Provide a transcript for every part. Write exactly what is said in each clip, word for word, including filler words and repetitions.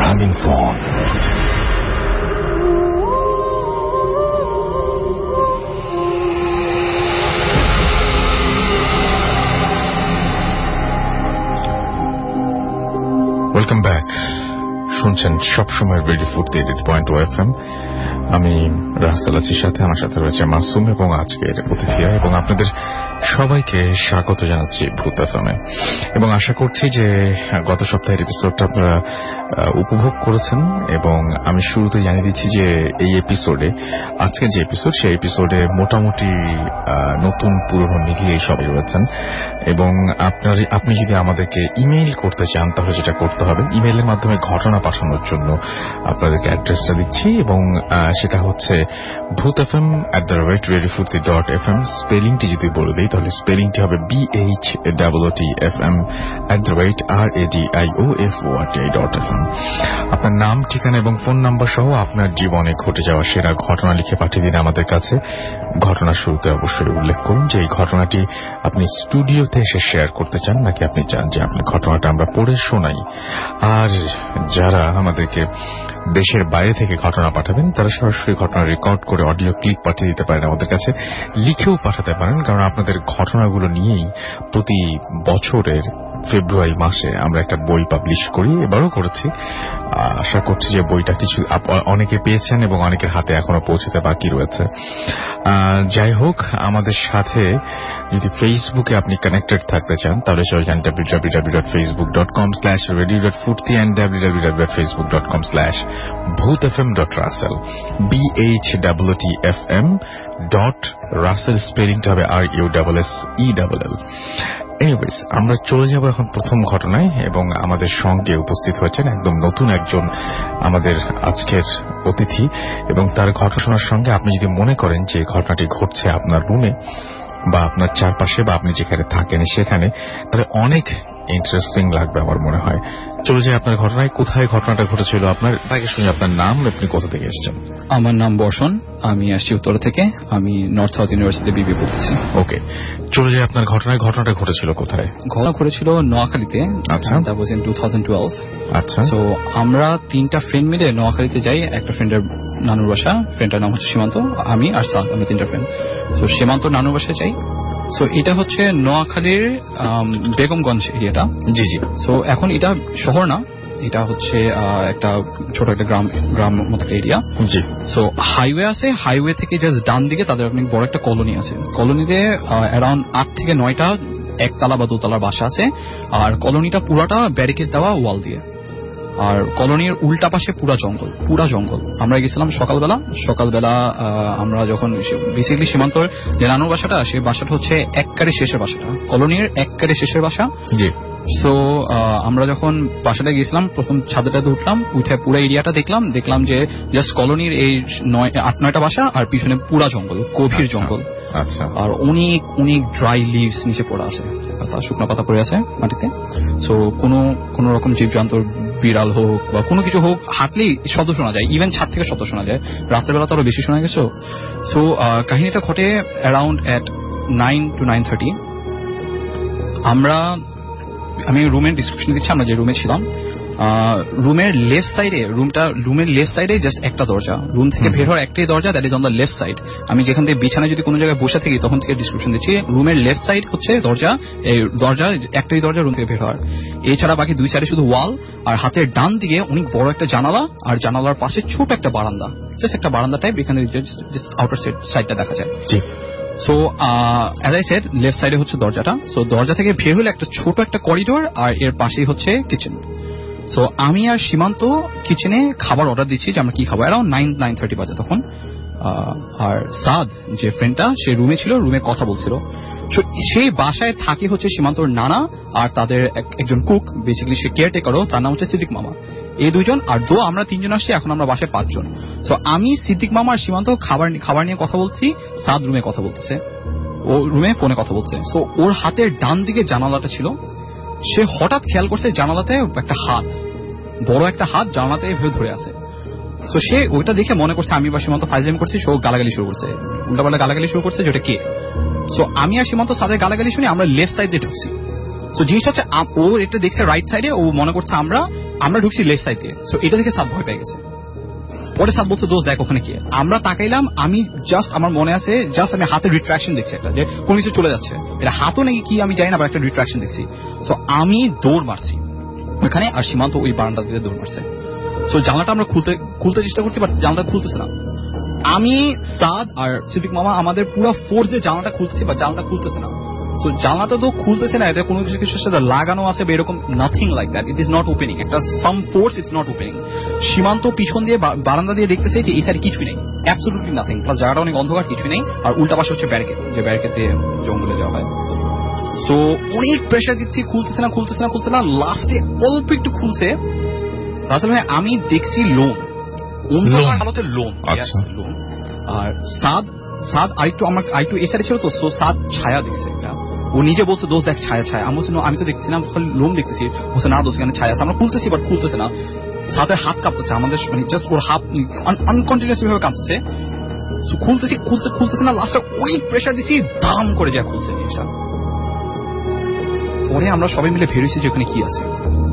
having fun. Welcome back. শুনছেন সবসময় radio Foorti eight point two F M. আমি রাসেল আছি সাথে, আমার সাথে রয়েছে মাসুম এবং আজকের অতিথিরা, এবং আপনাদের সবাইকে স্বাগত জানাচ্ছি ভূত এফএমে। এবং আশা করছি যে গত সপ্তাহের এপিসোডটা আপনারা উপভোগ করেছেন। এবং আমি শুরুতে জানিয়ে দিচ্ছি যে এই এপিসোডে, আজকের যে এপিসোড, সেই এপিসোডে মোটামুটি নতুন পুরনো মিলিয়ে সবাই রয়েছেন। এবং আপনার আপনি যদি আমাদেরকে ইমেইল করতে চান তাহলে যেটা করতে হবে, ইমেইলের মাধ্যমে ঘটনা পাঠানোর জন্য আপনাদেরকে অ্যাড্রেসটা দিচ্ছি, এবং সেটা হচ্ছে Bhoot F M at the rate radio Foorti dot F M. স্পেলিংটি যদি বলে দিই তাহলে স্পেলিংটি হবে B H double O T F M at the rate R A D I O F O R T I dot F M. আপনার নাম, ঠিকানা এবং ফোন নাম্বার সহ আপনার জীবনে ঘটে যাওয়া সেরা ঘটনা লিখে পাঠিয়ে দিন আমাদের কাছে। ঘটনার শুরুতে অবশ্যই উল্লেখ করুন যে এই ঘটনাটি আপনি স্টুডিওতে এসে শেয়ার করতে চান, নাকি আপনি চান যে আপনার ঘটনাটা আমরা পড়ে শোনাই। আর যারা আমাদেরকে দেশের বাইরে থেকে ঘটনা পাঠাবেন তারা সরাসরি ঘটনা রেকর্ড করে অডিও ক্লিপ পাঠিয়ে দিতে পারেন আমাদের কাছে, লিখেও পাঠাতে পারেন, কারণ আপনাদের ঘটনাগুলো নিয়েই প্রতি বছরের ফেব্রুয়ারি মাসে আমরা একটা বই পাবলিশ করি, এবারও করেছি। আশা করছি যে বইটা কিছু অনেকে পেয়েছেন এবং অনেকের হাতে এখনো পৌঁছতে বাকি রয়েছে। যাই হোক, আমাদের সাথে যদি ফেসবুকে আপনি কানেক্টেড থাকতে চান তাহলে চলে যান W W W dot Facebook dot com slash radio dot Foorti and W W W dot Facebook dot com slash Bhoot F M dot Russell, B H double O T F M dot Russell. স্পেলিংটা হবে R U double S E double L. Anyways, আমরা চলে যাব এখন প্রথম ঘটনায়, এবং আমাদের সঙ্গে উপস্থিত হয়েছেন একদম নতুন একজন আমাদের আজকের অতিথি। এবং তার ঘটনার সঙ্গে আপনি যদি মনে করেন যে ঘটনাটি ঘটছে আপনার রুমে বা আপনার চারপাশে বা আপনি যেখানে থাকেন সেখানে, তাহলে অনেক ইন্টারেস্টিং লাগবে আমার মনে হয়। চলে যাই আপনার ঘটনায়। কোথায় ঘটনাটা ঘটেছিল আপনার, তাকে শুনে আপনার নাম, আপনি কোথা থেকে এসেছেন? আমার নাম বর্ষণ, আমি আসছি উত্তর থেকে, আমি নর্থ সাউথ ইউনিভার্সিটি বিবি পড়তেছি। ওকে, চলে যাই আপনার ঘটনায়। ঘটনাটা ঘটেছিল কোথায়? ঘটনা ঘটেছিল নোয়াখালীতে। আচ্ছা, that was in two thousand twelve. আচ্ছা, সো আমরা তিনটা ফ্রেন্ড মিলে নোয়াখালীতে যাই। একটা ফ্রেন্ডের নানুর বাসা, ফ্রেন্ডটার নাম হচ্ছে সীমান্ত, আমি আর সাদ, আমি তিনটা ফ্রেন্ড। সো সীমান্ত নানুর বাসায় যাই। সো এটা হচ্ছে নোয়াখালীর বেগমগঞ্জ এরিয়াটা। জি জি। সো এখন এটা শহর না, এটা হচ্ছে একটা ছোট একটা গ্রাম গ্রাম মতো এরিয়া। জি। সো হাইওয়ে আছে, হাইওয়ে থেকে জাস্ট ডান দিকে তাদের অনেক বড় একটা কলোনি আছে। কলোনিতে অ্যারাউন্ড আট থেকে নয়টা একতলা বা দোতলার বাসা আছে, আর কলোনিটা পুরাটা ব্যারিকেড দেওয়া ওয়াল দিয়ে। আর কলোনির উল্টা পাশে পুরা জঙ্গল, পুরা জঙ্গল। আমরা গেছিলাম সকালবেলা। সকালবেলা আমরা যখন বেসিক্যালি সীমান্তর যে নানুর বাসাটা, সে বাসাটা হচ্ছে এককারে শেষের বাসাটা, কলোনির এককারে শেষের বাসা। জি। সো আমরা যখন বাসাটা গেছিলাম, প্রথম ছাদেটাতে উঠলাম, উঠে পুরো এরিয়াটা দেখলাম দেখলাম যে জাস্ট কলোনির এই নয় আট নয়টা বাসা, আর পিছনে পুরা জঙ্গল, গভীর জঙ্গল। আচ্ছা। আর অনেক অনেক ড্রাই লিভস নিচে পড়ে আছে, পাতা, শুকনো পাতা পড়ে আছে মাটিতে। সো কোনো কোন রকম জীবজন্তুর, বিড়াল হোক বা কোনো কিছু হোক, হাঁটলেই শব্দ শোনা যায়, ইভেন ছাদ থেকে শব্দ শোনা যায়। রাতের বেলা তো আরো বেশি শোনা গেছে। সো কাহিনীটা ঘটে around at nine to nine thirty. আমরা আমি রুমের ডিসক্রিপশন দিচ্ছি, আমরা যে রুমে ছিলাম। রুমের লেফট সাইডে, রুমটা রুমের লেফট সাইডে জাস্ট একটা দরজা, রুম থেকে বের হওয়ার একটাই দরজা, that is on the left side. আমি যেখান থেকে বিছানায় যদি কোনো জায়গায় বসে থাকি তখন থেকে ডিসক্রিপশন দিচ্ছি। রুমের লেফট সাইড হচ্ছে দরজা, এই দরজা একটাই দরজা রুম থেকে বের হওয়ার। এছাড়া বাকি দুই সাইডে শুধু ওয়াল, আর হাতের ডান দিকে অনেক বড় একটা জানালা, আর জানালার পাশে ছোট একটা বারান্দা, জাস্ট একটা বারান্দা টাইপ, এখানে আউটার সাইডটা দেখা যায়। So as I said, left সাইডে হচ্ছে দরজাটা। সো দরজা থেকে বের হলে একটা ছোট একটা করিডোর, আর এর পাশেই হচ্ছে কিচেন। সো আমি আর সীমান্ত কিচেনে খাবার অর্ডার দিচ্ছি, যে আমরা কি খাবো। অ্যারাউন্ড নাইন নাইন থার্টি বাজে তখন। আর সাদ যে ফ্রেন্ডটা, সে রুমে ছিল, রুমে কথা বলছিল। সেই বাসায় থাকে হচ্ছে সীমান্তর নানা আর তাদের একজন কুক, বেসিক্যালি সে কেয়ারটেকারও, তার নাম হচ্ছে সিদ্দিক মামা। এই দুইজন, আর দো আমরা তিনজন আসছি, এখন আমরা বাসায় পাঁচজন। সো আমি, সিদ্দিক মামা আর সীমান্ত খাবার খাবার নিয়ে কথা বলছি, সাদ রুমে কথা বলতেছে, ও রুমে ফোনে কথা বলছে। সো ওর হাতের ডান দিকে জানালাটা ছিল, সে হঠাৎ খেয়াল করছে জানালাতে একটা হাত, বড় একটা হাত জানালাতে ভেবে ধরে আছে। তো সে ওইটা দেখে মনে করছে আমি বা সীমান্ত ফাইজলামি করছি, সে গালাগালি শুরু করছে, উল্টাপাল্টা গালাগালি শুরু করছে, যেটা কে। সো আমি আর সীমান্ত সাদের গালাগালি শুনে আমরা লেফট সাইড দিয়ে ঢুকছি। সো জিনিসটা হচ্ছে ও এটা দেখছে রাইট সাইডে, ও মনে করছে আমরা আমরা ঢুকছি লেফট সাইড দিয়ে, সো এটা থেকে সাদ ভয় পেয়ে গেছে। পরে সাদ বলছে দোস্ত দেখ ওখানে কি। আমরা তাকাইলাম, আমি জাস্ট আমার মনে আছে জাস্ট আমি হাতের রিট্রাকশন দেখছি একটা, যে কোন কিছু চলে যাচ্ছে, এটা হাতও নাকি কি আমি জানি না, একটা রিট্রাকশন দেখছি। সো আমি দৌড় মারছি ওখানে, আর সীমান্ত ওই বারান্দা দিয়ে দৌড় মারছে। সো জানলাটা আমরা খুলতে খুলতে চেষ্টা করছি, বাট জানলাটা খুলতেছে না। আমি, সাদ আর সিদ্দিক মামা আমাদের পুরো ফোর্সে জানলাটা খুলছি, বা জানলাটা খুলতেছে না। সো জানলাটা তো খুলতেছে না, এটা কোনো কিছু কিছুর সাথে লাগানো আছে বা এরকম, nothing like that, it is not opening. একটা some force, it's not opening. সীমান্ত পিছন দিয়ে বারান্দা দিয়ে দেখতেছে যে এই সাইডে কিছুই নেই, অ্যাবসলিউটলি নাথিং, প্লাস জায়গাটা অনেক অন্ধকার, কিছুই নেই। আর উল্টা পাশে হচ্ছে ব্যারিকেড, যে ব্যারিকেড দিয়ে জঙ্গলে যাওয়া হয়। সো অনেক প্রেশার দিচ্ছি, খুলতেছে না খুলতেছে না খুলতেছে না লাস্টে অল্প একটু খুলছে। রাসেল ভাই আমি দেখছি লোম, অন্ধকার আলোতে লোম, লোম। আর সাদ সাদ আরেকটু আমার আরেকটু এ সাইডে ছিল তো, সো সাদ ছায়া দেখছে একটা। ও নিজে বলছে দোস্ত দেখ ছায়া ছায়া। আমি বলছি আমি তো দেখছি না, খালি লোম দেখতেছি। বলছে না দোস্ত এখানে ছায়া আছে। আমরা খুলতেছি বাট খুলতেছে না। সাদের হাত কাঁপতেছে আমাদের, মানে জাস্ট ওর হাত আনকন্টিনিউয়াসলি ভাবে কাঁপতেছে। খুলতেছি খুলতে খুলতেছে না, লাস্টে অনেক প্রেশার দিছি, দাম করে যা খুলছে জিনিসটা। পরে আমরা সবাই মিলে ভেবেছি যে ওখানে কি আছে।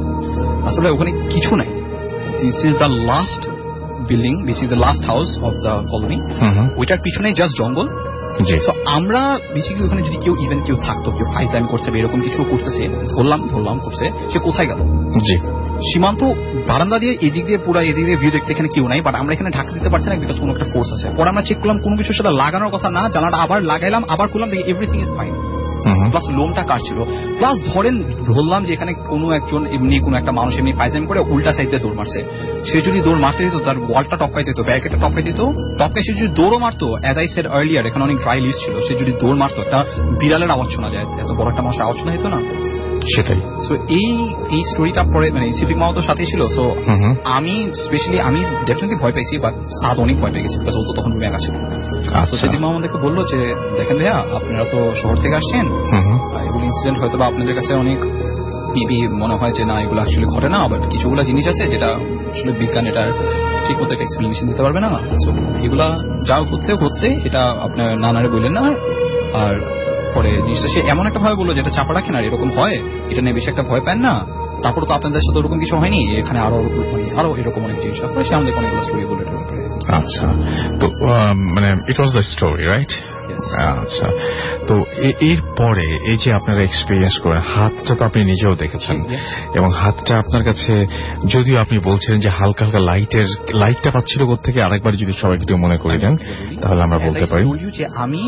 আসলে ওখানে কিছু নাই। This is the last building, this is the last house of the colony. ওইটার পিছনে জাস্ট জঙ্গল। আমরা বেসিক্যালি ওখানে যদি কেউ ইভেন কেউ থাকতো, কেউ ফাইজাইন করছে বা এরকম কিছু করতেছে, ধরলাম ধরলাম করছে, সে কোথায় গেল? সীমান্ত বারান্দা দিয়ে এদিক দিয়ে পুরো এদিক দিয়ে ভিউ দেখছে, এখানে কেউ নাই, বাট আমরা এখানে ঢাকা দিতে পারছি না, বিকজ কোনো একটা ফোর্স আছে। পরে আমরা চেক করলাম কোনো কিছুর সাথে লাগানোর কথা না, জানাটা আবার লাগাইলাম, আবার করলাম, দেখি এভরিথিং ইজ ফাইন। প্লাস লোমটা কাটছিল, প্লাস ধরেন ধরলাম যে এখানে কোনো একজন এমনি কোনো একটা মানুষ এমনি ফাইজাইন করে উল্টা সাইড দিয়ে দৌড় মারছে। সে যদি দৌড় মারতে দিত, তার ওয়ালটা টপকাইতে দিত, ব্যারিকেডটা টপকাইতে দিত, টপকাই সে যদি দৌড়ও মারতো, অ্যাজ আই সেড আর্লিয়ার, এখানে অনেক ড্রাই লিস্ট ছিল, সে যদি দৌড় মারতো একটা বিড়ালের আওয়াজ শোনা যায়, এত বড় একটা মানুষের আওয়াজ শোনা যেত না। সেটাই। সো এই এই স্টোরিটা পরে মানে সিদ্দিক মামাতো সাথে ছিল। সো আমি স্পেশালি আমি ডেফিনেটলি ভয় পাইছি, বাট সাদ অনেক ভয় পেয়ে গেছি, বিকজ ও তো তখন রুমে আছে। তো সিদ্দিক মামা আমাদেরকে বললো যে দেখেন ভাইয়া আপনারা তো শহর থেকে আসছেন, এগুলো ইনসিডেন্ট হয়তো বা আপনাদের কাছে অনেক মেবি মনে হয় যে না এগুলো অ্যাকচুয়ালি ঘটে না, বাট কিছুগুলো জিনিস আছে যেটা আসলে বিজ্ঞান এটার ঠিক মতো একটা এক্সপ্লেনেশন দিতে পারবে না। সো এগুলা যা হচ্ছে হচ্ছে এটা আপনার নানারে বললেন না। আর পরে জিনিসটা সে এমন একটা ভাবে বললো যেটা চাপা রাখেন, আর এরকম হয় এটা নিয়ে বেশি একটা ভয় পান না। তারপর তো আপনাদের সাথে ওরকম কিছু হয়নি, এখানে আরো আরো এরকম অনেক জিনিস আছে, সে আমাদের অনেকগুলো স্টোরি বলে। আচ্ছা, তো মানে it was the story, right? আচ্ছা, তো এর পরে এই যে আপনারা এক্সপিরিয়েন্স করেন, হাতটা তো আপনি নিজেও দেখেছেন, এবং হাতটা আপনার কাছে যদিও আপনি বলছিলেন যে হালকা হালকা লাইটের লাইটটা পাচ্ছিল কোথেকে, আরেকবার যদি সবাই একটু মনে করে দেন তাহলে আমরা বলতে পারি যে আমি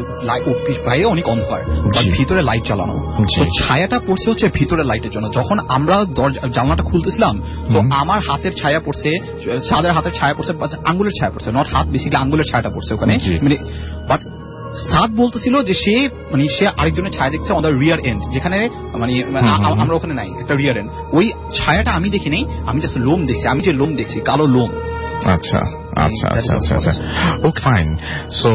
বাইরে অনেক অন্ধকার, ভিতরে লাইট চালানো, ছায়াটা পড়ছে হচ্ছে ভিতরে লাইটের জন্য। যখন আমরা জানলাটা খুলতেছিলাম, তো আমার হাতের ছায়া পড়ছে, সাদের হাতের ছায়া পড়ছে, আঙ্গুলের ছায়া পড়ছে, নট হাত, বেসিক্যালি আঙ্গুলের ছায়াটা পড়ছে ওখানে। মানে বাট সাদ বলতেছিল যে সে মানে সে আরেকজনের ছায়া দেখছে অন দ্য রিয়ার এন্ড, যেখানে মানে আমরা ওখানে নাই, একটা রিয়ার এন্ড। ওই ছায়াটা আমি দেখি নাই, আমি জাস্ট লোম দেখছি, আমি যে লোম দেখছি কালো লোম। আচ্ছা আচ্ছা আচ্ছা আচ্ছা আচ্ছা ওকে ফাইন। সো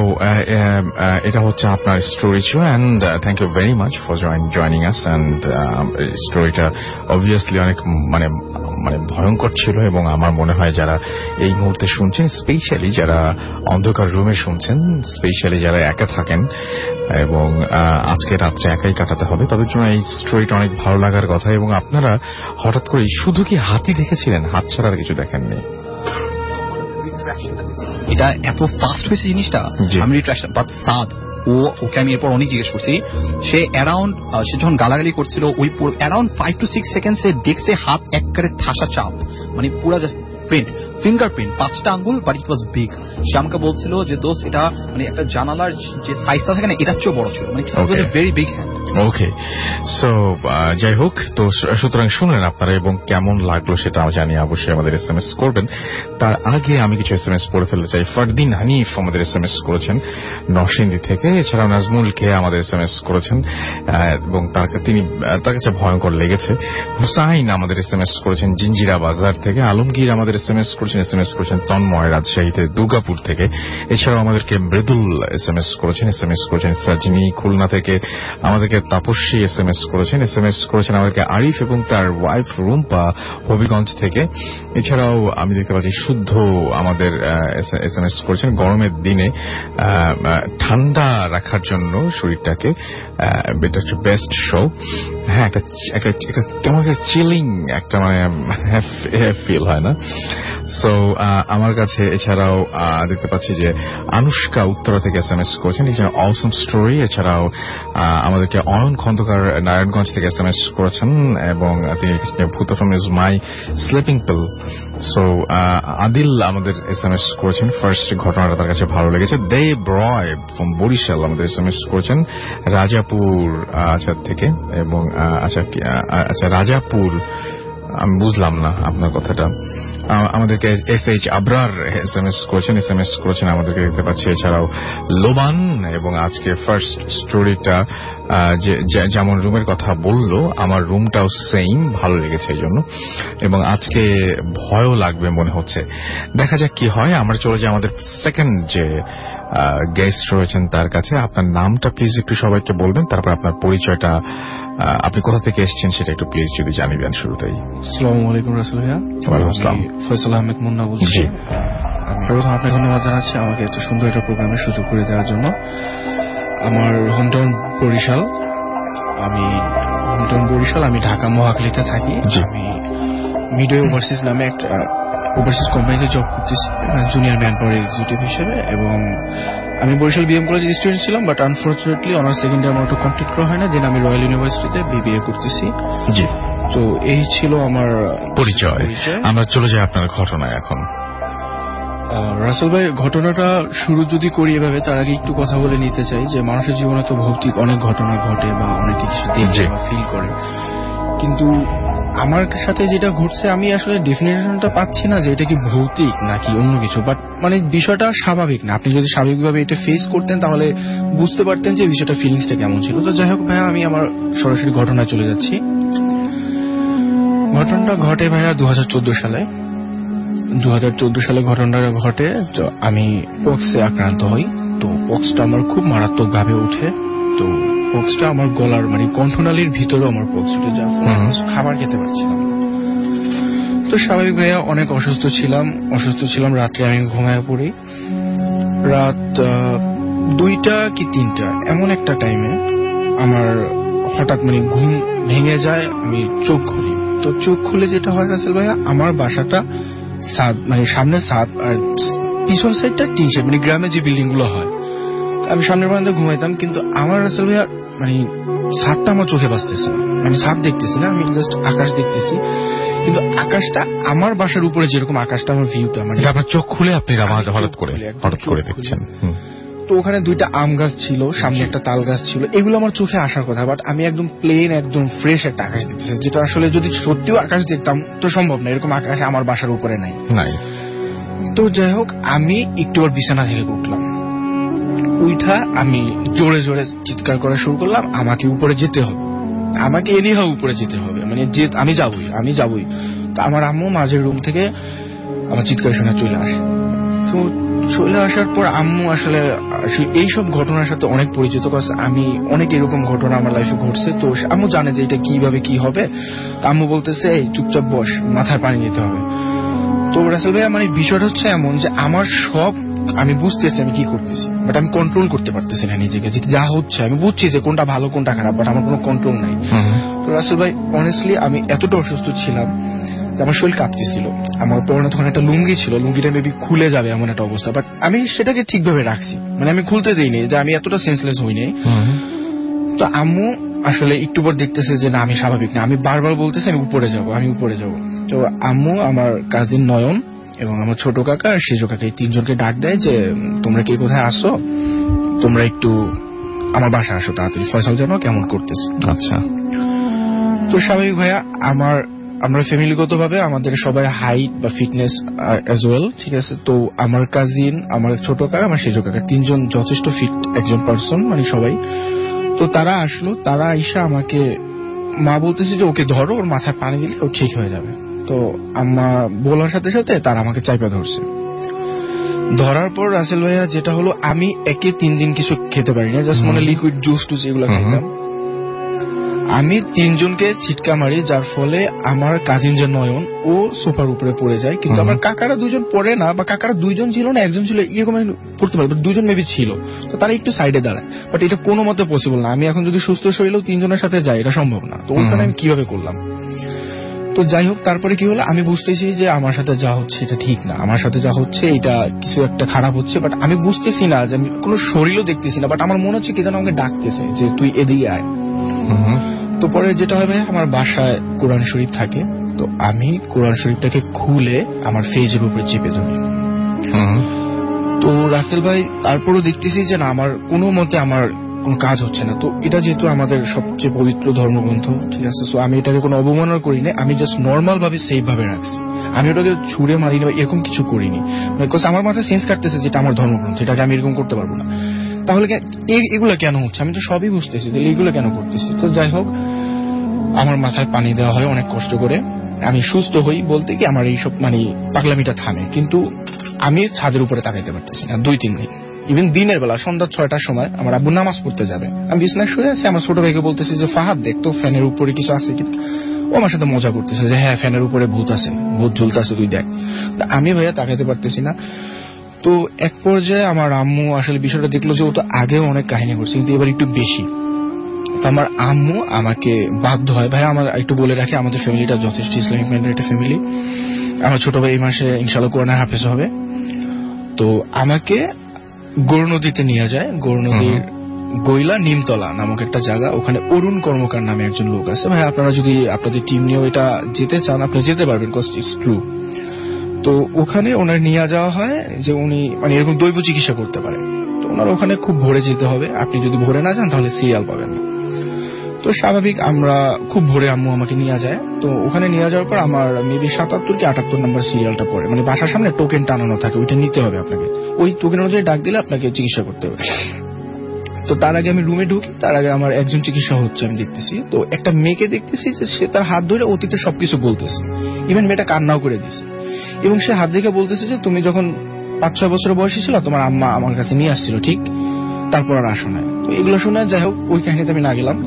এটা হচ্ছে আপনার স্টোরি ছিল, and thank you very much for joining us. And স্টোরিটা অবভিয়াসলি অনেক মানে মানে ভয়ঙ্কর ছিল, এবং আমার মনে হয় যারা এই মুহূর্তে শুনছেন, স্পেশালি যারা অন্ধকার রুমে শুনছেন, স্পেশালি যারা একা থাকেন এবং আজকে রাত্রে একাই কাটাতে হবে, তাদের জন্য এই স্টোরিটা অনেক ভালো লাগার কথা। এবং আপনারা হঠাৎ করে শুধু কি হাতি দেখেছিলেন, হাত ছাড়া আর কিছু দেখেননি? এটা এত ফাস্ট হয়েছে জিনিসটা, আমি রিট্রাকশন বাট সাদ ও ওকে আমি এরপর অনেক জিজ্ঞেস করছি, সে অ্যারাউন্ড সে যখন গালাগালি করছিল ওই অ্যারাউন্ড ফাইভ টু সিক্স সেকেন্ডসে দেখছে হাত একবারে ঠাসা চাপ, মানে পুরো প্রিন্ট, ফিঙ্গার প্রিন্ট, পাঁচটা আঙ্গুল, বাট ইট ওয়াজ বিগ। সে আমাকে বলছিল যে দোস্ত এটা মানে একটা জানালার যে সাইজটা থাকে না, এটার চেয়েও বড় ছিল, মানে it was a very big hand. Okay, so যাই হোক, তো সুতরাং শুনলেন আপনারা, এবং কেমন লাগলো সেটা জানিয়ে অবশ্যই আমাদের এস এম এস করবেন। তার আগে আমি কিছু এস এম এস পড়ে ফেলতে চাই। ফারদিন হানিফ আমাদের এস এম এস করেছেন নরসিংদী থেকে, এছাড়াও নাজমুল কে আমাদের এস এম এস করেছেন, এবং তার তিনি তার কাছে ভয়ঙ্কর লেগেছে। হুসাইন আমাদের এস এম এস করেছেন জিঞ্জিরা বাজার থেকে, আলমগীর আমাদের আমাদের এস এম এস করেছেন এস এম এস করেছেন তন্ময় রাজশাহীতে দুর্গাপুর থেকে। এছাড়াও আমাদেরকে মৃদুল এস এম এস করেছেন এস এম এস করেছেন সাজিনী খুলনা থেকে। আমাদেরকে তাপস্বী এস এম এস করেছেন এস এম এস করেছেন আমাদেরকে আরিফ এবং তার ওয়াইফ রুম্পা হবিগঞ্জ থেকে। এছাড়াও আমি দেখতে পাচ্ছি শুদ্ধ আমাদের এস এম এস করেছেন গরমের দিনে ঠান্ডা রাখার জন্য শরীরটাকে, এটা হচ্ছে বেস্ট শো। হ্যাঁ, একটা কেমন একটা চিলিং একটা মানে ফিল হয় না। সো আমার কাছে এছাড়াও দেখতে পাচ্ছি যে আনুষ্কা উত্তরা থেকে এস এম এস করেছেন, এছাড়া অসম স্টোরি। এছাড়াও আমাদেরকে অয়ন খন্দকার নারায়ণগঞ্জ থেকে এস এম এস করেছেন এবং তিনি Bhoot from is my sleeping pill. So Adil আমাদের এস এম এস করেছেন, ফার্স্ট ঘটনাটা তার কাছে ভালো লেগেছে। দেব রয় ফ্রম বরিশাল আমাদের এস এম এস করেছেন রাজাপুর আচ্ছা থেকে এবং আচ্ছা আচ্ছা রাজাপুর আমি বুঝলাম না আপনার কথাটা। আমাদেরকে S H Abrar S M S করেছেন এস এম এস করেছেন আমাদেরকে দেখতে পাচ্ছি। এছাড়াও লোবান এবং আজকে ফার্স্ট স্টোরিটা যেমন রুমের কথা বললো আমার রুমটাও সেম ভালো লেগেছে এই জন্য, এবং আজকে ভয়ও লাগবে মনে হচ্ছে। দেখা যাক কি হয়। আমরা চলে যাই আমাদের সেকেন্ড যে গেস্ট রয়েছেন তার কাছে। আপনার নামটা প্লিজ একটু সবাইকে বলবেন, তারপর আপনার পরিচয়টা, আপনি কোথা থেকে এসেছেন সেটা একটু প্লিজ যদি জানিবেন শুরুতেই। আসসালামু আলাইকুম রাসেল ভাইয়া। ওয়ালাইকুম আসসালাম। ফয়সাল আহমেদ মুন্না বলছি। আমি প্রথম আপনাকে ধন্যবাদ জানাচ্ছি আমাকে এত সুন্দর একটা প্রোগ্রামের সুযোগ করে দেওয়ার জন্য। আমার হোমটাউন বরিশাল, আমি হোমটাউন বরিশাল, আমি ঢাকা মহাখালীতে থাকি। আমি মিডওয়ে ওভারসিজ নামে একটা ওভারসিজ কোম্পানিতে জব করতেছি জুনিয়র ম্যান পাওয়ার এক্সিকিউটিভ হিসেবে, এবং আমি বরিশাল বিএম কলেজের স্টুডেন্ট ছিলাম, but unfortunately honours second year আমার কমপ্লিট করা হয় না। দেন আমি রয়্যাল ইউনিভার্সিটিতে বিবিএ করতেছি। জি, তো এই ছিল আমার পরিচয়। আমরা চলে যাই আপনার ঘটনায় এখন। রাসেল ভাই, ঘটনাটা শুরু যদি করি এভাবে, তার আগে একটু কথা বলে নিতে চাই যে মানুষের জীবনে তো ভৌতিক অনেক ঘটনা ঘটে বা অনেক কিছু দেখে বা ফিল করে, কিন্তু আমার সাথে যেটা ঘটছে আমি আসলে ডেফিনেশনটা পাচ্ছি না যে এটা কি ভৌতিক নাকি অন্য কিছু। বাট মানে বিষয়টা স্বাভাবিক না। আপনি যদি স্বাভাবিকভাবে এটা ফেস করতেন তাহলে বুঝতে পারতেন যে বিষয়টা ফিলিংসটা কেমন ছিল। তো যাই হোক ভাইয়া, আমি আমার সরাসরি ঘটনায় চলে যাচ্ছি। ঘটনাটা ঘটে ভাইয়া দু হাজার চোদ্দ সালে দু হাজার চোদ্দ সালে ঘটনাটা ঘটে। আমি পক্সে আক্রান্ত হই। তো পক্সটা আমার খুব মারাত্মক ভাবে উঠে। তো পক্সটা আমার গলার মানে কণ্ঠনালীর ভিতরেও আমার পক্স উঠে যায়, খাবার খেতে পারছিলাম। তো স্বাভাবিক ভাইয়া অনেক অসুস্থ ছিলাম অসুস্থ ছিলাম রাত্রে আমি ঘুমায় পড়ি। রাত দুইটা কি তিনটা এমন একটা টাইমে আমার হঠাৎ মানে ঘুম ভেঙে যায়, আমি চোখ খুলি। তো চোখ খুলে যেটা হয় রাসেল ভাইয়া, আমার বাসাটা ছাদ মানে সামনে ছাদ আর পিছন সাইডটা টিন শেড, মানে গ্রামে যে বিল্ডিং গুলো হয়। আমি সামনের বারান্দায় ঘুমাইতাম, কিন্তু আমার রাসেল ভাইয়া মানে ছাদটা আমার চোখে বাঁচতেছে না। আমি ছাদ দেখতেছি না, আমি জাস্ট আকাশ দেখতেছি। কিন্তু আকাশটা আমার বাসার উপরে যেরকম আকাশটা আমার ভিউটা মানে আপনার চোখ খুলে আপনি হঠাৎ করে হঠাৎ করে দেখছেন। তো ওখানে দুইটা আম গাছ ছিল, সামনে একটা তাল গাছ ছিল, এগুলো আমার চোখে আসার কথা। বাট আমি একদম প্লেন একদম ফ্রেশ একটা আকাশ দেখতেছি, যেটা আসলে যদি সত্যিও আকাশ দেখতাম তো সম্ভব না, এরকম আকাশ আমার বাসার উপরে নাই নাই তো যাই হোক, আমি একটু আর বিছানা থেকে উঠলাম। উঠা আমি জোরে জোরে চিৎকার করা শুরু করলাম, আমাকে উপরে যেতে হবে, আমাকে এনিহাও উপরে যেতে হবে, মানে যে আমি যাবই আমি যাবই তো আমার আম্মু মাঝের রুম থেকে আমার চিৎকার শোনা চলে আসে। তো চলে আসার পর আম্মু আসলে এইসব ঘটনার সাথে অনেক পরিচিত, আমি অনেক এরকম ঘটনা আমার লাইফে ঘটছে। তো আম্মু জানে যে এটা কিভাবে কি হবে। তো আম্মু বলতেছে এই চুপচাপ বস, মাথায় পানি নিতে হবে। তো রাসেল ভাইয়া মানে বিষয়টা হচ্ছে এমন যে আমার সব আমি বুঝতেছি আমি কি করতেছি, বাট আমি কন্ট্রোল করতে পারতেছি না নিজেকে। যা হচ্ছে আমি বুঝছি যে কোনটা ভালো কোনটা খারাপ, বাট আমার কোনো কন্ট্রোল নাই। তো রাসেল ভাই অনেস্টলি আমি এতটা অসুস্থ ছিলাম যে আমার শরীর কাঁপতেছিল। আমার পরনে তখন একটা লুঙ্গি ছিল, লুঙ্গিটা মেবি খুলে যাবে এমন একটা অবস্থা, বাট আমি সেটাকে ঠিকভাবে রাখছি, মানে আমি খুলতে দিইনি, যে আমি এতটা সেন্সলেস হইনি। তো আম্মু আসলে একটু পর দেখতেছে যে না আমি স্বাভাবিক না, আমি বারবার বলতেছি আমি উপরে যাব আমি উপরে যাব। তো আম্মু আমার কাজিন নয়ন এবং আমার ছোট কাকা আর সেজো কাকা এই তিনজনকে ডাক দেয় যে তোমরা কে কোথায় আসো, তোমরা একটু আমার বাসা আসো তাড়াতাড়ি, ফয়সাল জানো কেমন করতেছে। আচ্ছা। তো স্বাভাবিক ভাইয়া আমার আমরা ফ্যামিলিগত ভাবে আমাদের সবাই হাইট বা ফিটনেস অ্যাজ ওয়েল, ঠিক আছে। তো আমার কাজিন আমার ছোট কাকা আমার সেজো কাকা তিনজন যথেষ্ট ফিট একজন পার্সন, মানে সবাই। তো তারা আসলো, তারা আইসা আমাকে মা বলতেছে যে ওকে ধরো, ওর মাথায় পানি দিলে ও ঠিক হয়ে যাবে। তো তো আম্মা বলার সাথে সাথে তার আমাকে চাইপা ধরছে। ধরার পর রাসেল ভাইয়া যেটা হলো, আমি একে তিন দিন কিছু খেতে পারি না, জাস্ট মনে লিকুইড জুস টুস এগুলো খাইতাম। আমি তিনজনকে ছিটকা মারি, যার ফলে আমার কাজিন যে নয়ন ও সোফার উপরে পড়ে যায়, কিন্তু আমার কাকারা দুজন পড়ে না, বা কাকারা দুইজন ছিল না একজন ছিল, এরকম পড়তে পারে, দুজন মেবি ছিল, তো তারা একটু সাইডে দাঁড়ায়। বাট এটা কোনো মতে পসিবল না, আমি এখন যদি সুস্থ শরীরেও তিনজনের সাথে যাই এটা সম্ভব না। তো ওখানে আমি কিভাবে করলাম? তো যাই হোক, তারপরে কি হলো, আমি বুঝতেছি যে আমার সাথে যা হচ্ছে এটা ঠিক না, আমার সাথে যা হচ্ছে এটা কিছু একটা খারাপ হচ্ছে, বাট আমি বুঝতেছি না, যে আমি কোনো শরীরও দেখতেছি না, বাট আমার মনে হচ্ছে কি যেন আমাকে ডাকতেছে যে তুই এদিকে আয়। তো পরে যেটা হবে, আমার বাসায় কোরআন শরীফ থাকে, তো আমি কোরআন শরীফটাকে খুলে আমার ফেজের উপরে চেপে ধরি। তো রাসেল ভাই তারপরও দেখতেছি যে না, আমার কোনো মতে আমার কোন কাজ হচ্ছে না। তো এটা যেহেতু আমাদের সবচেয়ে পবিত্র ধর্মগ্রন্থ, ঠিক আছে, সো আমি এটাকে কোনো অবমাননা করি না, আমি জাস্ট নর্মাল ভাবে সেফ ভাবে রাখছি, আমি ওটাকে ছুড়ে মারি না, এরকম কিছু করিনি। বিকজ আমার মাথায় সেন্স কাটতেছে যেটা আমার ধর্মগ্রন্থ, এটাকে আমি এরকম করতে পারবো না। তাহলে এগুলো কেন হচ্ছে, আমি তো সবই বুঝতেছি, তাহলে এগুলো কেন করতেছি? তো যাই হোক, আমার মাথায় পানি দেওয়া হয় অনেক কষ্ট করে, আমি সুস্থ হই বলতে কি আমার এইসব মানে পাগলামিটা থামে, কিন্তু আমি ছাদের উপরে তাকাইতে পারতেছি না দুই তিন দিন। ইভেন দিনের বেলা সন্ধ্যা ছয়টার সময় আমার আব্বু নামাজ পড়তে যাবে, আমি বিছানায় শুয়ে আছি, আমার ছোট ভাইকে বলতেছি যে ফাহাদ দেখ তো ফ্যানের উপরে কিছু আছে কিনা। ও আমার সাথে মজা করতেছে যে হ্যাঁ ফ্যানের উপরে ভূত আছে, ভূত ঝুলতেছে, তুই দেখ। আমি ভাইয়া তাকাইতে পারতেছি না। তো এক পর্যায়ে আমার আম্মু আসলে বিষয়টা দেখলো যে ও তো আগেও অনেক কাহিনী করছে, কিন্তু এবার একটু বেশি। তো আমার আম্মু আমাকে বাধ্য হয়, ভাই আমার একটু বলে রাখি, আমাদের ফ্যামিলিটা যথেষ্ট ইসলামিক মাইন্ডের একটা ফ্যামিলি। আমার ছোট ভাই এই মাসে ইনশাআল্লাহ কোরআনের হাফেজ হবে। তো আমাকে গৌর নদীতে নিয়ে যায়, গৌর নদীর গৈলা নিমতলা নামক একটা জায়গা, ওখানে অরুণ কর্মকার নামে একজন লোক আছে। ভাই আপনারা যদি আপনাদের টিম নিয়েও এটা যেতে চান আপনারা যেতে পারবেন, কস্ট ইটস ট্রু। তো ওখানে ওনার নিয়ে যাওয়া হয় যে উনি মানে এরকম দৈব চিকিৎসা করতে পারে। তো ওনার ওখানে খুব ভোরে যেতে হবে, আপনি যদি ভোরে না যান তাহলে সিরিয়াল পাবেন না। তো স্বাভাবিক আমরা খুব ভোরে আম্মু আমাকে নিয়ে যায়। তো ওখানে নিয়ে যাওয়ার পর আমার মেবি সাতাত্তর কি আটাত্তর নম্বর সিরিয়ালটা পড়ে, মানে বাসার সামনে টোকেন টানানো থাকে, ওইটা নিতে হবে আপনাকে, ওই টোকেন অনুযায়ী ডাক দিলে আপনাকে চিকিৎসা করতে হবে। তো তার আগে আমি রুমে ঢুকি, তার আগে আমার একজন চিকিৎসা হচ্ছে আমি দেখতেছি। তো একটা মেয়েকে দেখতেছি যে সে তার হাত ধরে অতীতে সবকিছু বলতেছে, ইভেন মেয়েটা কান্নাও করে দিয়েছে, এবং সে হাত দেখে বলতেছে যে তুমি যখন পাঁচ ছয় বছর বয়সী ছিল তোমার আম্মা আমার কাছে নিয়ে আসছিল, ঠিক তারপর আর আসো না। তো এগুলো শুনে যাই হোক ওই কাহিনীতে আমি না গেলাম।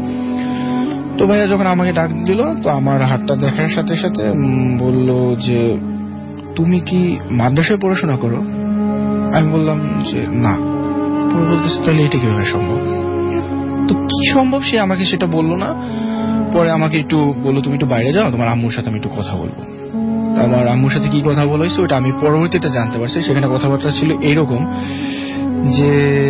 তো ভাইয়া যখন আমাকে ডাক দিল, তো আমার হাতটা দেখার সাথে সাথে বলল যে তুমি কি মাদ্রাসায় পড়াশোনা করো? আমি বললাম যে না। পরে বলতেছে তাহলে এটা কিভাবে সম্ভব? তো কি সম্ভব সে আমাকে সেটা বললো না। পরে আমাকে একটু বললো তুমি একটু বাইরে যাও, তোমার আম্মুর সাথে আমি একটু কথা বলবো। আমার আম্মুর সাথে কি কথা বলেছে ওটা আমি পরবর্তীতে জানতে পারছি। সেখানে কথাবার্তা ছিল এইরকম যে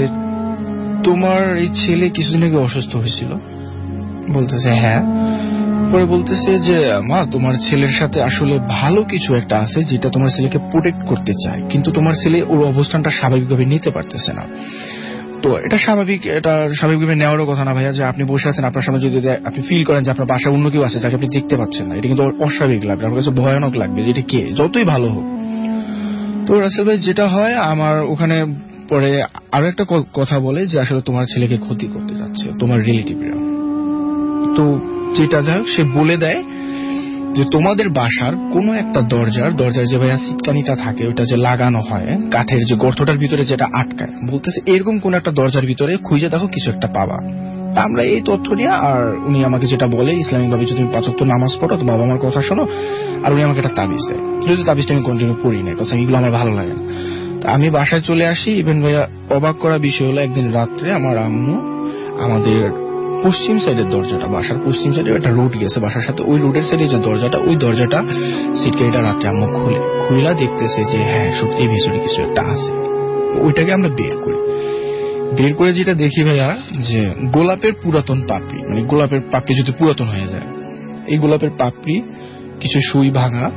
তোমার এই ছেলে কিছুদিন আগে অসুস্থ হয়েছিল। বলতেছে হ্যাঁ। পরে বলতেছে যে মা তোমার ছেলের সাথে আসলে ভালো কিছু একটা আছে যেটা তোমার ছেলেকে প্রোটেক্ট করতে চায়, কিন্তু তোমার ছেলে ওর অবস্থানটা স্বাভাবিকভাবে নিতে পারতেছে না। তো এটা স্বাভাবিক, এটা স্বাভাবিকভাবে নেওয়ারও কথা না ভাইয়া, যে আপনি বসে আছেন আপনার সামনে যদি আপনি ফিল করেন যে আপনার বাসায় অন্য কেউ আছে যাকে আপনি দেখতে পাচ্ছেন না, এটা কিন্তু অস্বাভাবিক লাগবে, আপনার কাছে ভয়ানক লাগবে যে এটা কে, যতই ভালো হোক। তো রাসেল ভাই যেটা হয় আমার ওখানে পরে আরো একটা কথা বলে যে আসলে তোমার ছেলেকে ক্ষতি করতে যাচ্ছে তোমার রিলেটিভরা। তো যেটা যাই হোক সে বলে দেয় যে তোমাদের বাসার কোন একটা দরজার দরজার যে ভাইয়া সিটকানিটা থাকে ওটা যে লাগানো হয় কাঠের যে গর্তটার ভিতরে যেটা আটকায়, বলতেছে এরকম কোন একটা দরজার ভিতরে খুঁজে দেখো কিছু একটা পাবা। তা আমরা এই তথ্য নিয়ে, আর উনি আমাকে যেটা বলে ইসলামিক ভাবে যদি তুমি পাঁচ ওয়াক্ত নামাজ পড়ো তো বাবা আমার কথা শোনো, আর উনি আমাকে একটা তাবিজ দেয়, যদি তাবিজটা আমি কন্টিনিউ পড়ি না, কারণ এগুলো আমার ভালো লাগে না। আমি বাসায় চলে আসি। ইভেন ভাইয়া অবাক করা বিষয় হলো একদিন রাত্রে আমার আম্মু আমাদের পশ্চিম সাইডের দরজাটা, বাসার পশ্চিম সাইডে একটা রোড গেছে বাসার সাথে, ওই রোডের সাইডে যে দরজাটা ওই দরজাটা সিটকারিটা রাত্রে আম্মু খুলে খুইলা দেখতেছে যে হ্যাঁ সত্যি ভিতরে কিছু একটা আছে। ওইটাকে আমরা বের করি, বের করে যেটা দেখি ভাইয়া যে গোলাপের পুরাতন পাপড়ি, মানে গোলাপের পাপড়ি যদি পুরাতন হয়ে যায়, এই গোলাপের পাপড়ি কিছু সুই ভাঙা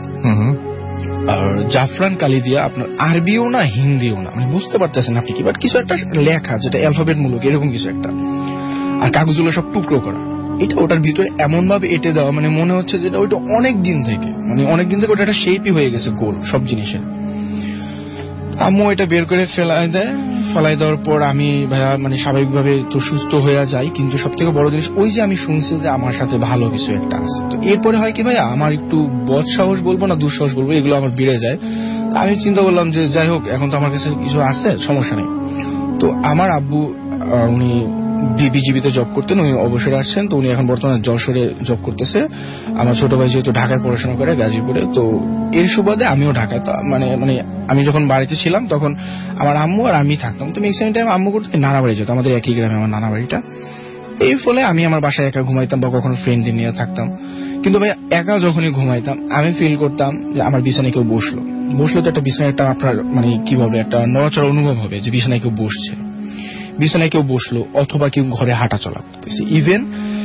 আর জাফরান কালি দিয়া, আপনার আরবিও না হিন্দিও না, মানে বুঝতে পারতেছেন আপনি কি, বাট কিছু একটা লেখা যেটা অ্যালফাবেট মূলক এরকম কিছু একটা, আর কাগজগুলো সব টুকরো করা। এটা ওটার ভিতরে এমন ভাবে এঁটে দেওয়া, মানে মনে হচ্ছে যেটা ওইটা অনেক দিন থেকে মানে অনেক দিন থেকে ওটা একটা শেপই হয়ে গেছে গোল সব জিনিসের। আম্মু এটা বের করে ফেলাই দেয়। ফেলাই দেওয়ার পর আমি ভাইয়া মানে স্বাভাবিকভাবে তো সুস্থ হয়ে যাই, কিন্তু সব থেকে বড় জিনিস ওই যে আমি শুনছি যে আমার সাথে ভালো কিছু একটা আছে। তো এরপরে হয় কি ভাইয়া, আমার একটু বদ সাহস বলবো না দুঃসাহস বলবো, এগুলো আমার বেড়ে যায়। আমি চিন্তা করলাম যে যাই হোক, এখন তো আমার কাছে কিছু আছে, সমস্যা নেই। তো আমার আব্বু উনি বিজিবিতে জব করতেন, উনি অবসরে আসছেন। তো উনি এখন বর্তমানে যশোরে জব করতেছে। আমার ছোট ভাই যেহেতু ঢাকায় পড়াশোনা করে, গাজীপুরে, তো এর সুবাদে আমিও ঢাকায়। মানে মানে আমি যখন বাড়িতে ছিলাম তখন আমার আম্মু আর আমি থাকতাম। তো ম্যাক্সিমাম টাইম আম্মু করতে নানা বাড়ি যেত, আমাদের একই গ্রামে আমার নানা বাড়িটা। এই ফলে আমি আমার বাসায় একা ঘুমাইতাম বা কখনো ফ্রেন্ডদের নিয়ে থাকতাম। কিন্তু ভাই একা যখনই ঘুমাইতাম আমি ফিল করতাম যে আমার বিছানায় কেউ বসলো বসলো তো একটা বিছানায় একটা আপনার মানে কিভাবে একটা নড়াচড়া অনুভব হবে যে বিছানায় কেউ বসছে, বিছানায় কেউ বসলো, অথবা কেউ ঘরে হাঁটা চলা করতেছে, ইভেন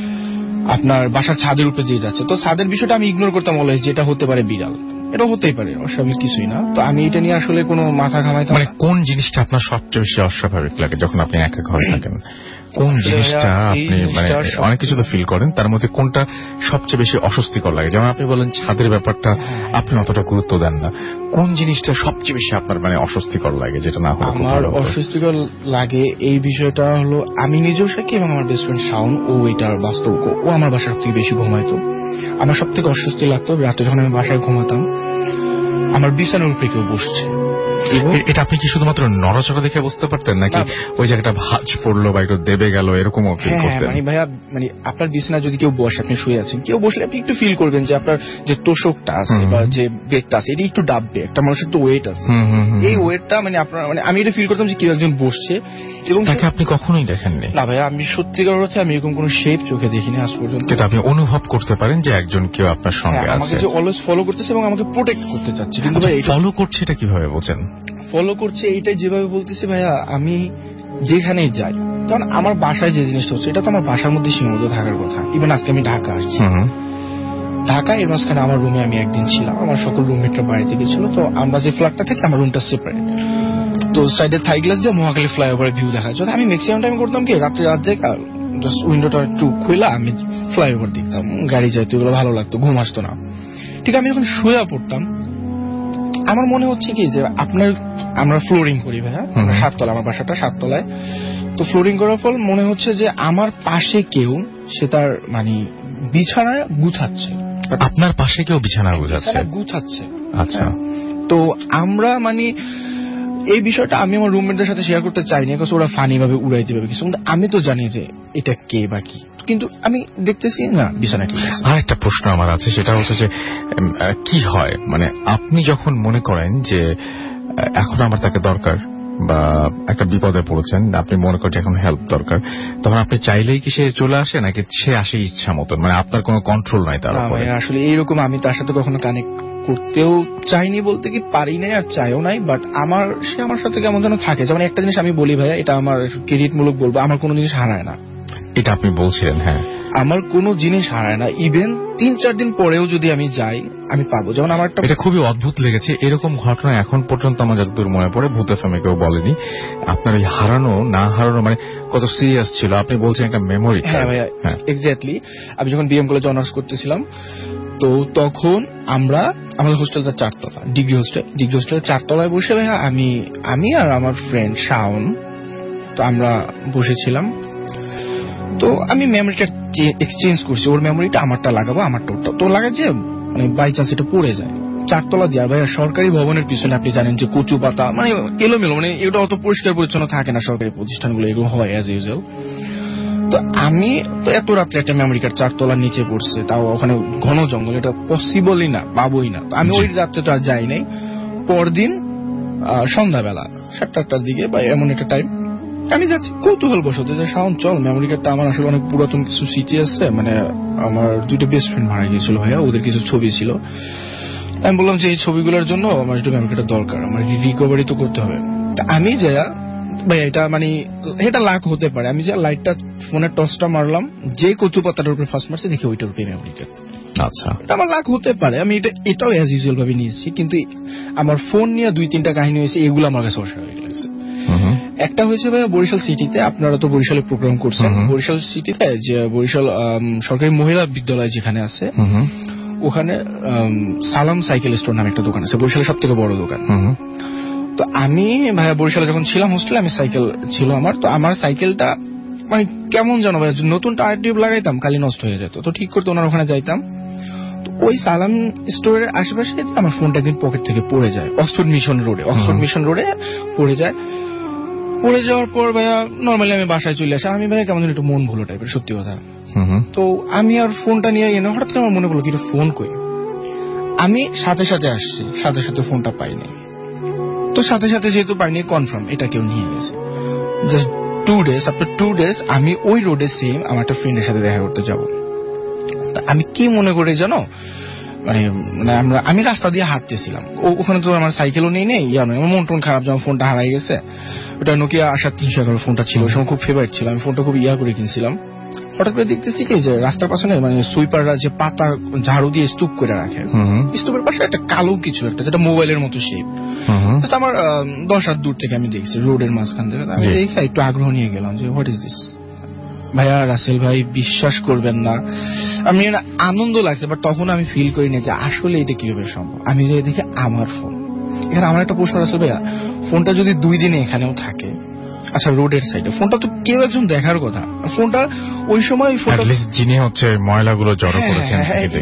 আপনার বাসার ছাদের উপরে দিয়ে যাচ্ছে। তো ছাদের বিষয়টা আমি ইগনোর করতাম অলওয়েজ, যেটা হতে পারে বিড়াল, এটা হতেই পারে, অস্বাভাবিক কিছুই না। তো আমি এটা নিয়ে আসলে কোনো মাথা ঘামাইতাম। মানে কোন জিনিসটা আপনার সবচেয়ে বেশি অস্বাভাবিক লাগে যখন আপনি একা ঘরে থাকেন? কোন জিনিসটা আপনি মানে অনেক কিছু তো ফিল করেন, তার মধ্যে কোনটা সবচেয়ে বেশি অস্বস্তিকর লাগে? যেমন আপনি বলেন ছাদের ব্যাপারটা আপনি অতটা গুরুত্ব দেন না, কোন জিনিসটা সবচেয়ে বেশি আপনার মানে অস্বস্তিকর লাগে যেটা না হলে? আমার অস্বস্তিকর লাগে এই বিষয়টা হলো আমি নিজেও সাক্ষী এবং আমার বেস্ট ফ্রেন্ড শাওন, ও এটার বাস্তব, ও আমার বাসায় সব থেকে বেশি ঘুমাইতো। আমার সব থেকে অস্বস্তি লাগতো রাতে যখন আমি বাসায় ঘুমাতাম আমার বিছানার উপরে কেউ বসছে। এটা আপনি কি শুধুমাত্র নড়াচড়া দেখে বুঝতে পারতেন, নাকি ওই জায়গাটা ভাঁজ পড়লো বা একটু দেবে গেল এরকম ফিল করতেন? মানে ভাইয়া মানে আপনার বিছানা যদি কেউ বসে, আপনি শুয়ে আছেন, কেউ বসলে আপনি একটু ফিল করবেন যে আপনার যে তোষকটা আছে বা যে বেডটা আছে এটা একটু ডাববে, একটা মানুষের তো ওয়েট আছে, এই ওয়েটটা মানে আপনার মানে আমি এটা ফিল করতাম যে কেউ একজন বসছে। এবং তাকে আপনি কখনোই দেখেননি? না ভাইয়া, আমি সত্যিকার অর্থে আমি এরকম কোনো শেপ চোখে দেখিনি আজ পর্যন্ত। এটা আপনি অনুভব করতে পারেন যে একজন কেউ আপনার সঙ্গে আছে, আমাকে যে অলওয়েজ ফলো করতেছে এবং আমাকে প্রোটেক্ট করতে চাচ্ছে। কিন্তু ভাই ফলো করছে এটা কিভাবে বোঝেন? ফলো করছে এইটাই যেভাবে বলতেছি ভাইয়া, আমি যেখানেই যাই, কারণ আমার বাসায় যে জিনিসটা হচ্ছে এটা তো আমার বাসার মধ্যে সীমাবদ্ধ থাকার কথা। ইভেন আজকে আমি ঢাকা আসছি, ঢাকা এর মাঝখানে আমার রুমে আমি একদিন ছিলাম, আমার সকল রুমমেটরা বাড়িতে গেছিল। তো আমরা যে ফ্ল্যাটটা থেকে আমার রুমটা সেপারেট, তো সাইডে থাই গ্লাস দিয়ে মহাখালী ফ্লাইওভারের ভিউ দেখা যায়। আমি ম্যাক্সিমাম টাইম করতাম কি, রাত্রে রাত যাই জাস্ট উইন্ডোটা একটু খুলে আমি ফ্লাইওভার দেখতাম, গাড়ি যাইতো, এগুলো ভালো লাগতো, ঘুম আসতো না। ঠিক আমি যখন শুয়ে পড়তাম আমার মনে হচ্ছে কি যে আপনার আমরা ফ্লোরিং করি ভাইয়া, সাততলা, আমার বাসাটা সাততলায়। তো ফ্লোরিং করার ফল মনে হচ্ছে যে আমার পাশে কেউ সে তার মানে বিছানায় গুছাচ্ছে। আপনার পাশে কেউ বিছানা গুছাচ্ছে গুছাচ্ছে আচ্ছা। তো আমরা মানে এই বিষয়টা আমি আমার রুমমেটদের সাথে শেয়ার করতে চাইনি, কারণ ওরা ফানি ভাবে উড়াই দিবে কিছু, কিন্তু আমি তো জানি যে এটা কে বা কি, কিন্তু আমি দেখতেছি না বিছানা ঠিক আছে। আর একটা প্রশ্ন আমার আছে, সেটা হচ্ছে যে কি হয় মানে আপনি যখন মনে করেন যে এখন আমার তাকে দরকার বা একটা বিপদে পড়েছেন, আপনি মনে করেন এখন হেল্প দরকার, তখন আপনি চাইলেই কি সে চলে আসে নাকি সে আসে ইচ্ছা মতন, মানে আপনার কোনো কন্ট্রোল নাই তার উপরে? আসলে এইরকম আমি তার সাথে কখনো কানেক্ট করতেও চাইনি, বলতে কি পারি নাই আর চাইও নাই, বাট আমার সে আমার সাথে কেমন যেন থাকে। যেমন একটা জিনিস আমি বলি ভাইয়া, এটা আমার ক্রেডিট মূলক বলবো, আমার কোনো জিনিস হারায় না। এটা আপনি বলছিলেন? হ্যাঁ, আমার কোনো জিনিস হারায় না, ইভেন তিন চার দিন পরেও যদি আমি যাই আমি পাবো। যেমন আমার একটা এটা খুবই অদ্ভুত লেগেছে, এরকম ঘটনা এখন পর্যন্ত আমার যতদূর মনে পড়ে ভূত এফএম কেউ বলেনি। আপনার এই হারানো না হারানো মানে কত সিরিয়াস ছিল, আপনি বলছেন একটা মেমোরি। হ্যাঁ ভাইয়া, এক্স্যাক্টলি। আমি যখন বিএম কলেজে অনার্স করতেছিলাম, তো তখন আমরা আমাদের হোস্টেলটা চারতলা, ডিগ্রি হোস্টেল, ডিগ্রি হোস্টেলের চারতলায় বসে ভাইয়া আমি আমি আর আমার ফ্রেন্ড শাওন, তো আমরা বসেছিলাম। তো আমি মেমোরিটা এক্সচেঞ্জ করছি, ওর মেমোরিটা আমারটা লাগাবো, আমারটা ওরটা তো লাগা যে মানে বাই চান্স এটা পড়ে যায় চারতলা দিয়ে। ভাইয়া সরকারি ভবনের পিছনে আপনি জানেন যে কচু পাতা মানে এলোমেলো, মানে এটা অত পরিষ্কার পরিচ্ছন্ন থাকে না সরকারি প্রতিষ্ঠানগুলো, এগুলো হয় অ্যাজ ইউজুয়াল। তো আমি তো এত রাত্রে একটা মেমোরি কার্ড চারতলার নিচে পড়ছে, তাও ওখানে ঘন জঙ্গল, এটা পসিবলই না, পাবোই না। তো আমি ওই রাত্রে তো আর যাই নাই। পরদিন সন্ধ্যাবেলা সাতটা আটটার দিকে বা এমন একটা টাইম আমি যাচ্ছি কৌতূহল বসতে যে শাওন চল, মেমোরি কার্ডটা আমার আসলে অনেক পুরাতন কিছু স্মৃতি আছে, মানে আমার দুইটা বেস্ট ফ্রেন্ড মারা গিয়েছিল ভাইয়া, ওদের কিছু ছবি ছিল। আমি বললাম যে এই ছবিগুলোর জন্য আমার একটু মেমোরি কার্ডটা দরকার, আমার রিকভারি তো করতে হবে। আমি যাইয়া ভাই এটা মানে এটা লাখ হতে পারে, আমি যে লাইটটা ফোনের টর্চটা মারলাম, যে কচু পাতাটার উপরে ফার্স্ট মারছে দেখি ওইটার উপরে মেমোরি কার্ড। আচ্ছা, এটা আমার লাখ হতে পারে, আমি এটা এটাও অ্যাজ ইউজুয়াল ভাবে নিয়েছি, কিন্তু আমার ফোন নিয়ে দুই তিনটা কাহিনী হয়েছে, এগুলো আমার কাছে অস্বাভাবিক লাগছে। একটা হয়েছে ভাইয়া বরিশাল সিটিতে, আপনারা তো বরিশালে প্রোগ্রাম করছেন, বরিশাল সিটিতে যে বরিশাল সরকারি মহিলা বিদ্যালয় যেখানে আছে ওখানে সালাম সাইকেল স্টোর নামে একটা দোকান আছে, বরিশালের সব থেকে বড় দোকান। তো আমি ভাইয়া বরিশালে যখন ছিলাম হোস্টেলে, আমি সাইকেল ছিল আমার, তো আমার সাইকেলটা মানে কেমন জানো ভাই, নতুন টায়ার টিউব লাগাইতাম খালি নষ্ট হয়ে যেত, তো ঠিক করতে ওনার ওখানে যাইতাম। তো ওই সালাম স্টোরের আশেপাশে আমার ফোনটা একদিন পকেট থেকে পড়ে যায় অক্সফোর্ড মিশন রোডে অক্সফোর্ড মিশন রোডে পড়ে যায়। পড়ে যাওয়ার পর ভাইয়া নর্মালি আমি বাসায় চলে আসি, আমি ভাইয়া কেমন যেন একটু মন ভুলো টাইপের, সত্যি কথা। তো আমি আর ফোনটা নিয়ে এনে হঠাৎ করে আমার মনে পড়লো কি ফোন কই। আমি সাথে সাথে আসছি, সাথে সাথে ফোনটা পাইনি। তো সাথে সাথে যেহেতু পাইনি কনফার্ম এটা কেউ নিয়ে গেছে। Just two days after two days আমি ওই রোডে সেম আমার একটা ফ্রেন্ডের সাথে দেখা করতে যাবো। আমি কি মনে করি জানো, মানে আমরা আমি রাস্তা দিয়ে হাঁটতেছিলাম, ওখানে তো আমার সাইকেলও নেই নেই ইয়া নয়, আমার মন টন খারাপ, যেমন ফোনটা হারাই গেছে। ওটা নোকিয়া আসার তিনশো এগারো ফোনটা ছিল, ওই সময় খুব ফেভারিট ছিল, আমি ফোনটা খুব ইয়া করে কিনছিলাম। হঠাৎ করে দেখতেছি কি যে রাস্তার পাশে মানে সুইপাররা যে পাতা ঝাড়ু দিয়ে স্তূপ করে রাখে, স্তূপের পাশে একটা কালো কিছু একটা যেটা মোবাইলের মতো শেপ, আমার দশ হাত দূর থেকে আমি দেখছি রোডের মাঝখান থেকে। আমি দেখে একটু আগ্রহ নিয়ে গেলাম যে হোয়াট ইজ দিস। ভাইয়া রাসেল ভাই বিশ্বাস করবেন না, আমি আনন্দ লাগছে, বাট তখন আমি ফিল করি না যে আসলে এটা কিভাবে সম্ভব। আমি যে দেখি আমার ফোন, এখানে আমার একটা প্রশ্ন রাসেল ভাইয়া, ফোনটা যদি দুই দিনে এখানেও থাকে, আচ্ছা রোডের সাইডে, ফোনটা তো কেউ একজন দেখার কথা। ফোনটা ওই সময় যিনি হচ্ছে ময়লাগুলো জড়ো করেছেন,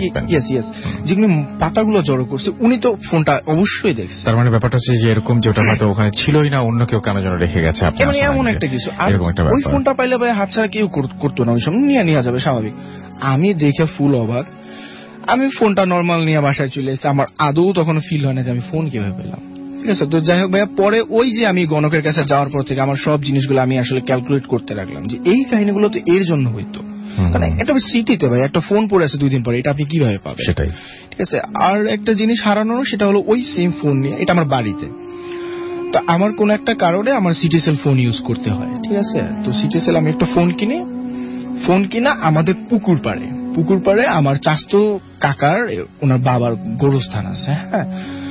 যেগুলো পাতাগুলো জড়ো করছে, উনি তো ফোনটা অবশ্যই দেখছে। তার মানে ব্যাপারটা হচ্ছে যে এরকম যে ওটা হয়তো ওখানে ছিলই না, অন্য কেউ কেন যেন রেখে গেছে, এমন একটা কিছু। ওই ফোনটা পাইলে ভাই হাত ছাড়া কেউ করতো না, ওই সময় নিয়ে নিয়ে যাবে স্বাভাবিক। আমি দেখে ফুল অবাক, আমি ফোনটা নর্মাল নিয়ে বাসায় চলে এসেছি, আমার আদৌ তখন ফিল হয় না যে আমি ফোন কিভাবে পেলাম। ঠিক আছে, তো যাই হোক ভাইয়া, পরে ওই যে আমি গণকের কাছে যাওয়ার পর থেকে আমার সব জিনিসগুলো আমি আসলে ক্যালকুলেট করতে লাগলাম যে এই কাহিনীগুলো তো এর জন্য হইতো। মানে একটা সিটিতে ভাই একটা ফোন পড়ে আছে দুই দিন পরে, এটা আপনি কিভাবে পাবেন? সেটাই ঠিক আছে। আর একটা জিনিস হারানো, সেটা হলো ওই সেম ফোন নিয়ে, এটা আমার বাড়িতে, তো আমার কোন একটা কারণে আমার সিটিসেল ফোন ইউজ করতে হয়। ঠিক আছে, তো সিটিসেল আমি একটা ফোন কিনে ফোন কিনা আমাদের পুকুর পাড়ে পুকুর পাড়ে আমার চাস্তো কাকার ওনার বাবার গোরস্থান আছে। হ্যাঁ,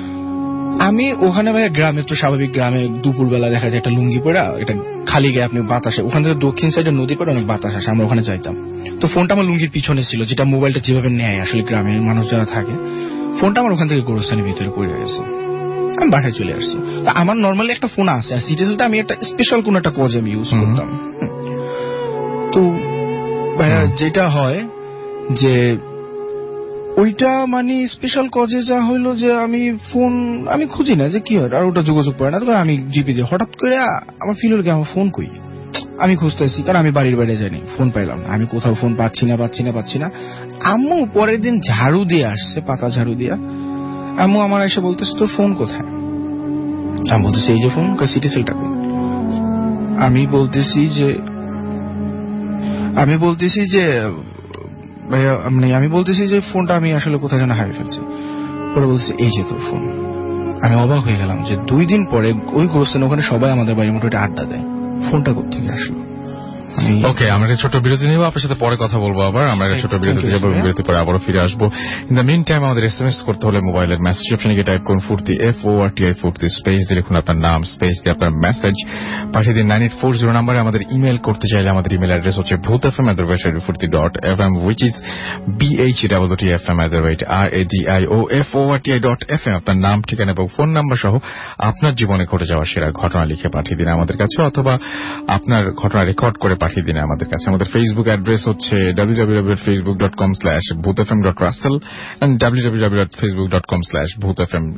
আমি ওখানে ভাই গ্রামে তো স্বাভাবিক, গ্রামে দুপুর বেলা দেখা যায় একটা লুঙ্গি পরে এটা খালি গায়ে আপনি বাতাসে, ওখান থেকে দক্ষিণ সাইডে নদী পরে অনেক বাতাস আসে, আমরা ওখানে যাইতাম। তো ফোনটা আমার লুঙ্গির পিছনে ছিল, যেটা মোবাইলটা যেভাবে নেয় আসলে গ্রামের মানুষ যারা থাকে, ফোনটা আমার ওখান থেকে গোরস্থানের ভিতরে পড়ে গেছে। আমি বাসায় চলে আসছি। তা আমার নর্মালি একটা ফোন আছে, আর সিটিসেলটা আমি একটা স্পেশাল কোন একটা কজে আমি ইউজ করতাম। তো ভাইয়া যেটা হয় যে ওইটা মানে স্পেশাল কজে যা হইলো যে আমি ফোন আমি খুঁজি না যে কি হয়, আর ওটা যোগাযোগ করে না, তবে আমি জিপি দিই। হঠাৎ করে আমার ফিল হলো কি আমার ফোন কই, আমি খুঁজতেছি, কারণ আমি বাড়ির বাইরে যাইনি, ফোন পাইলাম না, আমি কোথাও ফোন পাচ্ছি না পাচ্ছি না পাচ্ছি না আম্মু পরের দিন ঝাড়ু দিয়ে আসছে, পাতা ঝাড়ু দিয়া, আম্মু আমার এসে বলতেছে তোর ফোন কোথায়? আমি বলতেছি এই যে ফোন, সিটিসেলটা কই? আমি বলতেছি যে আমি বলতেছি যে মানে আমি বলতেছি যে ফোনটা আমি আসলে কোথায় যেন হারিয়ে ফেলছি। পরে বলছে এই যে তোর ফোন। আমি অবাক হয়ে গেলাম যে দুই দিন পরে ওই গোরস্থানে ওখানে সবাই আমাদের বাড়ির মোটামুটি আড্ডা দেয়, ফোনটা কোথেকে আসলো? ওকে, আমরা একটা ছোট বিরতি নেব, আপনার সাথে পরে কথা বলবো আবার। আমরা একটা ছোট বিরতি যাবো, বিরতি পরে আবারও ফিরে আসবো। ইন দ্য মিন টাইম আমাদের এসএমএস করতে হলে মোবাইলের মেসেজ অপশনে গিয়ে টাইপ করুন Foorti, F O R T I Foorti, space দিয়ে লিখুন আপনার নাম, স্পেস দিয়ে আপনার মেসেজ পাঠিয়ে দিন নাইন এইট ফোর জিরো নাম্বারে। আমাদের ইমেল করতে চাইলে আমাদের ইমেল অ্যাড্রেস হচ্ছে Bhoot F M at the rate radio Foorti dot F M, which is B H double T F M at the rate R A D I O F O R T I dot F M. আপনার নাম, ঠিকানা এবং phone number সহ আপনার জীবনে ঘটে যাওয়া সেরা ঘটনা লিখে পাঠিয়ে দিন আমাদের কাছে, অথবা আপনার ঘটনা রেকর্ড করে পাঠিয়ে দিন আমাদের কাছে। আমাদের ফেসবুক অ্যাড্রেস হচ্ছে W W W dot Facebook dot com slash Bhoot F M dot Russell and W W W dot Facebook dot com slash Bhoot F M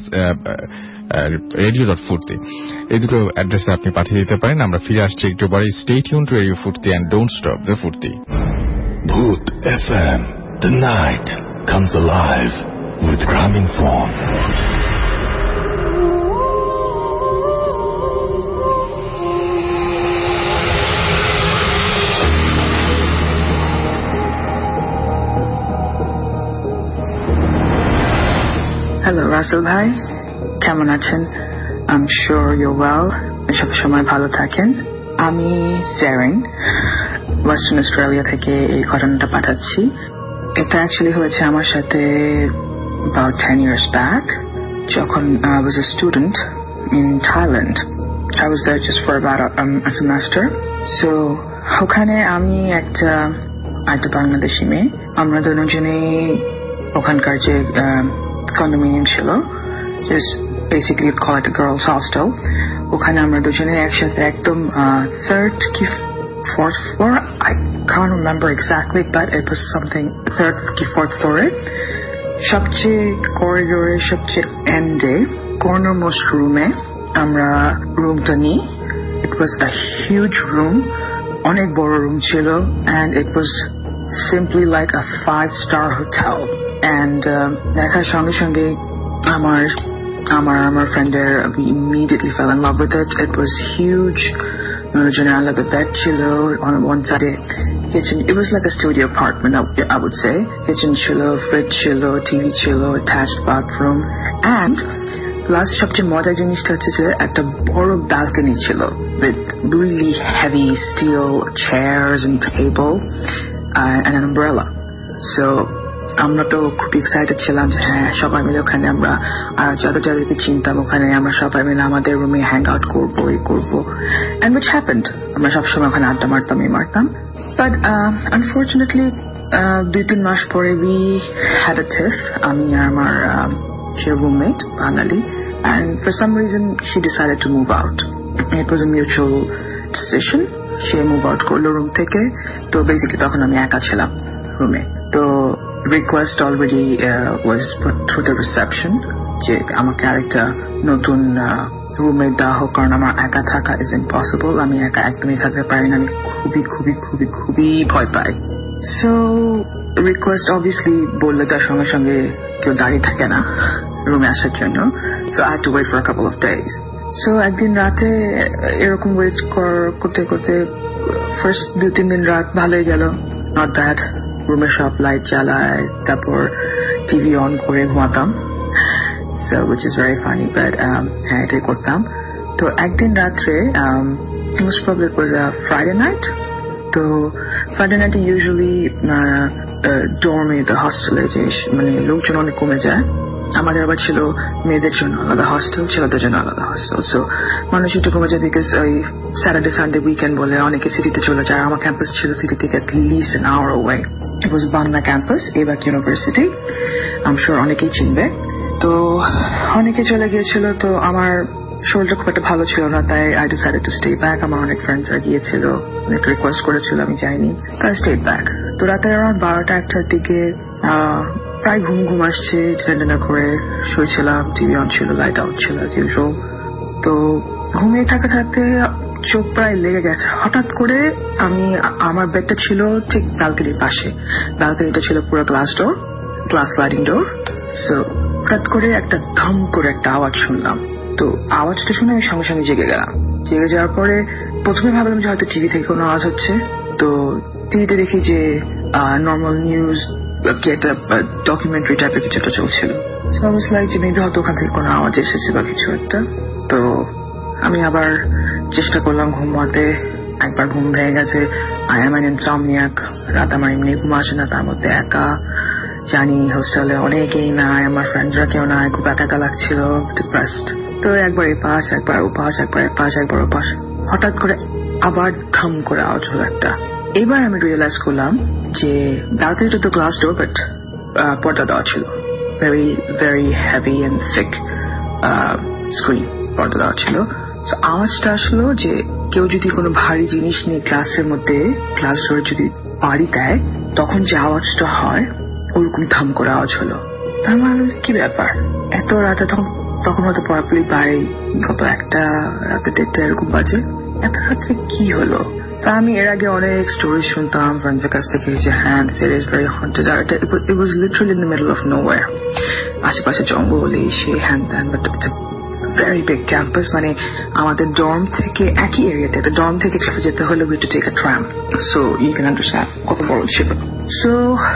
radio dot Foorti. এই দুটো অ্যাড্রেসে আপনি পাঠিয়ে দিতে পারেন। আমরা ফিরে আসছি একটু পরে। Stay tune to radio Foorti and don't stop the Foorti. Bhoot F M, the night comes alive with Grameenphone. Hello Russell ভাই, কেমন আছেন? I am sure you well, সব সময় ভালো থাকেন। আমি জেরিন ওয়েস্টার্ন অস্ট্রেলিয়া থেকে এই ঘটনাটা পাঠাচ্ছি। এটা অ্যাকচুয়ালি হয়েছে আমার সাথে about ten years back, যখন I was a student in Thailand. I was there just for about a, um, a semester. So ওখানে আমি একটা একটা বাংলাদেশি মেয়ে, আমরা দুজনেই ওখানকার যে কন্ডোমিনিয়াম ছিল, basically you'd call it a girls hostel. ওখানে আমরা দুজনে একসাথে একদম third কি fourth floor, I can't remember exactly, but it was something third কি fourth floor. সবচেয়ে করিডোরে সবচেয়ে এন্ডে কর্নার মোস্ট রুমে আমরা রুমটা নিই. It was a huge room, অনেক বড় রুম ছিল, and it was simply like a five star hotel. And দেখার সঙ্গে সঙ্গে আমার আমার আমার ফ্রেন্ডের we immediately fell in love with it. It was huge. Generally, the bed chilo on one side, kitchen. It was like a studio apartment, I would say. Kitchen chilo, fridge chilo, T V chilo, attached bathroom, and last সবচেয়ে মজার জিনিসটা হচ্ছে যে একটা বড় balcony ছিল with really heavy steel chairs and table uh, and an umbrella. So আমরা তো খুব এক্সাইটেড ছিলাম যে হ্যাঁ সবাই মিলে ওখানে আমরা আর যাদের যাদেরকে চিনতাম ওখানে আমরা সবাই মিলে আমাদের রুমে হ্যাং আউট করবো এই করবো, and which happened. আমরা সবসময় ওখানে আড্ডা মারতাম এই মারতাম, but uh, unfortunately uh, দুই তিন মাস পরে we had a tiff, আমি আর আমার সে roommate Bangali, and for some reason she decided to move out. It was a mutual decision. she move out করলো রুম থেকে. তো বেসিক্যালি তখন আমি একা ছিলাম রুমে. তো request already uh, was put through the reception যে আমাকে আরেকটা নতুন রুমে দেওয়া হোক, কারণ আমার একা থাকা is impossible. আমি একা একদমই থাকতে পারি না, আমি খুবই খুবই খুবই খুবই ভয় পাই. So request obviously বললে তার সঙ্গে সঙ্গে কেউ দাঁড়িয়ে থাকে না রুমে আসার জন্য. So I had to wait for a couple of days. So একদিন রাতে এরকম ওয়েট করতে করতে ফার্স্ট দুই তিন দিন রাত ভালোই গেল, not bad. রুমে সব লাইট জ্বালায়, তারপর টিভি অন করে ঘুমাতাম, so which is very funny, but um, হ্যাঁ এটাই করতাম. তো একদিন রাত্রে um, most probably it was a Friday night. তো Friday night usually ডর্মে দ্য হস্টেলে যে মানে লোকজন অনেক কমে যায়. আমাদের আবার ছিল মেয়েদের জন্য আলাদা হস্টেল, ছেলেদের জন্য আলাদা হস্টেল. সো মানুষ একটু কমে যায় বিকজ ওই স্যাটারডে সানডে উইকেন্ড বলে অনেকে সিটিতে চলে যায়. আমার ক্যাম্পাস ছিল সিটি থেকে at least an hour away. It was Bang Na campus, ABAC university. I am sure অনেকেই চিনবে. তো অনেকে চলে গিয়েছিল, তো আমার শরীরটা খুব একটা ভালো ছিল না, তাই I decided to stay back. আমার অনেক ফ্রেন্ডসরা গিয়েছিল, অনেক রিকোয়েস্ট করেছিল, আমি যাইনি, তাই স্টেড ব্যাক. তো রাতের অ্যারাউন্ড বারোটা একটার দিকে প্রায় ঘুম ঘুম আসছে, ডিনার করে শুয়েছিলাম, টিভি অন ছিল, লাইট আউট ছিল অ্যাজ ইউজুয়াল. তো ঘুমিয়ে থাকতে থাকতে চোখ প্রায় লেগে গেছে. হঠাৎ করে আমি আমার বেডটা ছিল ঠিক ব্যালকনির পাশে, ব্যালকনিটা ছিল পুরো glass door, glass sliding door. So হঠাৎ করে একটা ধম করে একটা আওয়াজ শুনলাম. তো আওয়াজটা শুনে আমি সঙ্গে সঙ্গে জেগে গেলাম. জেগে যাওয়ার পরে প্রথমে ভাবলাম যে হয়তো টিভি থেকে কোনো আওয়াজ হচ্ছে. তো টিভিতে দেখি যে নর্মাল নিউজ কি একটা ডকুমেন্টারি টাইপের কিছু একটা চলছিল. সো আই ওয়াজ লাইক যে মেবি হয়তো ওখান থেকে কোনো আওয়াজ এসেছে বা কিছু একটা. তো আমি আবার চেষ্টা করলাম ঘুমাতে, একবার ঘুম ভেঙে গেছে. আই এম অ্যান ইনসমনিয়াক, রাত আমার এমনি ঘুম আসে না, তার মধ্যে একা, জানি হোস্টেলে অনেকেই নাই, আমার ফ্রেন্ডসরা কেউ নাই, খুব একা একা লাগছিল, ডিপ্রেসড. তো একবার এপাশ একবার ওপাশ, একবার এপাশ একবার ওপাশ, হঠাৎ করে আবার ধাম করে আওয়াজ হলো একটা. এবার আমি রিয়েলাইজ করলাম যে ব্যালকনিটা তো গ্লাস ডোর, বাট পর্দা দেওয়া ছিল, very very heavy and thick screen পর্দা দেওয়া ছিল. তো আওয়াজটা আসলো যে কেউ যদি কোনো ভারী জিনিস নিয়ে ক্লাসের মধ্যে ক্লাস ডোরে যদি বাড়ি দেয়, তখন যে আওয়াজটা হয় ওরকম ধাম করে আওয়াজ হলো. তার মানে কি ব্যাপার এত রাতে, তখন তখন হয়তো প্রপারলি বাই কত একটা রাতে দেড়টা এরকম বাজে, এত রাত্রে কি হলো. তা আমি এর আগে অনেক স্টোরি শুনতাম ফ্রেন্ডসের কাছ থেকে যে হ্যাঁ this area is very haunted, আর এটা it was literally in the middle of nowhere, আশেপাশে জঙ্গল এই সে হ্যান ত্যান, but it's very big campus. মানে আমাদের ডর্ম থেকে একই এরিয়াতে, তো ডর্ম থেকে ক্লাসে যেতে হলে we to take a tram. So you can understand কত বড় ছিল. সো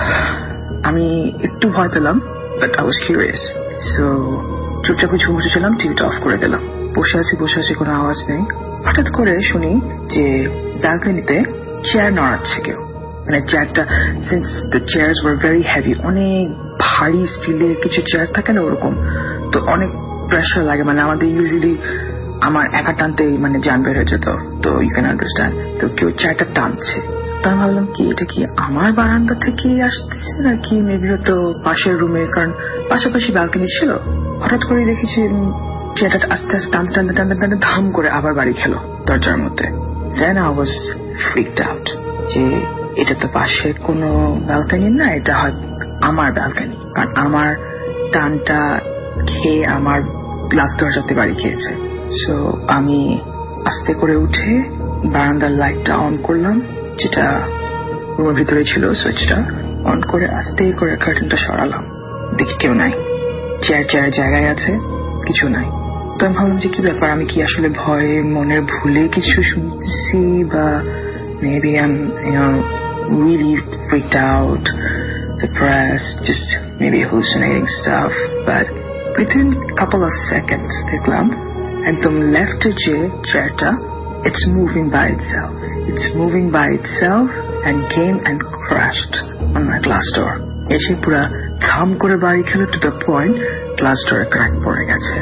আমি একটু ভয় পেলাম, but I was curious. So চুপচাপ ঝুম বসেছিলাম, টিভিটা অফ করে দিলাম. বসে আছি বসে আছি কোনো আওয়াজ নেই. হঠাৎ করে শুনি যে ব্যালকনিতে চেয়ার নড়াচ্ছে কেউ. মানে চেয়ারটা, since the chairs were very heavy, অনেক ভারী স্টিলের কিছু চেয়ার থাকে না ওরকম, তো অনেক প্রেশার লাগে. মানে আমাদের ইউজুয়ালি আমার একা টানতেই মানে জান বের হয়ে যেত, তো ইউ ক্যান আন্ডারস্ট্যান্ড. তো কেউ চেয়ারটা টানছে, তো আমি ভাবলাম কি এটা কি আমার বারান্দা থেকে আসতেছে নাকি মেবি হয়তো পাশের রুমে, কারণ পাশাপাশি ব্যালকনি ছিল. হঠাৎ করে দেখেছি চেয়ারটা আস্তে আস্তে টানতে টানতে টানতে টানতে ধাম করে আবার বাড়ি খেলো দরজার মধ্যে। Then I was freaked out যে এটা তো পাশে কোনো ব্যালকনি না, এটা হয় আমার ব্যালকনি, কারণ আমার টানটা খেয়ে আমার গ্লাস দরজাতে বাড়ি খেয়েছে। সো আমি আস্তে করে উঠে বারান্দার লাইটটা অন করলাম, যেটা রুমের ভিতরে ছিল, সুইচটা অন করে আস্তে করে কার্টেনটা সরালাম। দেখি কেউ নাই, চেয়ার চেয়ারের জায়গায় আছে, কিছু নাই। তো আমি ভাবলাম যে কি ব্যাপার, আমি কি আসলে ভয়ে মনের ভুলে কিছু শুনছি, বা maybe I'm you know really freaked out, depressed, just maybe hallucinating stuff. But within a couple of seconds দেখলাম একদম লেফট যে চেয়ারটা, it's moving by itself it's moving by itself and came and crashed on my glass door. এসে পুরা থাম করে বাড়ি খেলো to the point glass door crack পড়ে গেছে।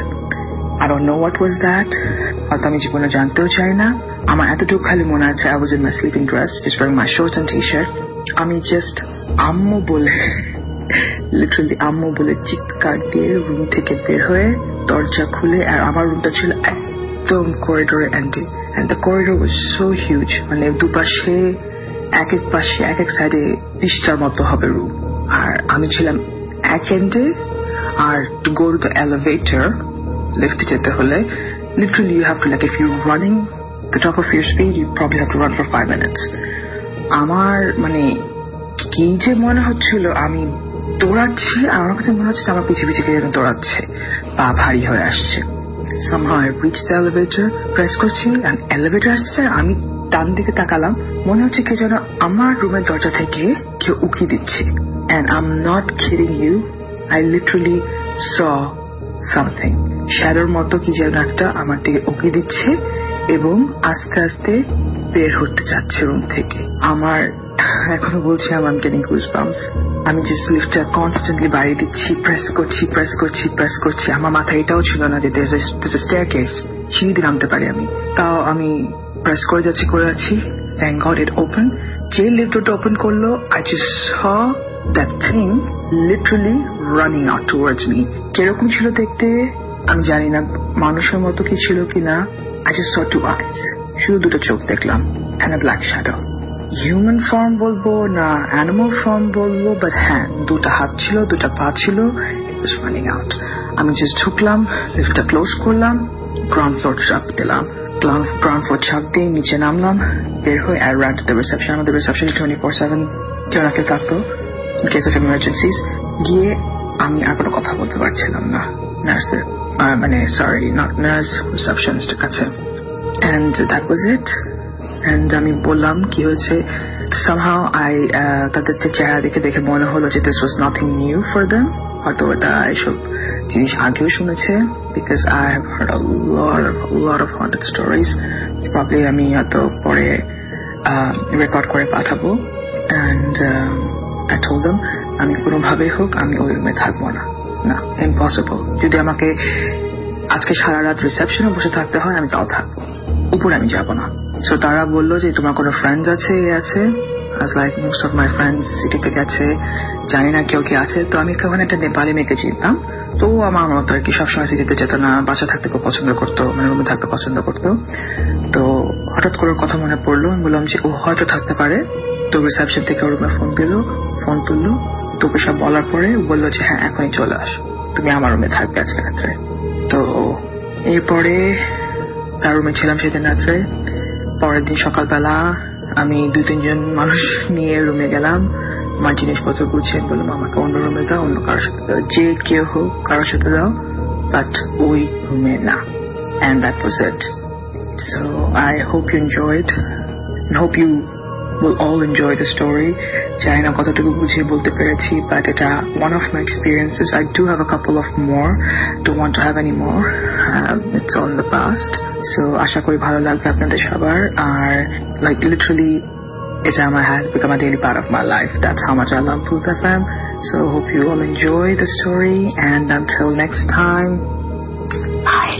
I don't know what was that, হয়তো আমি জীবনে জানতেও চাই না। আমার এতটুকু খালি মনে আছে I was in my sleeping dress, just wearing my shorts and t-shirt. আমি জাস্ট আম্মু বলে লিটারালি আম্মু বলে চিৎকার দিয়ে রুম থেকে বের হয়ে দরজা খুলে, আর আমার রুমটা ছিল একদম করিডোরে এন্ডে, and the corridor was so huge, মানে দুপাশে এক এক পাশে এক এক সাইডে বিশটার মতো হবে রুম, আর আমি ছিলাম এক এন্ডে। আর to go to the elevator, লিফটে যেতে হলে literally you have to, like if you're running the top of your speed, you probably have to run for five minutes. আমার মানে কি যে মনে হচ্ছিল আমি দৌড়াচ্ছি, আর আমার কাছে মনে হচ্ছে আমার পিছিয়ে পিছিয়ে যেন দৌড়াচ্ছে, পা ভারী হয়ে আসছে। somehow I reached the elevator, press করছি, and elevator আসছে, আমি ডান দিকে তাকালাম, মনে হচ্ছে কেউ যেন আমার রুমের দরজা থেকে কেউ উকি দিচ্ছে, and I'm not kidding you, I literally saw something, শ্যাডোর মতো কি যেন একটা আমার দিকে উকি দিচ্ছে এবং আস্তে আস্তে বের হতে যাচ্ছে রুম থেকে। আমার এখনো বলছি I'm getting goosebumps. আমি জাস্ট লিফটটা কনস্ট্যান্টলি বাড়িয়ে দিচ্ছি, প্রেস করছি প্রেস করছি প্রেস করছি। আমার মাথায় এটাও ছিল না যে there's a, there's a staircase, সিঁড়ি দিয়ে নামতে পারি আমি, তাও আমি প্রেস করে যাচ্ছি করে যাচ্ছি। Thank God it opened. যে লিফট ডোরটা ওপেন করলো, I just saw that thing literally running out towards me. কিরকম ছিল দেখতে আমি জানি না, মানুষের মতো কি ছিল কিনা। I just saw two eyes, শুধু দুটো চোখ দেখলাম, and a black shadow. Human form বলবো না অ্যানিমাল ফর্ম বলবো, বাট হ্যাঁ দুটা হাত ছিল, দুটা পা ছিল, it was running out. আমি জাস্ট ঢুকলাম, লিফটটা ক্লোজ করলাম, গ্রাউন্ড ফ্লোর চাপ দিলাম, গ্রাউন্ড ফ্লোর চাপ দিয়ে নিচে নামলাম, বের হয়ে I ran to the reception. আমাদের রিসেপশন টোয়েন্টি ফোর সেভেন কেউ না কেউ থাকতো in case of emergencies. গিয়ে আমি আর কোনো কথা বলতে পারছিলাম না নার্সের, মানে সরি নট নার্স, রিসেপশনিস্টের কাছে, and that was it. and আমি বললাম কি হয়েছে। somehow I uh, তাদের চেহারা দেখে দেখে মনে হলো যে this was nothing new for them, হয়তো এটা এইসব জিনিস আগেও শুনেছে, because I have heard a lot of a lot of haunted stories. probably আমি হয়তো পরে রেকর্ড করে পাঠাবো। and uh, I told them আমি কোনোভাবে হোক আমি ওই রুমে থাকবো না, না impossible. যদি আমাকে আজকে সারা রাত রিসেপশনে বসে থাকতে হয় আমি তাও থাকবো, উপরে আমি যাবো না। সো তারা বললো যে তোমার কোনো ফ্রেন্ডস আছে এ আছে, as like most of my friends সিটিতে গেছে, জানি না কেউ কি আছে। তো আমি ওখানে একটা নেপালি মেয়েকে চিনতাম, তো আমার মতো আর কি সবসময় সিটিতে যেত না, বাসা থাকতে খুব পছন্দ করতো, মানে রুমে থাকতে পছন্দ করতো। তো হঠাৎ করে কথা মনে পড়লো, আমি বললাম যে ও হয়তো থাকতে পারে। তো রিসেপশন থেকে ওর রুমে ফোন দিল, ফোন তুললো, তোকে সব বলার পরে বললো যে হ্যাঁ এখনই চলে আস, তুমি আমার রুমে থাকবে আজকে রাত্রে। তো এরপরে তার রুমে ছিলাম সেদিন রাত্রে। পরের দিন সকালবেলা আমি দুই তিনজন মানুষ নিয়ে রুমে গেলাম, আমার জিনিসপত্র গুছিয়ে বললাম আমাকে অন্য রুমে দাও, অন্য কারোর সাথে দাও, যে কেউ হোক কারোর সাথে দাও, বাট ওই রুমে না। and that was it. so I hope you enjoyed and hope you will all enjoy the story. জানি না কতটুকু বুঝিয়ে বলতে পেরেছি, but এটা one of my experiences. I do have a couple of more, don't want to have any more. um, it's all in the past. so আশা করি ভালো লাগবে আপনাদের সবার। আর like literally এটা আমার has become a daily part of my life. That's how much I love Booth F M. so hope you all enjoy the story, and until next time, bye.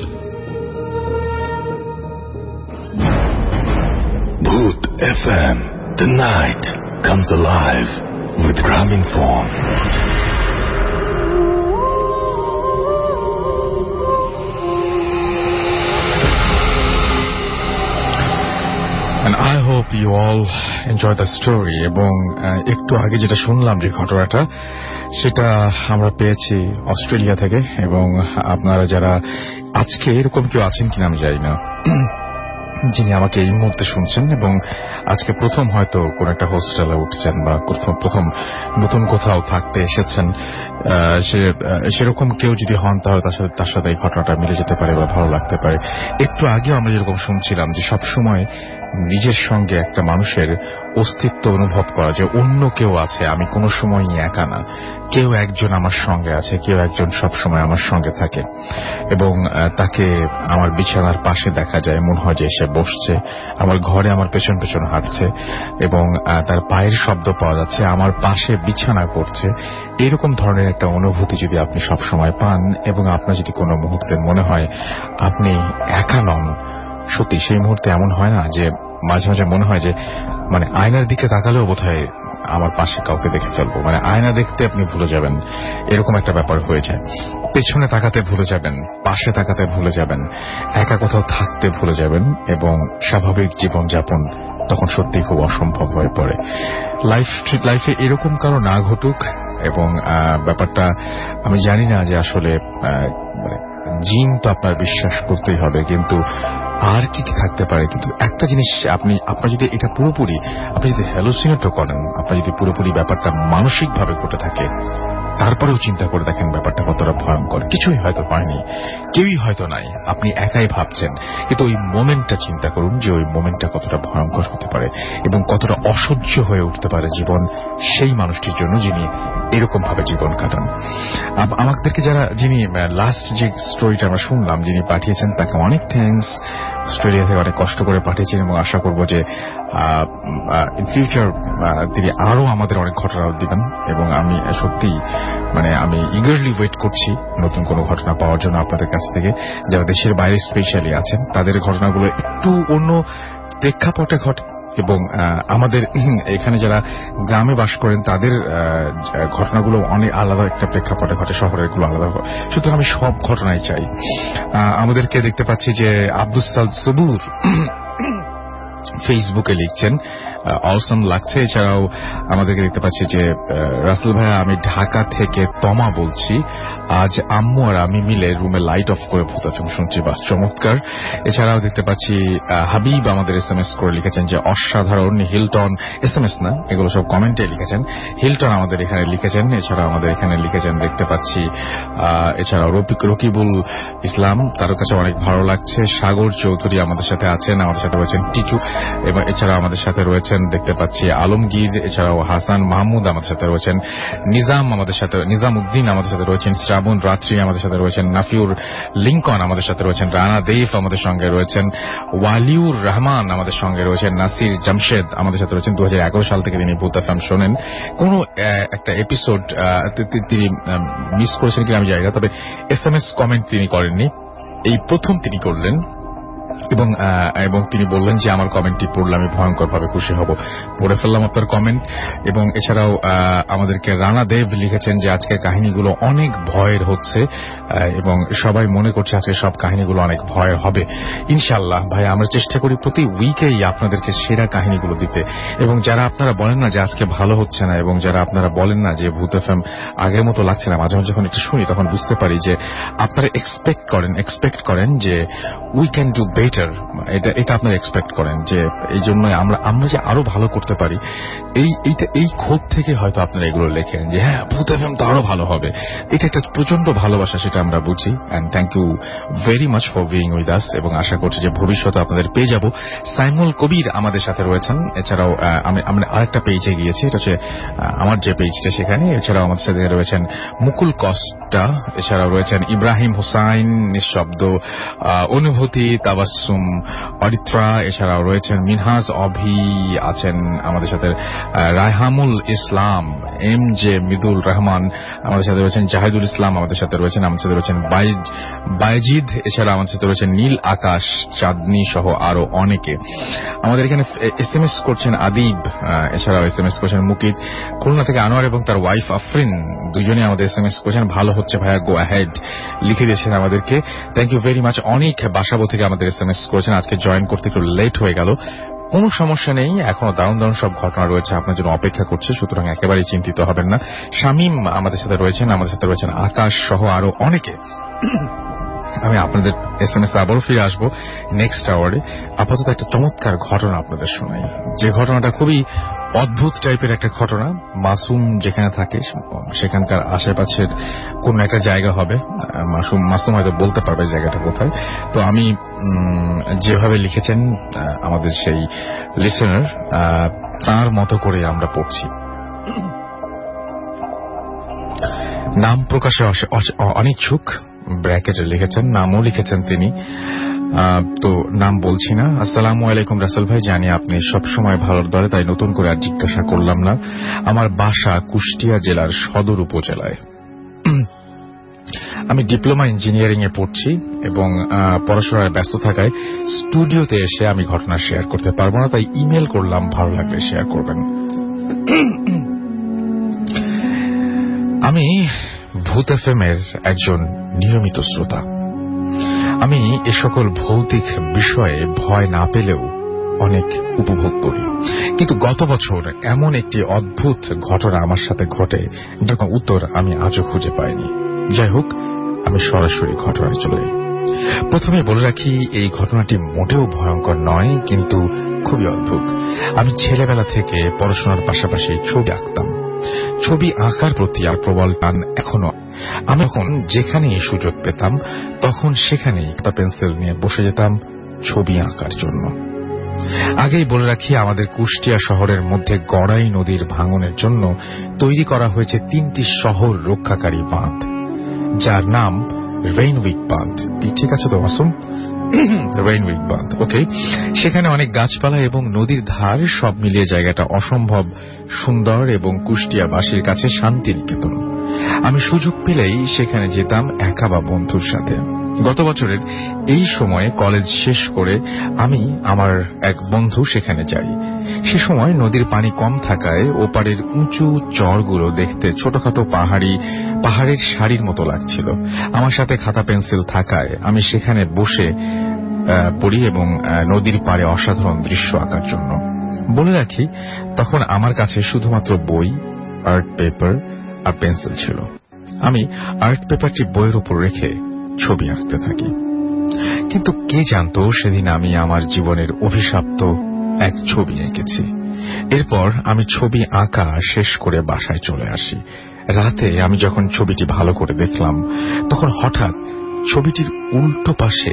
Booth F M. The night comes alive with Grammingphone. you all enjoy the story. এবং একটু আগে যেটা শুনলাম যে ঘটনাটা, সেটা আমরা পেয়েছি অস্ট্রেলিয়া থেকে। এবং আপনারা যারা আজকে এরকম কেউ আছেন কিনা আমি জানি না, যিনি আমাকে এই মুহূর্তে শুনছেন এবং আজকে প্রথম হয়তো কোন একটা হোস্টেলে উঠছেন বা প্রথম নতুন কোথাও থাকতে এসেছেন, সেরকম কেউ যদি হন তাহলে তার সাথে তার সাথে এই ঘটনাটা মিলে যেতে পারে বা ভালো লাগতে পারে। একটু আগেও আমরা যেরকম শুনছিলাম যে সবসময় নিজের সঙ্গে একটা মানুষের অস্তিত্ব অনুভব করা, যে অন্য কেউ আছে, আমি কোনো সময়ই একা না, কেউ একজন আমার সঙ্গে আছে, কেউ একজন সব সময় আমার সঙ্গে থাকে এবং তাকে আমার বিছানার পাশে দেখা যায়, মনে হয় যে এসে বসছে, আমার ঘরে আমার পেছন পেছন হাঁটছে এবং তার পায়ের শব্দ পাওয়া যাচ্ছে, আমার পাশে বিছানা করছে। এরকম ধরনের একটা অনুভূতি যদি আপনি সব সময় পান এবং আপনার যদি কোনো মুহূর্তে মনে হয় আপনি একা নন, সত্যি সেই মুহূর্তে এমন হয় না যে মাঝে মাঝে মনে হয় যে মানে আয়নার দিকে তাকালেও বোধহয় আমার পাশে কাউকে দেখে ফেলবো, মানে আয়না দেখতে আপনি ভুলে যাবেন, এরকম একটা ব্যাপার হয়ে যায়। পেছনে তাকাতে ভুলে যাবেন, পাশে তাকাতে ভুলে যাবেন, একা কোথাও থাকতে ভুলে যাবেন এবং স্বাভাবিক জীবনযাপন তখন সত্যিই খুব অসম্ভব হয়ে পড়ে। লাইফ লাইফে এরকম কারো না ঘটুক এবং ব্যাপারটা আমি জানি না যে আসলে জিন তো আপনার বিশ্বাস করতেই হবে, কিন্তু আর কি কি থাকতে পারে। কিন্তু একটা জিনিস, আপনি আপনার যদি এটা পুরোপুরি আপনি যদি হ্যালুসিনেটও করেন, আপনার যদি পুরোপুরি ব্যাপারটা মানসিকভাবে ঘটে থাকে, তারপরেও চিন্তা করে দেখেন ব্যাপারটা কতটা ভয়ঙ্কর। কিছুই হয়তো হয়নি, কেউই হয়তো নাই, আপনি একাই ভাবছেন, কিন্তু ওই মোমেন্টটা চিন্তা করুন যে ওই মোমেন্টটা কতটা ভয়ঙ্কর হতে পারে এবং কতটা অসহ্য হয়ে উঠতে পারে জীবন সেই মানুষটির জন্য যিনি এরকম ভাবে জীবন কাটান। আমাদেরকে যারা, যিনি লাস্ট যে স্টোরিটা আমরা শুনলাম, যিনি পাঠিয়েছেন তাকে অনেক থ্যাঙ্কস। অস্ট্রেলিয়া থেকে অনেক কষ্ট করে পাঠিয়েছেন এবং আশা করব যে ইন ফিউচার তিনি আরো আমাদের অনেক ঘটনা দিবেন এবং আমি সত্যি মানে আমি ইগারলি ওয়েট করছি নতুন কোনো ঘটনা পাওয়ার জন্য আপনাদের কাছ থেকে। যারা দেশের বাইরে স্পেশালি আছেন তাদের ঘটনাগুলো একটু অন্য প্রেক্ষাপটে ঘটে এবং আমাদের এখানে যারা গ্রামে বাস করেন তাদের ঘটনাগুলো অনেক আলাদা একটা প্রেক্ষাপটে ঘটে, শহরের গুলো আলাদা। সুতরাং আমি সব ঘটনাই চাই। আমাদেরকে দেখতে পাচ্ছি যে আব্দুস সালাদ সবুর ফেসবুকে লিখছেন অসম লাগছে। এছাড়াও আমাদেরকে দেখতে পাচ্ছি যে রাসেল ভাইয়া, আমি ঢাকা থেকে তমা বলছি, আজ আম্মু আর আমি মিলে রুমে লাইট অফ করে ভূত এফএম শুনছি, বা চমৎকার। এছাড়াও দেখতে পাচ্ছি হাবিব আমাদের এস এম এস করে লিখেছেন যে অসাধারণ। হিলটন, এস এম এস না, এগুলো সব কমেন্টে লিখেছেন। হিলটন আমাদের এখানে লিখেছেন। এছাড়াও আমাদের এখানে লিখেছেন দেখতে পাচ্ছি এছাড়াও রফিক রকিবুল ইসলাম, তার কাছে অনেক ভালো লাগছে। সাগর চৌধুরী আমাদের সাথে আছেন, আমাদের সাথে রয়েছেন টিচু, এবং এছাড়াও আমাদের সাথে রয়েছেন দেখতে পাচ্ছি আলমগীর। এছাড়াও হাসান মাহমুদ আমাদের সাথে রয়েছেন, নিজাম আমাদের সাথে, নিজাম উদ্দিন আমাদের সাথে রয়েছেন, শ্রাবণ রাত্রি আমাদের সাথে রয়েছেন, নাফিউর লিঙ্কন আমাদের সাথে রয়েছেন, রানা দেফ আমাদের সঙ্গে রয়েছেন, ওয়ালিউর রহমান আমাদের সঙ্গে রয়েছেন, নাসির জামশেদ আমাদের সাথে রয়েছেন। দু হাজার এগারো সাল থেকে তিনি ভূত এফএম শোনেন। কোন একটা এপিসোড তিনি মিস করেছেন কিনা আমি জানি না, তবে এস এম এস কমেন্ট তিনি করেননি, এই প্রথম তিনি করলেন এবং এবং তিনি বললেন যে আমার কমেন্টটি পড়লে আমি ভয়ঙ্কর ভাবে খুশি হব। পড়ে ফেললাম আপনার কমেন্ট। এবং এছাড়াও আমাদেরকে রানা দেব লিখেছেন যে আজকের কাহিনীগুলো অনেক ভয়ের হচ্ছে এবং সবাই মনে করছে আজকে সব কাহিনীগুলো অনেক ভয়ের হবে। ইনশাআল্লাহ ভাই, আমরা চেষ্টা করি প্রতি উইকেই আপনাদেরকে সেরা কাহিনীগুলো দিতে। এবং যারা আপনারা বলেন না যে আজকে ভালো হচ্ছে না, এবং যারা আপনারা বলেন না যে ভূত এফএম আগের মতো লাগছে না, মাঝে মাঝে যখন একটু শুনি তখন বুঝতে পারি যে আপনারা এক্সপেক্ট করেন এক্সপেক্ট করেন যে উই ক্যান ডু বেটার। এটা এটা আপনারা এক্সপেক্ট করেন যে এই জন্য আমরা আমরা যে আরো ভালো করতে পারি, এই এইটা এই ক্ষোভ থেকে হয়তো আপনারা এগুলো লেখেন যে হ্যাঁ ভূত এফএম তো আরো ভালো হবে। এটা একটা প্রচন্ড ভালোবাসা, সেটা আমরা বুঝি। And thank you very much for being with us, এবং আশা করছি যে ভবিষ্যতে আপনাদের পেয়ে যাব। সাইমুল কবির আমাদের সাথে রয়েছেন। এছাড়াও আমি আমরা আরেকটা পেজে গিয়েছি, এটা হচ্ছে আমার যে পেজটা, সেখানে। এছাড়াও আমাদের সাথে রয়েছেন মুকুল কস্টা, এছাড়াও রয়েছেন ইব্রাহিম হুসাইন, নিঃশব্দ, অনুভূতি, তাবাসসুম, অরিত্রা, এছাড়াও রয়েছেন মিনহাজ অভি আছেন আমাদের সাথে, রায়হামুল ইসলাম, এম জে মিদুল রহমান আমাদের সাথে রয়েছেন, জাহিদুল ইসলাম আমাদের সাথে রয়েছেন, আমাদের সাথে রয়েছেন বাইজিদ, এছাড়া আমাদের সাথে রয়েছেন নীল আকাশ, চাঁদনি সহ আরো অনেকে। আমাদের এখানে এস এম এস করছেন আদিব, এছাড়াও এস এম এস করছেন মুকিত। খুলনা থেকে আনোয়ার এবং তার ওয়াইফ আফরিন দুজনে আমাদের এস এম এস করছেন, ভালো হচ্ছে ভাইয়া, গো অ্যাহেড লিখে দিয়েছেন আমাদেরকে। Thank you very much. অনেক বাসাবো থেকে আমাদের এস এম এস করেছেন, আজকে জয়েন করতে একটু লেট হয়ে গেল। কোনো সমস্যা নেই, এখনো দারুণ দারুণ সব ঘটনা রয়েছে আপনার জন্য অপেক্ষা করছে, সুতরাং একেবারেই চিন্তিত হবেন না। শামীম আমাদের সাথে রয়েছেন, আমাদের সাথে রয়েছেন আকাশ সহ আরো অনেকে। আমি আপনাদের এস এম এস আবারও ফিরে আসবো নেক্সট আওয়ারে। আপাতত একটা চমৎকার ঘটনা আপনাদের শোনাই, যে ঘটনাটা খুবই অদ্ভুত টাইপের একটা ঘটনা। মাসুম যেখানে থাকে সেখানকার আশেপাশের কোন একটা জায়গা হবে, মাসুম মাসুম হয়তো বলতে পারবে জায়গাটা কোথায়। তো আমি যেভাবে লিখেছেন আমাদের সেই লিসেনার, তার মতো করে আমরা পড়ছি। নাম প্রকাশে অনিচ্ছুক, ব্র্যাকেটে লিখেছেন, নামও লিখেছেন তিনি, তো নাম বলছি না। আসসালামু আলাইকুম রাসেল ভাই, জানি আপনি সবসময় ভালোর দলে, তাই নতুন করে আর জিজ্ঞাসা করলাম না। আমার বাসা কুষ্টিয়া জেলার সদর উপজেলায়। আমি ডিপ্লোমা ইঞ্জিনিয়ারিং এ পড়ছি এবং পড়াশোনায় ব্যস্ত থাকায় স্টুডিওতে এসে আমি ঘটনা শেয়ার করতে পারবো না, তাই ইমেল করলাম, ভালো লাগলে শেয়ার করবেন। আমি ভূত এফ এম এর একজন নিয়মিত শ্রোতা। আমি এ সকল ভৌতিক বিষয়ে ভয় না পেলেও অনেক উপভোগ করি, কিন্তু গত বছর এমন একটি অদ্ভুত ঘটনা আমার সাথে ঘটে যার উত্তর আমি আজও খুঁজে পাইনি। যাই হোক, আমি সরাসরি ঘটনায় চলে যাই। প্রথমে বলে রাখি, এই ঘটনাটি মোটেও ভয়ঙ্কর নয়, কিন্তু খুবই অদ্ভুত। আমি ছেলেবেলা থেকে পড়াশোনার পাশাপাশি ছবি আঁকতাম। ছবি আঁকার প্রতি আর প্রবল টান এখনো। আমি যখন যেখানেই সুযোগ পেতাম তখন সেখানেই একটা পেন্সিল নিয়ে বসে যেতাম ছবি আঁকার জন্য। আগেই বলে রাখি, আমাদের কুষ্টিয়া শহরের মধ্যে গড়াই নদীর ভাঙনের জন্য তৈরি করা হয়েছে তিনটি শহর রক্ষাকারী বাঁধ, যার নাম রেইনউইক বাঁধ। ঠিক আছে তো মাসুম? রেইনউইক বাঁধ, ওকে। সেখানে অনেক গাছপালা এবং নদীর ধার, সব মিলিয়ে জায়গাটা অসম্ভব সুন্দর এবং কুষ্টিয়াবাসীর কাছে শান্তিনিকেতন। আমি সুযোগ পেলেই সেখানে যেতাম একা বা বন্ধুর সাথে। গত বছরের এই সময়ে কলেজ শেষ করে আমি আমার এক বন্ধু সেখানে যাই। সে সময় নদীর পানি কম থাকায় ওপারের উঁচু চরগুলো দেখতে ছোটখাটো পাহাড়ি পাহাড়ের সারির মতো লাগছিল। আমার সাথে খাতা পেন্সিল থাকায় আমি সেখানে বসে পড়ি এবং নদীর পাড়ে অসাধারণ দৃশ্য আঁকার জন্য। বলে রাখি, তখন আমার কাছে শুধুমাত্র বই, আর্ট পেপার আর পেন্সিল ছিল। আমি আর্ট পেপারটি বইয়ের উপর রেখে ছবি আঁকতে থাকি। কিন্তু কে জানতো সেদিন আমি আমার জীবনের অভিশপ্ত এক ছবি এঁকেছি। এরপর আমি ছবি আঁকা শেষ করে বাসায় চলে আসি। রাতে আমি যখন ছবিটি ভালো করে দেখলাম, তখন হঠাৎ ছবিটির উল্টো পাশে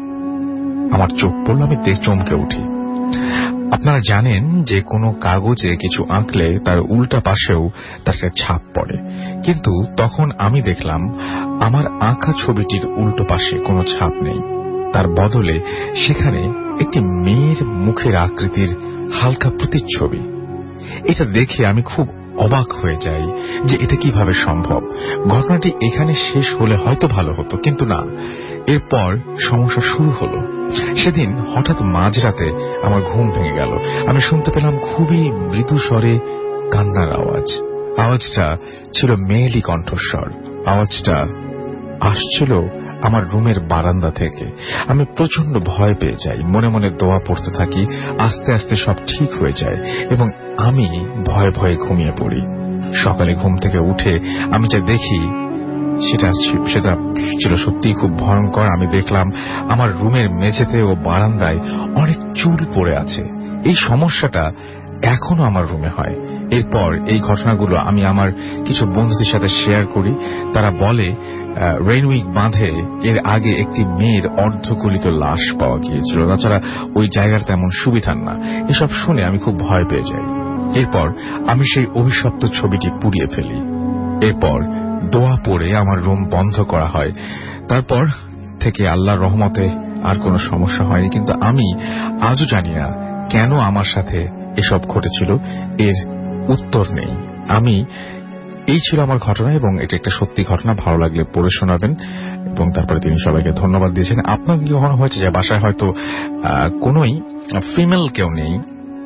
আমার চোখ পড়ল। আমি চমকে উঠি। আপনারা জানেন যে কোনো কাগজে কিছু আঁকলে তার উল্টা পাশেও তার ছাপ পড়ে, কিন্তু তখন আমি দেখলাম আমার আঁকা ছবিটির উল্টো পাশে কোনো ছাপ নেই। তার বদলে সেখানে একটি মেয়ের মুখের আকৃতির হালকা প্রতিচ্ছবি। এটা দেখে আমি খুব অবাক হয়ে যাই যে এটা কিভাবে সম্ভব। ঘটনাটি এখানে শেষ হলে হয়তো ভালো হতো, কিন্তু না, এরপর সমস্যা শুরু হলো। সেদিন হঠাৎ মাঝরাতে আমার ঘুম ভেঙে গেল। আমি শুনতে পেলাম খুবই মৃদু স্বরে কান্নার আওয়াজ। আওয়াজটা ছিল মেয়েলি কণ্ঠস্বর। আওয়াজটা আসছিল আমার রুমের বারান্দা থেকে। আমি প্রচন্ড ভয় পেয়ে যাই, মনে মনে দোয়া পড়তে থাকি। আস্তে আস্তে সব ঠিক হয়ে যায় এবং আমি ভয়ে ভয়ে ঘুমিয়ে পড়ি। সকালে ঘুম থেকে উঠে আমি যা দেখি সেটা সেটা ছিল সত্যিই খুব ভয়ঙ্কর। আমি দেখলাম আমার রুমের মেঝেতে ও বারান্দায় অনেক চুল পড়ে আছে। এই সমস্যাটা এখনো আমার রুমে হয়। এরপর এই ঘটনাগুলো আমি আমার কিছু বন্ধুদের সাথে শেয়ার করি। তারা বলে রেইনউইক বাঁধে এর আগে একটি মেয়ের অর্ধগলিত লাশ পাওয়া গিয়েছিল। তাছাড়া ওই জায়গার তেমন সুবিধা না। এসব শুনে আমি খুব ভয় পেয়ে যাই। এরপর আমি সেই অভিশপ্ত ছবিটি পুড়িয়ে ফেলি। এরপর দোয়া পড়ে আমার রুম বন্ধ করা হয়। তারপর থেকে আল্লাহর রহমতে আর কোনো সমস্যা হয়নি, কিন্তু আমি আজও জানি না কেন আমার সাথে এসব ঘটেছিল। এর উত্তর নেই। আমি এই ছিল আমার ঘটনা এবং এটা একটা সত্যি ঘটনা। ভালো লাগলে পড়ে শোনাবেন। এবং তারপরে তিনি সবাইকে ধন্যবাদ দিয়েছেন। আপনার কি কখনো হয়েছে যে বাসায় হয়তো কোনোই ফিমেল কেউ নেই,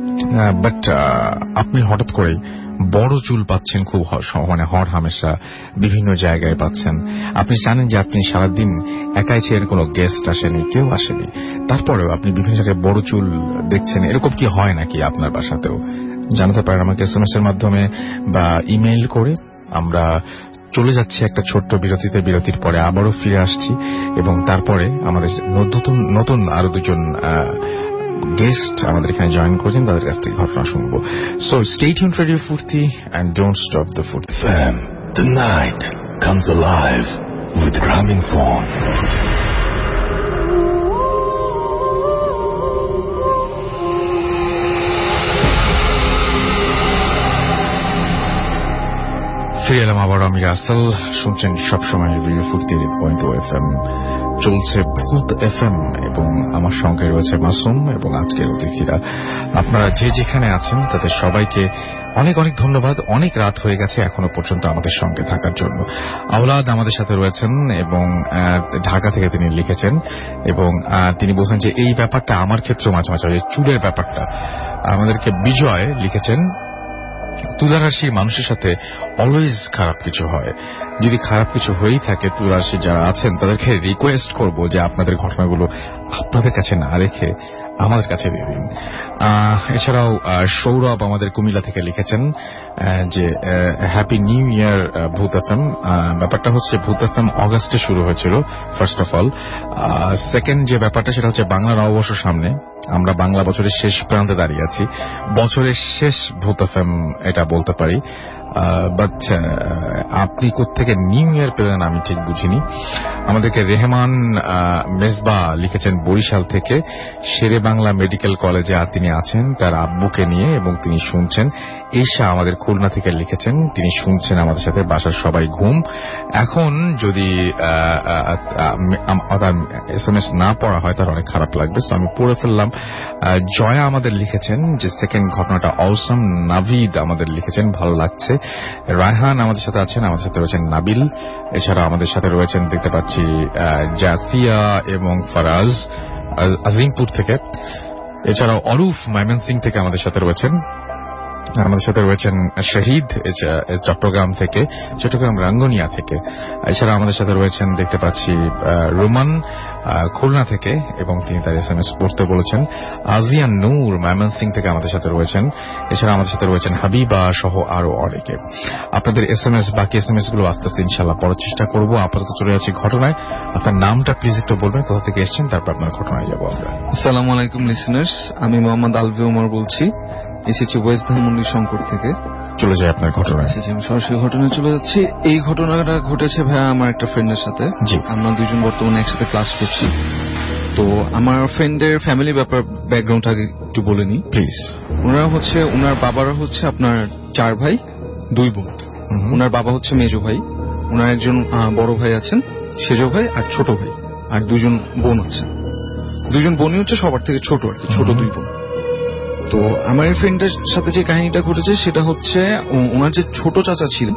বাট আপনি হঠাৎ করে বড় চুল পাচ্ছেন খুব মানে হর হামেশা বিভিন্ন জায়গায় পাচ্ছেন। আপনি জানেন যে আপনি সারাদিন একাই ছিলেন, কোনো গেস্ট আসেনি, কেউ আসেনি, তারপরেও আপনি বিভিন্ন জায়গায় বড় চুল দেখছেন। এরকম কি হয় নাকি আপনার বাসাতেও? জানাতে পারেন আমাকে এসএমএস এর মাধ্যমে বা ইমেইল করে। আমরা চলে যাচ্ছি একটা ছোট্ট বিরতিতে, বিরতির পরে আবারও ফিরে আসছি এবং তারপরে আমাদের নতুন নতুন আরো দুজন গেস্ট আমাদের এখানে জয়েন করেছেন, তাদের কাছ থেকে ঘটনা শুনবো। So stay tuned radio Foorti and don't stop the Foorti. Fam, the night comes alive with Gramophone. ফিরে এলাম আবার, আমি রাসেল। শুনছেন সবসময় radio Foorti point o F M, চলছে ভূত এফ এম এবং আমার সঙ্গে রয়েছে মাসুম এবং আজকের অতিথিরা। আপনারা যে যেখানে আছেন তাদের সবাইকে অনেক অনেক ধন্যবাদ। অনেক রাত হয়ে গেছে এখনো পর্যন্ত আমাদের সঙ্গে থাকার জন্য। আওলাদ আমাদের সাথে রয়েছেন এবং ঢাকা থেকে তিনি লিখেছেন এবং তিনি বলছেন যে এই ব্যাপারটা আমার ক্ষেত্রেও মাঝে মাঝে চুলের ব্যাপারটা। আমাদেরকে বিজয় লিখেছেন, তুলারাশির মানুষের সাথে অলওয়েজ খারাপ কিছু হয়। যদি খারাপ কিছু হয়েই থাকে, তুলারাশি যারা আছেন তাদেরকে রিকোয়েস্ট করব যে আপনাদের ঘটনাগুলো আপনাদের কাছে না রেখে আমাদের কাছে দিয়ে দিন। এছাড়াও সৌরভ আমাদের কুমিল্লা থেকে লিখেছেন যে হ্যাপি নিউ ইয়ার ভূত এফএম। ব্যাপারটা হচ্ছে ভূত এফএম অগাস্টে শুরু হয়েছিল ফার্স্ট অফ অল। সেকেন্ড যে ব্যাপারটা সেটা হচ্ছে বাংলা নববর্ষ সামনে, আমরা বাংলা বছরের শেষ প্রান্তে দাঁড়িয়ে আছি। বছরের শেষ ভূত এফএম এটা বলতে পারি। বাট আপনি কোত্থেকে নিউ ইয়ার পেলেন আমি ঠিক বুঝিনি। আমাদেরকে রেহমান মেজবা লিখেছেন বরিশাল থেকে, শেরে বাংলা মেডিকেল কলেজে তিনি আছেন তার আব্বুকে নিয়ে এবং তিনি শুনছেন। ঈশা আমাদের খুলনা থেকে লিখেছেন, তিনি শুনছেন আমাদের সাথে, বাসার সবাই ঘুম। এখন যদি এস এম এস না পড়া হয় তার অনেক খারাপ লাগবে, তো আমি পড়ে ফেললাম। জয়া আমাদের লিখেছেন যে সেকেন্ড ঘটনাটা অসম। নাভিদ আমাদের লিখেছেন ভালো লাগছে। রায়হান আমাদের সাথে আছেন, আমাদের সাথে রয়েছেন নাবিল। এছাড়া আমাদের সাথে রয়েছেন দেখতে পাচ্ছি জাসিয়া এবং ফারাজ আজিমপুর থেকে। এছাড়াও অরুফ ময়মনসিং থেকে আমাদের সাথে রয়েছেন। আমাদের সাথে রয়েছেন শহীদ চট্টগ্রাম থেকে, চট্টগ্রাম রাঙ্গুনিয়া থেকে। এছাড়া আমাদের সাথে রয়েছেন দেখতে পাচ্ছি রোমান খুলনা থেকে এবং তিনি তার এস এম এস পড়তে বলেছেন। আজিয়ান নূর ময়মনসিং থেকে আমাদের সাথে রয়েছেন। এছাড়া আমাদের সাথে রয়েছেন হাবিবা সহ আরো অনেকে। আপনাদের এস এম এস বাকি এস এম এস গুলো আস্তে আস্তে ইনশাল্লাহ পড়ার চেষ্টা করবো। আপাতত চলে যাচ্ছি ঘটনায়। আপনার নামটা প্লিজ একটু বলবেন, কোথা থেকে এসছেন, তারপর আপনার ঘটনায় যাবো আমরা। আসসালামু আলাইকুম লিসেনার্স, আমি মোহাম্মদ আলভি ওমর বলছি, এসেছি ওয়েস্ট ধানমন্ডি শঙ্কর থেকে। চলে যায় আপনার ঘটনায়। আমি সরাসরি ঘটনায় চলে যাচ্ছি। এই ঘটনাটা ঘটেছে ভাইয়া আমার একটা ফ্রেন্ডের সাথে। আমরা দুজন বর্তমানে একসাথে ক্লাস করছি। তো আমার ফ্রেন্ডের ফ্যামিলি ব্যাপার ব্যাকগ্রাউন্ড আগে একটু বলে নি প্লিজ। ওনারা হচ্ছে, ওনার বাবারা হচ্ছে আপনার চার ভাই দুই বোন। ওনার বাবা হচ্ছে মেজো ভাই, ওনার একজন বড় ভাই আছেন সেজো ভাই আর ছোট ভাই, আর দুজন বোন আছে। দুজন বোনই হচ্ছে সবার থেকে ছোট আর কি, ছোট দুই বোন। তো আমার এই ফ্রেন্ডের সাথে যে কাহিনীটা ঘটেছে সেটা হচ্ছে ওনার যে ছোট চাচা ছিলেন,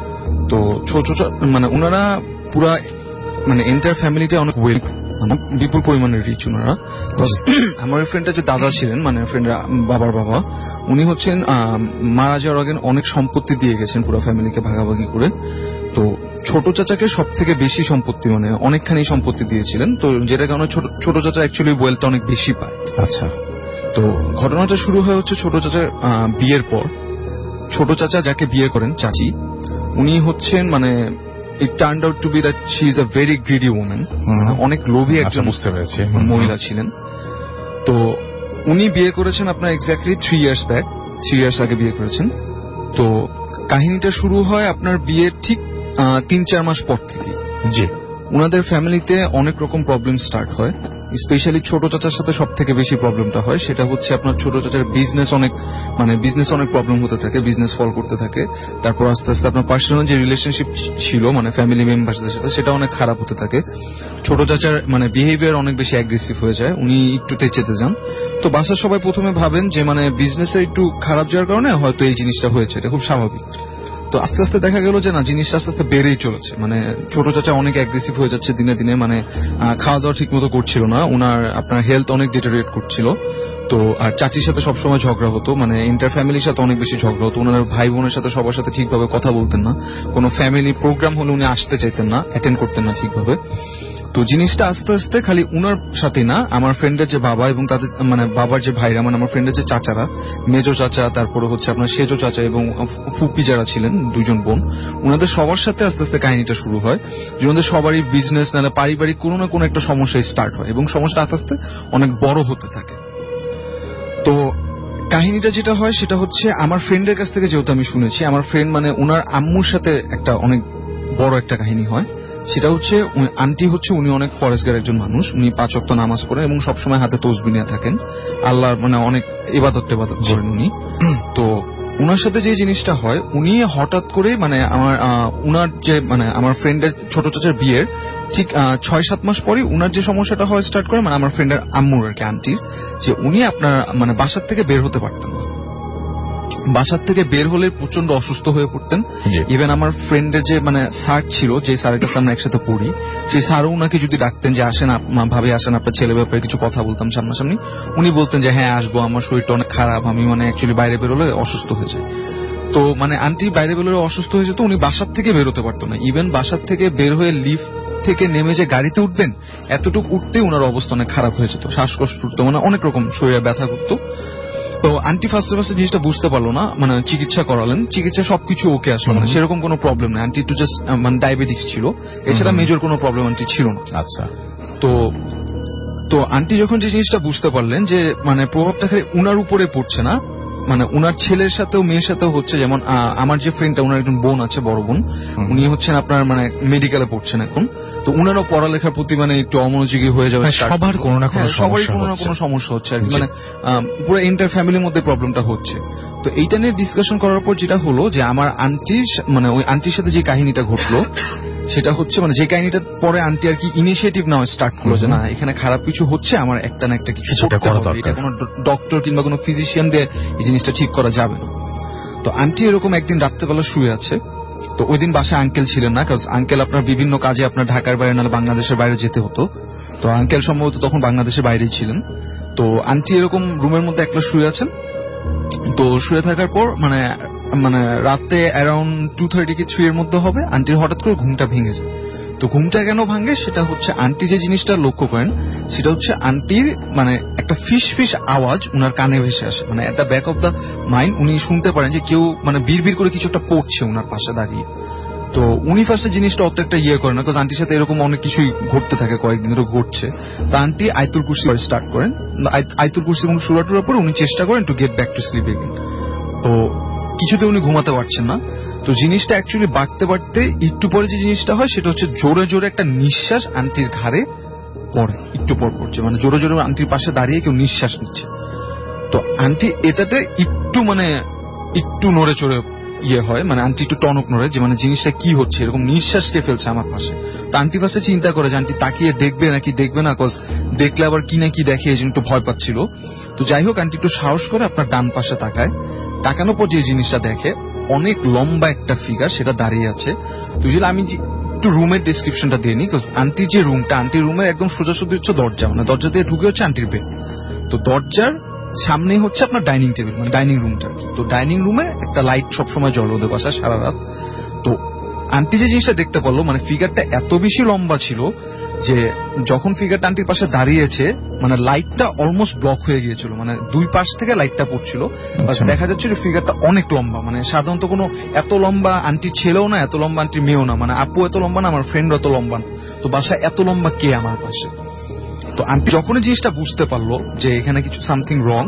তো ছোট মানে ওনারা পুরা মানে এন্টার ফ্যামিলিটা অনেক ওয়েল, বিপুল পরিমাণের রিচ ওনারা। আমার এই ফ্রেন্ডের যে দাদা ছিলেন মানে ফ্রেন্ডের বাবার বাবা, উনি হচ্ছেন মারা যাওয়ার আগে অনেক সম্পত্তি দিয়ে গেছেন পুরো ফ্যামিলিকে ভাগাভাগি করে। তো ছোট চাচাকে সব থেকে বেশি সম্পত্তি মানে অনেকখানি সম্পত্তি দিয়েছিলেন, তো যেটা কারণে ছোট চাচা অ্যাকচুয়ালি ওয়েলটা অনেক বেশি পায়। আচ্ছা। তো ঘটনাটা শুরু হয়ে হচ্ছে ছোট চাচার বিয়ের পর। ছোট চাচা যাকে বিয়ে করেন চাচি, উনি হচ্ছেন মানে it turned out to be that she is a very greedy woman, অনেক লোভী একজন বুঝতে পেরেছি মহিলা ছিলেন। তো উনি বিয়ে করেছেন আপনার exactly three years back, three years আগে বিয়ে করেছেন। তো কাহিনীটা শুরু হয় আপনার বিয়ের ঠিক তিন চার মাস পর থেকে। জি। ওনাদের ফ্যামিলিতে অনেক রকম প্রবলেম স্টার্ট হয়, স্পেশালি ছোট চাচার সাথে সব থেকে বেশি প্রবলেমটা হয় সেটা হচ্ছে আপনার ছোট চাচার বিজনেস অনেক মানে বিজনেস অনেক প্রবলেম হতে থাকে, বিজনেস ফল করতে থাকে। তারপর আস্তে আস্তে আপনার পার্সোনাল যে রিলেশনশিপ ছিল মানে ফ্যামিলি মেম্বারদের সাথে সেটা অনেক খারাপ হতে থাকে। ছোট চাচার মানে বিহেভিয়ার অনেক বেশি অ্যাগ্রেসিভ হয়ে যায়, উনি একটু তেচেতে যান। তো বাসার সবাই প্রথমে ভাবেন যে মানে বিজনেসে একটু খারাপ যাওয়ার কারণে হয়তো এই জিনিসটা হয়েছে, এটা খুব স্বাভাবিক। তো আস্তে আস্তে দেখা গেল যে না, জিনিসটা আস্তে আস্তে বেড়েই চলেছে, মানে ছোট চাচা অনেক অ্যাগ্রেসিভ হয়ে যাচ্ছে দিনে দিনে, মানে খাওয়া দাওয়া ঠিক মতো করছিল না, ওনার আপনার হেলথ অনেক ডিটেরিয়েট করছিল। তো আর চাচির সাথে সবসময় ঝগড়া হতো, মানে ইন্টার ফ্যামিলির সাথে অনেক বেশি ঝগড়া হতো। ওনার ভাই বোনের সাথে সবার সাথে ঠিকভাবে কথা বলতেন না, কোনো ফ্যামিলি প্রোগ্রাম হলে উনি আসতে চাইতেন না, অ্যাটেন্ড করতেন না ঠিকভাবে। তো জিনিসটা আস্তে আস্তে খালি উনার সাথে না, আমার ফ্রেন্ডের যে বাবা এবং তাদের মানে বাবার যে ভাইরা, মানে আমার ফ্রেন্ডের যে চাচারা, মেজো চাচা, তারপরে হচ্ছে আপনার সেজো চাচা এবং ফুপি যারা ছিলেন দুজন বোন, ওনাদের সবার সাথে আস্তে আস্তে কাহিনীটা শুরু হয় যে ওনাদের সবারই বিজনেস না পারিবারিক কোনো না কোনো একটা সমস্যায় স্টার্ট হয় এবং সমস্যাটা আস্তে আস্তে অনেক বড় হতে থাকে। তো কাহিনীটা যেটা হয় সেটা হচ্ছে আমার ফ্রেন্ডের কাছ থেকে যেহেতু আমি শুনেছি, আমার ফ্রেন্ড মানে ওনার আম্মুর সাথে একটা অনেক বড় একটা কাহিনী হয়। সেটা হচ্ছে আন্টি হচ্ছে উনি অনেক ফরেস্টগার একজন মানুষ, উনি পাঁচ ওয়াক্ত নামাজ পড়েন এবং সবসময় হাতে তসবিহ নিয়ে থাকেন, আল্লাহর মানে অনেক ইবাদত টেবাদত করেন উনি। তো উনার সাথে যে জিনিসটা হয়, উনি হঠাৎ করে মানে আমার উনার যে মানে আমার ফ্রেন্ডের ছোট চাচার বিয়ের ঠিক ছয় সাত মাস পরে উনার যে সমস্যাটা হয় স্টার্ট করে, মানে আমার ফ্রেন্ডের আম্মুর আর কি আন্টির, যে উনি আপনার মানে বাসার থেকে বের হতে পারতেন না। বাসার থেকে বের হলে প্রচন্ড অসুস্থ হয়ে পড়তেন। ইভেন আমার ফ্রেন্ডের যে মানে স্যার ছিল, যে স্যারের কাছে আমরা একসাথে পড়ি, সেই স্যারও উনাকে যদি ডাকতেন যে আসেন ভাবে আসেন আপনার ছেলে ব্যাপারে কিছু কথা বলতাম সামনাসামনি, উনি বলতেন যে হ্যাঁ আসবো, আমার শরীরটা অনেক খারাপ, আমি মানে অ্যাকচুয়ালি বাইরে বেরোলে অসুস্থ হয়ে যায়। তো মানে আন্টি বাইরে বেরোলে অসুস্থ হয়ে যেত, উনি বাসার থেকে বেরোতে পারতো না। ইভেন বাসার থেকে বের হয়ে লিফট থেকে নেমে যে গাড়িতে উঠবেন, এতটুকু উঠতে উনার অবস্থা অনেক খারাপ হয়ে যেত, শ্বাসকষ্ট উঠতো, মানে অনেক রকম শরীরে ব্যথা করতো। তো আন্টি ফার্স্টে ফার্স্টে জিনিসটা বুঝতে পারলো না, মানে চিকিৎসা করালেন, চিকিৎসা সবকিছু ওকে আসলো, মানে সেরকম কোনো প্রবলেম নেই। আন্টি একটু জাস্ট মানে ডায়াবেটিক্স ছিল, এছাড়া মেজর কোনো প্রবলেম আন্টি ছিল না। আচ্ছা। তো তো আন্টি যখন যে জিনিসটা বুঝতে পারলেন যে মানে প্রভাবটা খালি উনার উপরে পড়ছে না, মানে উনার ছেলের সাথেও মেয়ের সাথেও হচ্ছে, যেমন আমার যে ফ্রেন্ডটা, উনার একজন বোন আছে, বড় বোন, উনি হচ্ছেন আপনার মানে মেডিকেলে পড়ছেন এখন। তো উনারও পড়ালেখার প্রতি মানে একটু অমনোযোগী হয়ে যাবে, সবার কোনো না কোনো সবারই কোনো না কোনো সমস্যা হচ্ছে আর কি, মানে পুরো ইন্টার ফ্যামিলির মধ্যে প্রবলেমটা হচ্ছে। তো এইটা নিয়ে ডিসকাশন করার পর যেটা হলো যে আমার আন্টির মানে ওই আন্টির সাথে যে কাহিনীটা ঘটলো সেটা হচ্ছে মানে যে কাহিনীটা পরে আন্টি আর কি ইনিশিয়েটিভ নেওয়া স্টার্ট করলো যে না এখানে খারাপ কিছু হচ্ছে, আমার একটা না একটা কিছু করতে হবে, এটা কোনো ডক্টর কিংবা কোনো ফিজিশিয়ান দিয়ে এই জিনিসটা ঠিক করা যাবে না। তো আন্টি এরকম একদিন রাত্রেবেলা শুয়ে আছে। তো ওই দিন বাসায় আঙ্কেল ছিলেন না, কারণ আঙ্কেল আপনার বিভিন্ন কাজে আপনার ঢাকার বাইরে নাহলে বাংলাদেশের বাইরে যেতে হতো। তো আঙ্কেল সম্ভবত তখন বাংলাদেশের বাইরেই ছিলেন। তো আন্টি এরকম রুমের মধ্যে একলা শুয়ে আছেন। তো শুয়ে থাকার পর মানে মানে রাতে অ্যারাউন্ড টু থার্টি কি থ্রি এর মধ্যে হবে, আন্টির হঠাৎ করে ঘুমটা ভেঙে যায়। তো ঘুমটা কেন ভাঙে সেটা হচ্ছে আন্টি যে জিনিসটা লক্ষ্য করেন সেটা হচ্ছে আন্টির মানে একটা ফিস ফিস আওয়াজ উনার কানে ভেসে আসে, মানে একটা ব্যাক অফ দ্য মাইন্ড উনি শুনতে পারেন যে কেউ মানে বিড়বিড় করে কিছু একটা পড়ছে উনার পাশে দাঁড়িয়ে। তো উনি ফার্স্টে জিনিসটা অত একটা ইয়ে করেন না, কারণ আন্টির সাথে এরকম অনেক কিছুই ঘটতে থাকে, কয়েকদিন ধরে ঘটছে। তো আন্টি আয়াতুল কুরসি স্টার্ট করেন, আয়াতুল কুরসি এবং সূরা টুরার পর উনি চেষ্টা করেন to get back to sleep again. তো কিছুতে উনি ঘুমাতে পারছেন না। তো জিনিসটা অ্যাকচুয়ালি বাড়তে বাড়তে একটু পরে যে জিনিসটা হয় সেটা হচ্ছে জোরে জোরে একটা নিঃশ্বাস আন্টির ঘাড়ে পড়ে, একটু পর পড়ছে, মানে জোরে জোরে আন্টির পাশে দাঁড়িয়ে কেউ নিঃশ্বাস নিচ্ছে। তো আন্টি এটাতে একটু মানে একটু নড়ে চড়ে ইয়ে হয়, মানে আন্টি একটু টনক নড়ে যে মানে জিনিসটা কি হচ্ছে, এরকম নিঃশ্বাস কে ফেলছে আমার পাশে। তো আন্টি ফার্স্টে চিন্তা করে যে আন্টি তাকিয়ে দেখবে নাকি দেখবে না, কজ দেখলে আবার কি না কি দেখে এই জন্য একটু ভয় পাচ্ছিল। তো যাই হোক আন্টি একটু সাহস করে আপনার ডান পাশে তাকায়, তাকানোর পর যে জিনিসটা দেখে অনেক লম্বা একটা ফিগার সেটা দাঁড়িয়ে আছে। তো যদি আমি একটু রুমের ডিসক্রিপশনটা দিয়ে নিই, কজ আন্টির যে রুমটা, আন্টির রুমের একদম সোজাসুজি হচ্ছে দরজা, মানে দরজা দিয়ে ঢুকে হচ্ছে আন্টির বেড। তো দরজার সামনে হচ্ছে আপনার ডাইনিং টেবিল, মানে ডাইনিং রুমটা। তো ডাইনিং রুমে একটা লাইট সবসময় জ্বলে ওদের বাসায় সারা রাত। তো আন্টি যে জিনিসটা দেখতে পারলো মানে ফিগারটা এত বেশি লম্বা ছিল যে যখন ফিগারটা আন্টির পাশে দাঁড়িয়েছে মানে লাইটটা অলমোস্ট ব্লক হয়ে গিয়েছিল, মানে দুই পাশ থেকে লাইটটা পড়ছিল, দেখা যাচ্ছিল ফিগারটা অনেক লম্বা। মানে সাধারণত কোনো এত লম্বা আন্টির ছেলেও না, এত লম্বা আন্টির মেয়েও না, মানে আপু এত লম্বা না, আমার ফ্রেন্ড এত লম্বা না। তো বাসায় এত লম্বা কে আমার পাশে? তো আন্টি যখনই জিনিসটা বুঝতে পারলো যে এখানে কিছু সামথিং রং,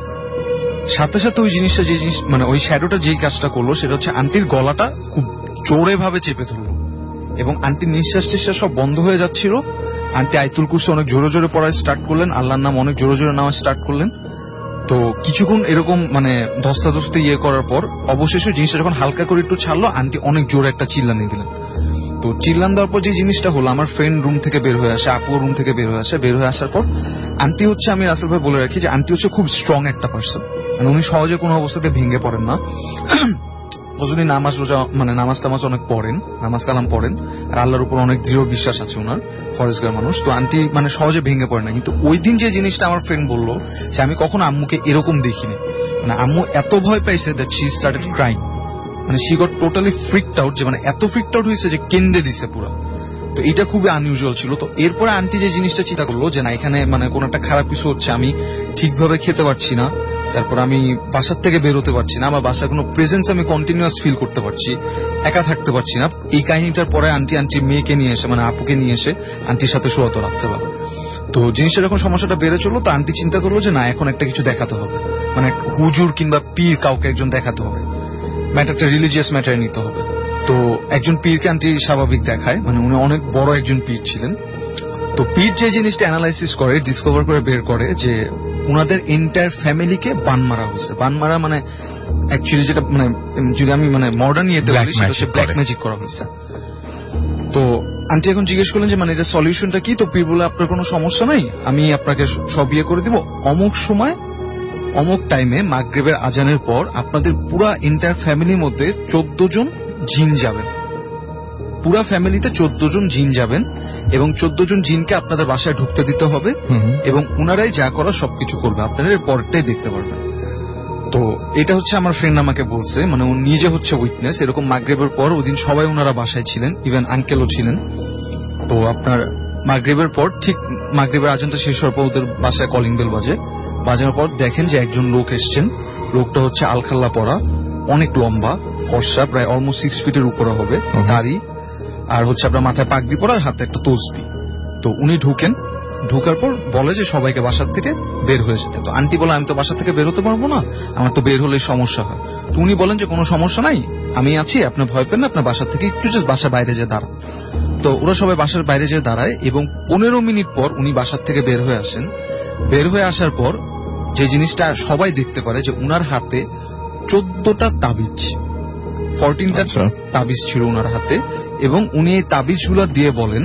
সাথে সাথে ওই জিনিসটা যে জিনিস মানে ওই শ্যাডোটা যেই কাজটা করলো সেটা হচ্ছে আন্টির গলাটা খুব জোরে ভাবে চেপে ধরলো এবং আন্টির নিঃশ্বাস টিশ্বাস সব বন্ধ হয়ে যাচ্ছিল। আন্টি আয়াতুল কুরসি অনেক জোরে জোরে পড়া স্টার্ট করলেন, আল্লাহর নাম অনেক জোরে জোরে নেওয়া স্টার্ট করলেন। তো কিছুক্ষণ এরকম মানে ধস্তাধস্তি ইয়ে করার পর অবশেষে জিনিসটা যখন হালকা করে একটু ছাড়লো, আন্টি অনেক জোরে একটা চিল্লানি দিলেন। তো চিল্লান দেওয়ার পর যে জিনিসটা হলো, আমার ফ্রেন্ড রুম থেকে বের হয়ে আসে, আপু রুম থেকে বের হয়ে আসে। বের হয়ে আসার পর আন্টি হচ্ছে, আমি রাসেল ভাই বলে রাখি যে আন্টি হচ্ছে খুব স্ট্রং একটা পার্সন, মানে উনি সহজে কোনো অবস্থাতে ভেঙে পড়েন না। উনি নামাজ রোজা মানে নামাজ টামাজ অনেক পড়েন, নামাজ কালাম পড়েন, আর আল্লাহর উপর অনেক দৃঢ় বিশ্বাস আছে ওনার, ফরেস্টগার মানুষ। তো আন্টি মানে সহজে ভেঙে পড়ে না। কিন্তু ওই দিন যে জিনিসটা আমার ফ্রেন্ড বললো যে আমি কখনো আম্মুকে এরকম দেখিনি, মানে আম্মু এত ভয় পাইছে দ্যাট শি স্টার্টেড ক্রাইং, মানে she got totally freaked out, যে মানে এত ফ্রিকড আউট হয়েছে যে কেন্দে দিছে পুরো। তো এটা খুবই আনইউজুয়াল ছিল। তো এরপরে আন্টি যে জিনিসটা চিন্তা করলো যে না এখানে মানে কোন একটা খারাপ কিছু হচ্ছে, আমি ঠিকভাবে খেতে পারছি না, তারপর আমি বাসার থেকে বেরোতে পারছি না, আমার বাসার কোনো প্রেজেন্স আমি কন্টিনিউয়াস ফিল করতে পারছি, একা থাকতে পারছি না। এই কাহিনীটার পরে আন্টি আন্টি মেয়েকে নিয়ে এসে মানে আপুকে নিয়ে এসে আন্টির সাথে শোয়াতো রাত্রেবেলা। তো জিনিসটা যখন সমস্যাটা বেড়ে চললো তো আন্টি চিন্তা করলো যে না এখন একটা কিছু দেখাতে হবে, মানে হুজুর কিংবা পীর কাউকে একজন দেখাতে হবে, ম্যাটারটা রিলিজিয়াস ম্যাটারে নিতে হবে। তো একজন পীরকে আন্টি স্বাভাবিক দেখায়, মানে উনি অনেক বড় একজন পীর ছিলেন। তো পীর যে জিনিসটা অ্যানালাইসিস করে, ডিসকভার করে বের করে যে উনাদের এন্টায়ার ফ্যামিলিকে বান মারা হয়েছে। বান মারা মানে অ্যাকচুয়ালি যেটা মানে যদি আমি মানে মডার্ন ইয়েতে বলি সেটা হচ্ছে ব্ল্যাক ম্যাজিক করা হয়েছে। তো আন্টি এখন জিজ্ঞেস করলেন যে মানে এটা সলিউশনটা কি? তো পীর বলে আপনার কোনো সমস্যা নাই, আমি আপনাকে সব ইয়ে করে দিব, অমুক সময় অমুক টাইমে মাগরিবের আজানের পর আপনাদের পুরা এন্টায়ার ফ্যামিলির মধ্যে চোদ্দ জন জিন যাবেন, পুরা ফ্যামিলিতে চোদ্দ জন জিন যাবেন এবং চোদ্দ জন জিনকে আপনাদের বাসায় ঢুকতে দিতে হবে এবং উনারাই যা করা সবকিছু করবে, আপনারা এর পরটাই দেখতে পারবেন। তো এটা হচ্ছে আমার ফ্রেন্ড আমাকে বলছে, মানে ও নিজে হচ্ছে উইটনেস। এরকম মাগরিবের পর ওই দিন সবাই ওনারা বাসায় ছিলেন, ইভেন আঙ্কেলও ছিলেন। তো আপনার মাগরিবের পর ঠিক মাগরিবের আজানটা শেষ হওয়ার পর ওদের বাসায় কলিং বেল বাজে, বাজানোর পর দেখেন যে একজন লোক এসছেন। লোকটা হচ্ছে আলখাল্লা পরা, অনেক লম্বা, ফর্সা, প্রায় অলমোস্ট সিক্স ফিটের উপরে হবে, দাড়ি, আর হচ্ছে আপনার মাথায় পাগড়ি পরা, হাতে একটা তসবি। তো উনি ঢুকেন, ঢুকার পর বলে যে সবাইকে বাসার থেকে বের হয়ে যেতে। তো আন্টি বলে আমি তো বাসা থেকে বের হতে পারবো না, আমার তো বের হলে সমস্যা হয়। তো উনি বলেন যে কোনো সমস্যা নাই, আমি আছি, আপনার ভয় পেন না, আপনার বাসা থেকে একটু জাস্ট বাসার বাইরে যেয়ে দাঁড়ান। তো ওরা সবাই বাসার বাইরে যেয়ে দাঁড়ায় এবং পনেরো মিনিট পর উনি বাসার থেকে বের হয়ে আসেন। বের হয়ে আসার পর যে জিনিসটা সবাই দেখতে পারে যে উনার হাতে চোদ্দটা তাবিজ, ফোরটিনটা তাবিজ ছিল উনার হাতে, এবং উনি এই তাবিজগুলো দিয়ে বলেন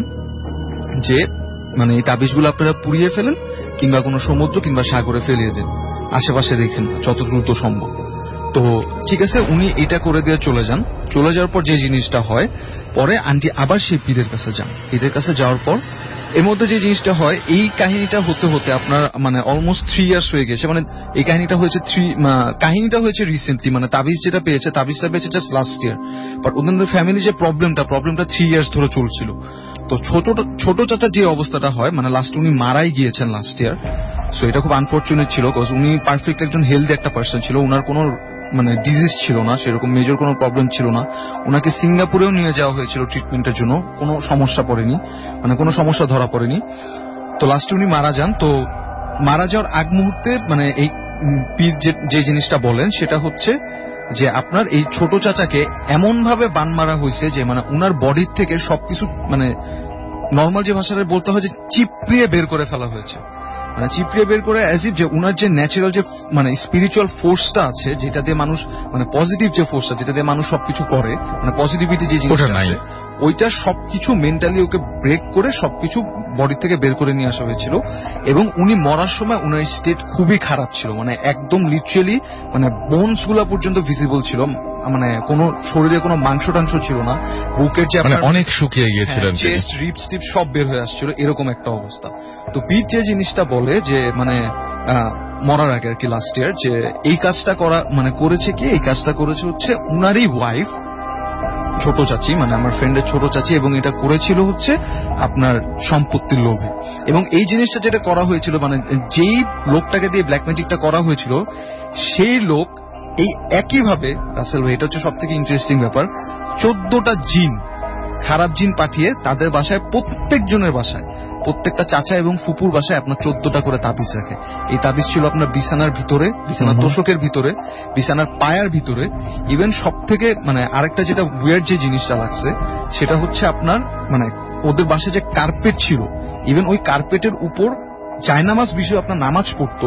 যে মানে এই তাবিজগুলো আপনারা পুড়িয়ে ফেলেন কিংবা কোনো সমুদ্র কিংবা সাগরে ফেলিয়ে দেন, আশেপাশে রেখেন না যত দ্রুত সম্ভব। তো ঠিক আছে, উনি এটা করে দিয়ে চলে যান। চলে যাওয়ার পর যে জিনিসটা হয়, পরে আন্টি আবার সেই পীরের কাছে যান। পীরের কাছে যাওয়ার পর এর মধ্যে যে জিনিসটা হয়, এই কাহিনীটা হতে হতে আপনার মানে অলমোস্ট থ্রি ইয়ার্স হয়ে গেছে। মানে এই কাহিনীটা হয়েছে থ্রি কাহিনীটা হয়েছে রিসেন্টলি, মানে তাবিজ যেটা পেয়েছে তাবিজটা পেয়েছে জাস্ট লাস্ট ইয়ার, বাট ওদের ফ্যামিলি যে প্রবলেমটা প্রবলেমটা থ্রি ইয়ার্স ধরে চলছিল। তো ছোট ছোট চাচার যে অবস্থাটা হয়, মানে লাস্ট উনি মারাই গিয়েছেন লাস্ট ইয়ার। সো এটা খুব আনফর্চুনেট ছিল, বিকজ উনি পারফেক্ট একজন হেলদি একটা পার্সন ছিল, উনার কোনো মানে ডিজিজ ছিল না, সেরকম মেজর কোনো প্রবলেম ছিল না। ওনাকে সিঙ্গাপুরেও নিয়ে যাওয়া হয়েছিল ট্রিটমেন্টের জন্য, কোনো সমস্যা পড়েনি, মানে কোনো সমস্যা ধরা পড়েনি। তো লাস্টে উনি মারা যান। তো মারা যাওয়ার আগ মুহূর্তে মানে এই পীর যে জিনিসটা বলেন সেটা হচ্ছে যে আপনার এই ছোট চাচাকে এমন ভাবে বান মারা হয়েছে যে মানে উনার বডির থেকে সবকিছু মানে নর্মাল যে ভাষাটা বলতে হয় যে চিপড়িয়ে বের করে ফেলা হয়েছে, মানে চিপড়িয়ে বের করে অ্যাজ ইফ যে উনার যে ন্যাচারাল যে মানে স্পিরিচুয়াল ফোর্সটা আছে, যেটা দিয়ে মানুষ মানে পজিটিভ যে ফোর্সটা যেটা দিয়ে মানুষ সবকিছু করে, মানে পজিটিভিটি যে জিনিসটা আছে ওইটা সবকিছু মেন্টালি ওকে ব্রেক করে সবকিছু বডি থেকে বের করে নিয়ে আসা হয়েছিল। এবং উনি মরার সময় উনার স্টেট খুবই খারাপ ছিল, মানে একদম লিটারালি মানে বোনস গুলা পর্যন্ত ভিজিবল ছিল, মানে কোনো শরীরে কোনো মাংস টাংস ছিল না, বুকের যে মানে অনেক শুকিয়ে গিয়েছিলেন, চেস্ট রিপস টিপ সব বের হয়ে আসছিল, এরকম একটা অবস্থা। তো পীর যে জিনিসটা বলে যে মানে মরার আগে আর কি লাস্ট ইয়ার, যে এই কাজটা করা মানে করেছে কি, এই কাজটা করেছে হচ্ছে উনারই ওয়াইফ ছোট চাচি, মানে আমার ফ্রেন্ডের ছোট চাচি, এবং এটা করেছিল হচ্ছে আপনার সম্পত্তির লোভে। এবং এই জিনিসটা যেটা করা হয়েছিল মানে যেই লোকটাকে দিয়ে ব্ল্যাক ম্যাজিকটা করা হয়েছিল সেই লোক এই একইভাবে রাসেল ভাই, এটা হচ্ছে সব থেকে ইন্টারেস্টিং ব্যাপার, চোদ্দটা জিন খারাপ জিন পাঠিয়ে তাদের বাসায় প্রত্যেক জনের বাসায় প্রত্যেকটা চাচা এবং ফুপুর বাসায় আপনার চোদ্দটা করে তাবিজ রাখে। এই তাবিজ ছিল আপনার বিছানার ভিতরে, বিছানার তোষকের ভিতরে, বিছানার পায়ার ভিতরে, ইভেন সব থেকে মানে আরেকটা যেটা উইয়ার্ড যে জিনিসটা লাগছে সেটা হচ্ছে আপনার মানে ওদের বাসায় যে কার্পেট ছিল, ইভেন ওই কার্পেটের উপর জায়নামাজ বিষয়ে আপনার নামাজ পড়তো,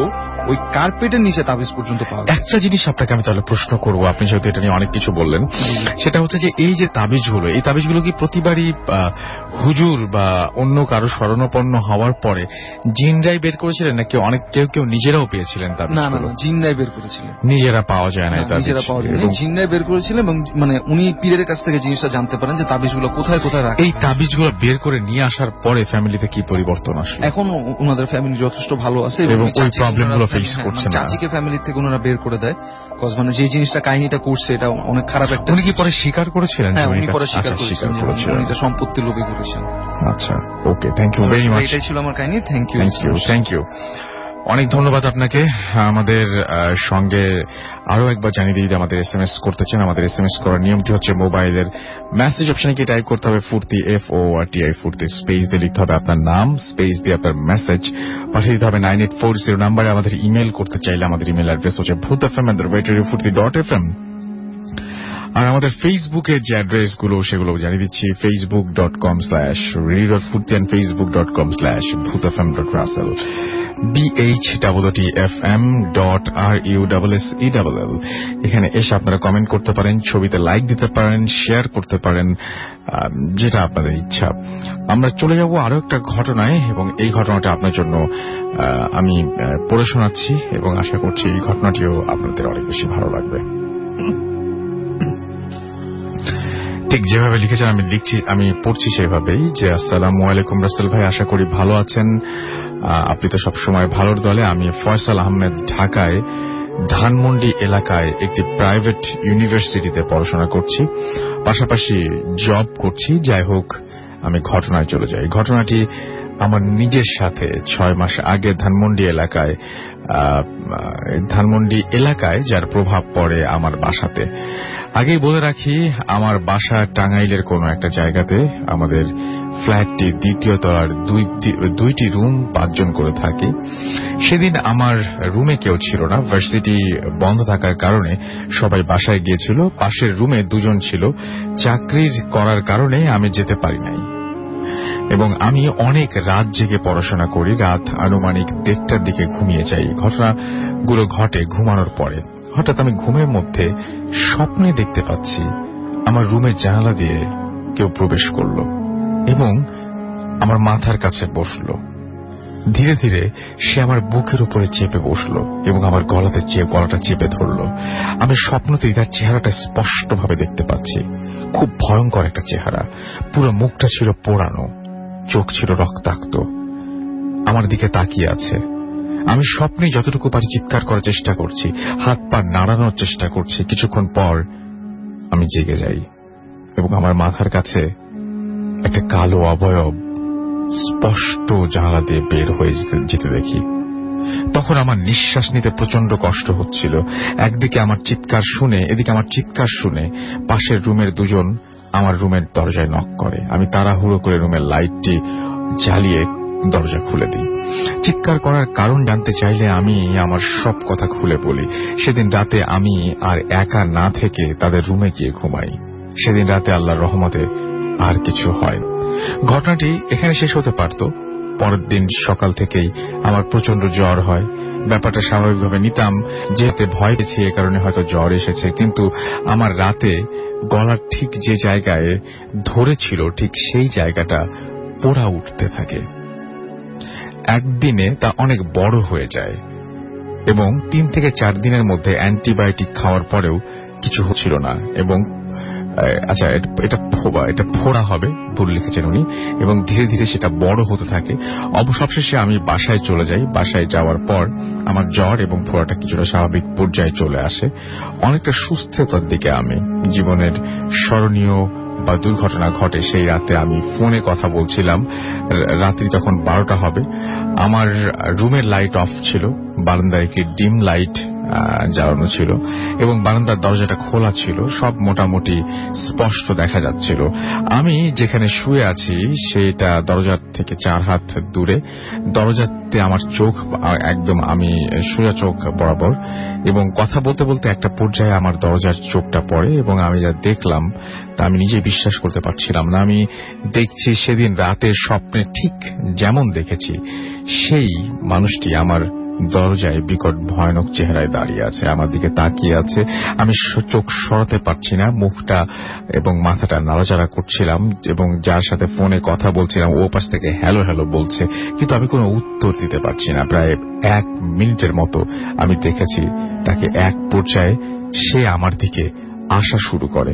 ওই কার্পেটের নিচে তাবিজ পর্যন্ত পাওয়া গেছে। একটা জিনিস আপনাকে আমি তাহলে প্রশ্ন করব, আপনি যেহেতু এটা নিয়ে অনেক কিছু বললেন, সেটা হচ্ছে যে এই যে তাবিজগুলো, এই তাবিজগুলো কি প্রতিবারই হুজুর বা অন্য কারো শরণাপন্ন হওয়ার পরে জিনরাই বের করেছিলেন, নাকি অনেক কেউ কেউ নিজেরাও পেয়েছিলেন? না না, জিনরাই বের করেছিলেন, নিজেরা পাওয়া যায় না। নিজেরা পাওয়া যায় না, জিনরাই বের করেছিলেন। এবং মানে উনি পীরের কাছ থেকে জিনিসটা জানতে পারেন যে তাবিজগুলো কোথায় কোথায় রাখা। এই তাবিজগুলো বের করে নিয়ে আসার পরে ফ্যামিলিতে কি পরিবর্তন আসে? এখন ওনাদের ফ্যামিলি যথেষ্ট ভালো আছে এবং ওই প্রবলেমগুলো ফেস করছে না। চাচিকে ফ্যামিলি থেকে ওনারা বের করে দেয়, কজ মানে যে জিনিসটা কাহিনীটা করছে এটা অনেক খারাপ একটা। উনি কি পরে স্বীকার করেছিলেন? হ্যাঁ, উনি পরে স্বীকার করেছিলেন, এটা সম্পত্তির লোভে করেছেন। আচ্ছা, okay, thank you very much. এটাই ছিল আমার কাহিনী। Thank you, thank you, thank you, অনেক ধন্যবাদ আপনাকে। আমাদের সঙ্গে আরো একবার জানিয়ে দিই, আমাদের এস এম এস করতে চান, আমাদের এস এম এস করার নিয়মটি হচ্ছে মোবাইলের মেসেজ অপশনে গিয়ে টাইপ করতে হবে Foorti, F O R T I Foorti, space দিয়ে লিখতে হবে আপনার নাম, স্পেস দিয়ে আপনার মেসেজ পাঠিয়ে দিতে হবে নাইন এইট ফোর জিরো নাম্বারে। আমাদের ইমেল করতে চাইলে আমাদের ইমেল অ্যাড্রেস হচ্ছে Bhoot F M at the rate radio Foorti dot F M. আর আমাদের ফেসবুকের যে অ্যাড্রেস গুলো সেগুলো জানিয়ে দিচ্ছি, Facebook dot com slash radio dot Foorti and Facebook dot com slash Bhoot F M dot Russell, B H double T F M dot R U double S E double L. এখানে এসে আপনারা কমেন্ট করতে পারেন, ছবিতে লাইক দিতে পারেন, শেয়ার করতে পারেন, যেটা আপনাদের ইচ্ছা। আমরা চলে যাব আরো একটা ঘটনায়, এবং এই ঘটনাটা আপনার জন্য আমি পড়ে শোনাচ্ছি, এবং আশা করছি এই ঘটনাটিও আপনাদের অনেক বেশি ভালো লাগবে। ঠিক যেভাবে লিখেছেন আমি লিখছি, আমি পড়ছি সেভাবেই, যে আসসালামু আলাইকুম রাসেল ভাই, আশা করি ভালো আছেন। আপনি তো সবসময় ভালোর দলে। আমি ফয়সাল আহমেদ, ঢাকায় ধানমন্ডি এলাকায় একটি প্রাইভেট ইউনিভার্সিটিতে পড়াশোনা করছি, পাশাপাশি জব করছি। যাই হোক, আমি ঘটনায় চলে যাই। ঘটনাটি আমার নিজের সাথে ছয় মাস আগে ধানমন্ডি এলাকায় ধানমন্ডি এলাকায় যার প্রভাব পড়ে আমার বাসাতে। আগেই বলে রাখি, আমার বাসা টাঙ্গাইলের কোনো একটা জায়গাতে। আমাদের ফ্ল্যাটটি দ্বিতীয় তলার দুইটি রুম, পাঁচজন করে থাকি। সেদিন আমার রুমে কেউ ছিল না, ভার্সিটি বন্ধ থাকার কারণে সবাই বাসায় গিয়েছিল। পাশের রুমে দুজন ছিল, চাকরির করার কারণে আমি যেতে পারি নাই, এবং আমি অনেক রাত জেগে পড়াশোনা করি। রাত আনুমানিক দেড়টার দিকে ঘুমিয়ে যাই। ঘটনাগুলো ঘটে ঘুমানোর পরে। হঠাৎ আমি ঘুমের মধ্যে স্বপ্নে দেখতে পাচ্ছি আমার রুমের জানালা দিয়ে কেউ প্রবেশ করল এবং আমার মাথার কাছে বসল। ধীরে ধীরে সে আমার বুকের উপরে চেপে বসল এবং আমার গলাতে গলাটা চেপে ধরল। আমি স্বপ্নতেই তার চেহারাটা স্পষ্টভাবে দেখতে পাচ্ছি। খুব ভয়ঙ্কর একটা চেহারা, পুরো মুখটা ছিল পোড়ানো, চোখ ছিল রক্তাক্ত, আমার দিকে তাকিয়ে আছে। আমি স্বপ্নে যতটুকু পারি চিৎকার করার চেষ্টা করছি, হাত পা নাড়ানোর চেষ্টা করছি। কিছুক্ষণ পর আমি জেগে যাই এবং আমার মাথার কাছে একটা কালো অবয়ব স্পষ্ট জানালা দিয়ে বের হয়ে যেতে দেখি। তখন আমার নিঃশ্বাস নিতে প্রচন্ড কষ্ট হচ্ছিল। একদিকে আমার চিৎকার শুনে এদিকে আমার চিৎকার শুনে পাশের রুমের দুজন আমার রুমের দরজায় নক করে। আমি তাড়াহুড়ো করে রুমের লাইটটি জ্বালিয়ে দরজা খুলে দিই। চিৎকার করার কারণ জানতে চাইলে আমি আমার সব কথা খুলে বলি। সেদিন রাতে আমি আর একা না থেকে তাদের রুমে গিয়ে ঘুমাই। সেদিন রাতে আল্লাহর রহমতে আর কিছু হয়। ঘটনাটি এখানে শেষ হতে পারত। পরের দিন সকাল থেকেই আমার প্রচন্ড জ্বর হয়। ব্যাপারটা স্বাভাবিকভাবে নিতাম, যেতে ভয় পেয়েছি, এ কারণে হয়তো জ্বর এসেছে। কিন্তু আমার রাতে গলার ঠিক যে জায়গায় ধরেছিল ঠিক সেই জায়গাটা পোড়া উঠতে থাকে। একদিনে তা অনেক বড় হয়ে যায় এবং তিন থেকে চার দিনের মধ্যে অ্যান্টিবায়োটিক খাওয়ার পরেও কিছু হচ্ছিল না। এবং আচ্ছা, এটা এটা ফোড়া হবে, ভুল লিখেছেন উনি, এবং ধীরে ধীরে সেটা বড় হতে থাকে। অবশেষে আমি বাসায় চলে যাই। বাসায় যাওয়ার পর আমার জ্বর এবং ফোড়াটা কিছুটা স্বাভাবিক পর্যায়ে চলে আসে। অনেকটা সুস্থতার দিকে আমি। জীবনের স্মরণীয় বা দুর্ঘটনা ঘটে সেই রাতে। আমি ফোনে কথা বলছিলাম, রাত্রি তখন বারোটা হবে। আমার রুমের লাইট অফ ছিল, বারান্দায় একটি ডিম লাইট জ্বালানো ছিল এবং বারান্দার দরজাটা খোলা ছিল। সব মোটামুটি স্পষ্ট দেখা যাচ্ছিল। আমি যেখানে শুয়ে আছি সেটা দরজার থেকে চার হাত দূরে। দরজাতে আমার চোখ একদম, আমি সোজা চোখ বরাবর, এবং কথা বলতে বলতে একটা পর্যায়ে আমার দরজার চোখটা পড়ে এবং আমি যা দেখলাম তা আমি নিজে বিশ্বাস করতে পারছিলাম না। আমি দেখছি সেদিন রাতের স্বপ্নে ঠিক যেমন দেখেছি সেই মানুষটি আমার দরজায় বিকট ভয়ানক চেহারায় দাঁড়িয়ে আছে, আমার দিকে তাকিয়ে আছে। আমি চোখ সরাতে পারছি না, মুখটা এবং মাথাটা নাড়াচাড়া করছিলাম এবং যার সাথে ফোনে কথা বলছিলাম ও পাশ থেকে হ্যালো হ্যালো বলছে, কিন্তু আমি কোনো উত্তর দিতে পারছি না। প্রায় এক মিনিটের মতো আমি দেখেছি তাকে। এক পর্যায়ে সে আমার দিকে আসা শুরু করে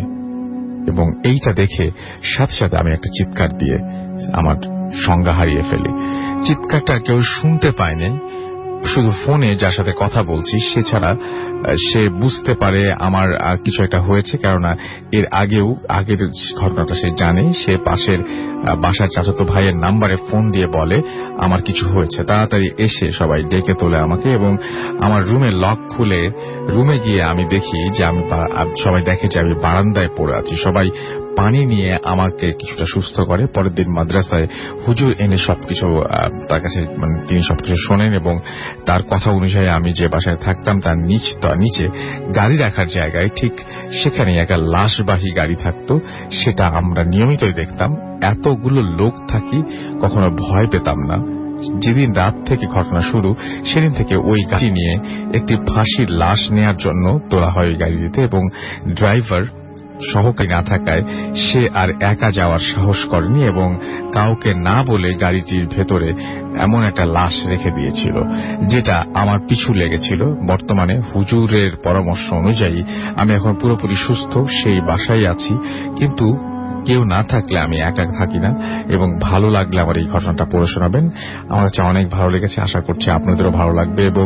এবং এইটা দেখে সাথে সাথে আমি একটা চিৎকার দিয়ে আমার সংজ্ঞা হারিয়ে ফেলি। চিৎকারটা কেউ শুনতে পায়নি, শুধু ফোনে যার সাথে কথা বলছি সে ছাড়া সে বুঝতে পারে আমার কিছু একটা হয়েছে, কেননা এর আগেও আগের ঘটনাটা সে জানে। সে পাশের বাসার চাচাতো ভাইয়ের নাম্বারে ফোন দিয়ে বলে আমার কিছু হয়েছে। তাড়াতাড়ি এসে সবাই ডেকে তোলে আমাকে এবং আমার রুমে লক খুলে রুমে গিয়ে আমি দেখি যে আমি সবাই দেখে যে আমি বারান্দায় পড়ে আছি। সবাই পানি নিয়ে আমাকে কিছুটা সুস্থ করে। পরের দিন মাদ্রাসায় হুজুর এনে সবকিছু তার কাছে মানে তিনি সবকিছু শোনেন এবং তার কথা অনুযায়ী আমি যে বাসায় থাকতাম তার নিচ নিচে গাড়ি রাখার জায়গায় ঠিক সেখানে একটা লাশবাহী গাড়ি থাকতো। সেটা আমরা নিয়মিতই দেখতাম। এতগুলো লোক থাকি কখনো ভয় পেতাম না। যেদিন রাত থেকে ঘটনা শুরু সেদিন থেকে ওই গাড়ি নিয়ে একটি ফাঁসির লাশ নেয়ার জন্য তোলা হয় ওই গাড়িতে এবং ড্রাইভার সহকারী না থাকায় সে আর একা যাওয়ার সাহস করেনি এবং কাউকে না বলে গাড়িটির ভেতরে এমন একটা লাশ রেখে দিয়েছিল যেটা আমার পিছু লেগেছিল। বর্তমানে হুজুরের পরামর্শ অনুযায়ী আমি এখন পুরোপুরি সুস্থ, সেই বাসায় আছি, কিন্তু কেউ না থাকলে আমি একা থাকি না এবং ভালো লাগলে আমার এই ঘটনাটা পড়ে শোনাবেন। আমার কাছে অনেক ভালো লেগেছে, আশা করছি আপনাদেরও ভালো লাগবে। এবং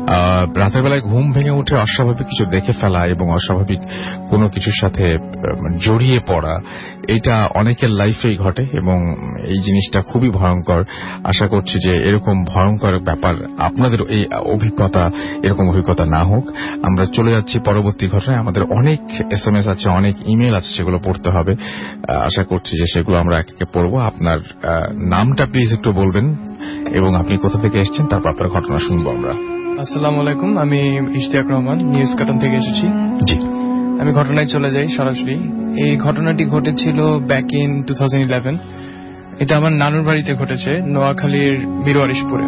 রাতের বেলায় ঘুম ভেঙে উঠে অস্বাভাবিক কিছু দেখে ফেলা এবং অস্বাভাবিক কোনো কিছুর সাথে জড়িয়ে পড়া, এটা অনেকের লাইফেই ঘটে এবং এই জিনিসটা খুবই ভয়ঙ্কর। আশা করছি যে এরকম ভয়ঙ্কর ব্যাপার আপনাদের এই অভিজ্ঞতা এরকম অভিজ্ঞতা না হোক। আমরা চলে যাচ্ছি পরবর্তী ঘটনায়। আমাদের অনেক এস এম এস আছে, অনেক ইমেল আছে, সেগুলো পড়তে হবে। আশা করছি যে সেগুলো আমরা এক একে পড়বো। আপনার নামটা প্লিজ একটু বলবেন এবং আপনি কোথা থেকে এসেছেন, তারপর আপনার ঘটনা শুনবো আমরা। আসসালামু আলাইকুম, আমি ইশতিয়াক রহমান নিউজ কার্টন থেকে এসেছি। জি, আমি ঘটনায় চলে যাই সরাসরি। এই ঘটনাটি ঘটেছিল back in two thousand eleven. এটা আমার নানুর বাড়িতে ঘটেছে, নোয়াখালীর মিরওয়ারিশপুরে।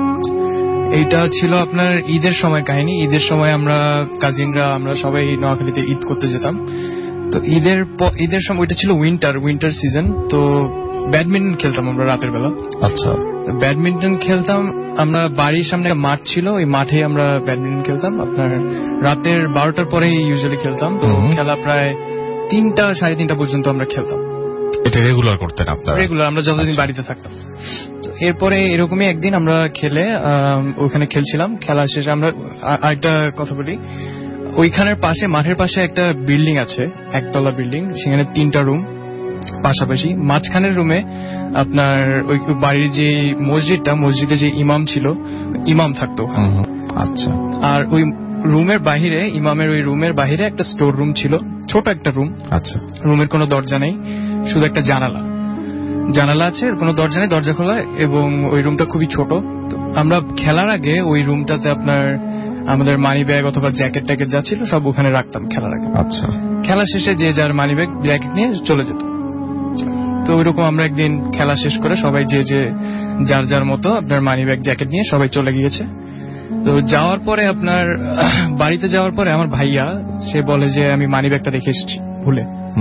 এইটা ছিল আপনার ঈদের সময় কাহিনী। ঈদের সময় আমরা কাজিনরা আমরা সবাই নোয়াখালীতে ঈদ করতে যেতাম। তো ঈদের ঈদের সময় ওইটা ছিল উইন্টার উইন্টার সিজন। তো ব্যাডমিন্টন খেলতাম আমরা রাতের বেলা। আচ্ছা, ব্যাডমিন্টন খেলতাম আমরা, বাড়ির সামনে একটা মাঠ ছিল, ওই মাঠে আমরা ব্যাডমিন্টন খেলতাম। আপনার রাতের বারোটার পরে ইউজুয়ালি খেলতাম। তো খেলা প্রায় তিনটা সাড়ে তিনটা পর্যন্ত আমরা খেলতাম। এটা রেগুলার করতেন আপনারা? রেগুলার, আমরা যতদিন বাড়িতে থাকতাম। এরপরে এরকমই একদিন আমরা খেলে ওখানে খেলছিলাম। খেলা শেষে আমরা আরেকটা কথা বলি, ওইখানের পাশে মাঠের পাশে একটা বিল্ডিং আছে, একতলা বিল্ডিং, সেখানে তিনটা রুম পাশাপাশি। মাঝখানের রুমে আপনার ওই বাড়ির যে মসজিদটা, মসজিদে যে ইমাম ছিল, ইমাম থাকতো। আচ্ছা। আর ওই রুমের বাহিরে, ইমামের ওই রুমের বাহিরে একটা স্টোর রুম ছিল, ছোট একটা রুম। আচ্ছা। রুমের কোনো দরজা নেই, শুধু একটা জানালা জানালা আছে, কোনো দরজা নেই, দরজা খোলা, এবং ওই রুমটা খুবই ছোট। তো আমরা খেলার আগে ওই রুমটাতে আপনার আমাদের মানি ব্যাগ অথবা জ্যাকেট ট্যাকেট যা ছিল সব ওখানে রাখতাম খেলার আগে। আচ্ছা। খেলা শেষে যে যার মানি ব্যাগ জ্যাকেট নিয়ে চলে যেত। তো ওইরকম আমরা একদিন খেলা শেষ করে সবাই যে যে যার যার মতো আপনার মানি ব্যাগ জ্যাকেট নিয়ে সবাই চলে গিয়েছে। তো যাওয়ার পরে আপনার বাড়িতে যাওয়ার পরে আমার ভাইয়া সে বলে যে আমি মানি ব্যাগটা রেখে এসেছি ভুলে।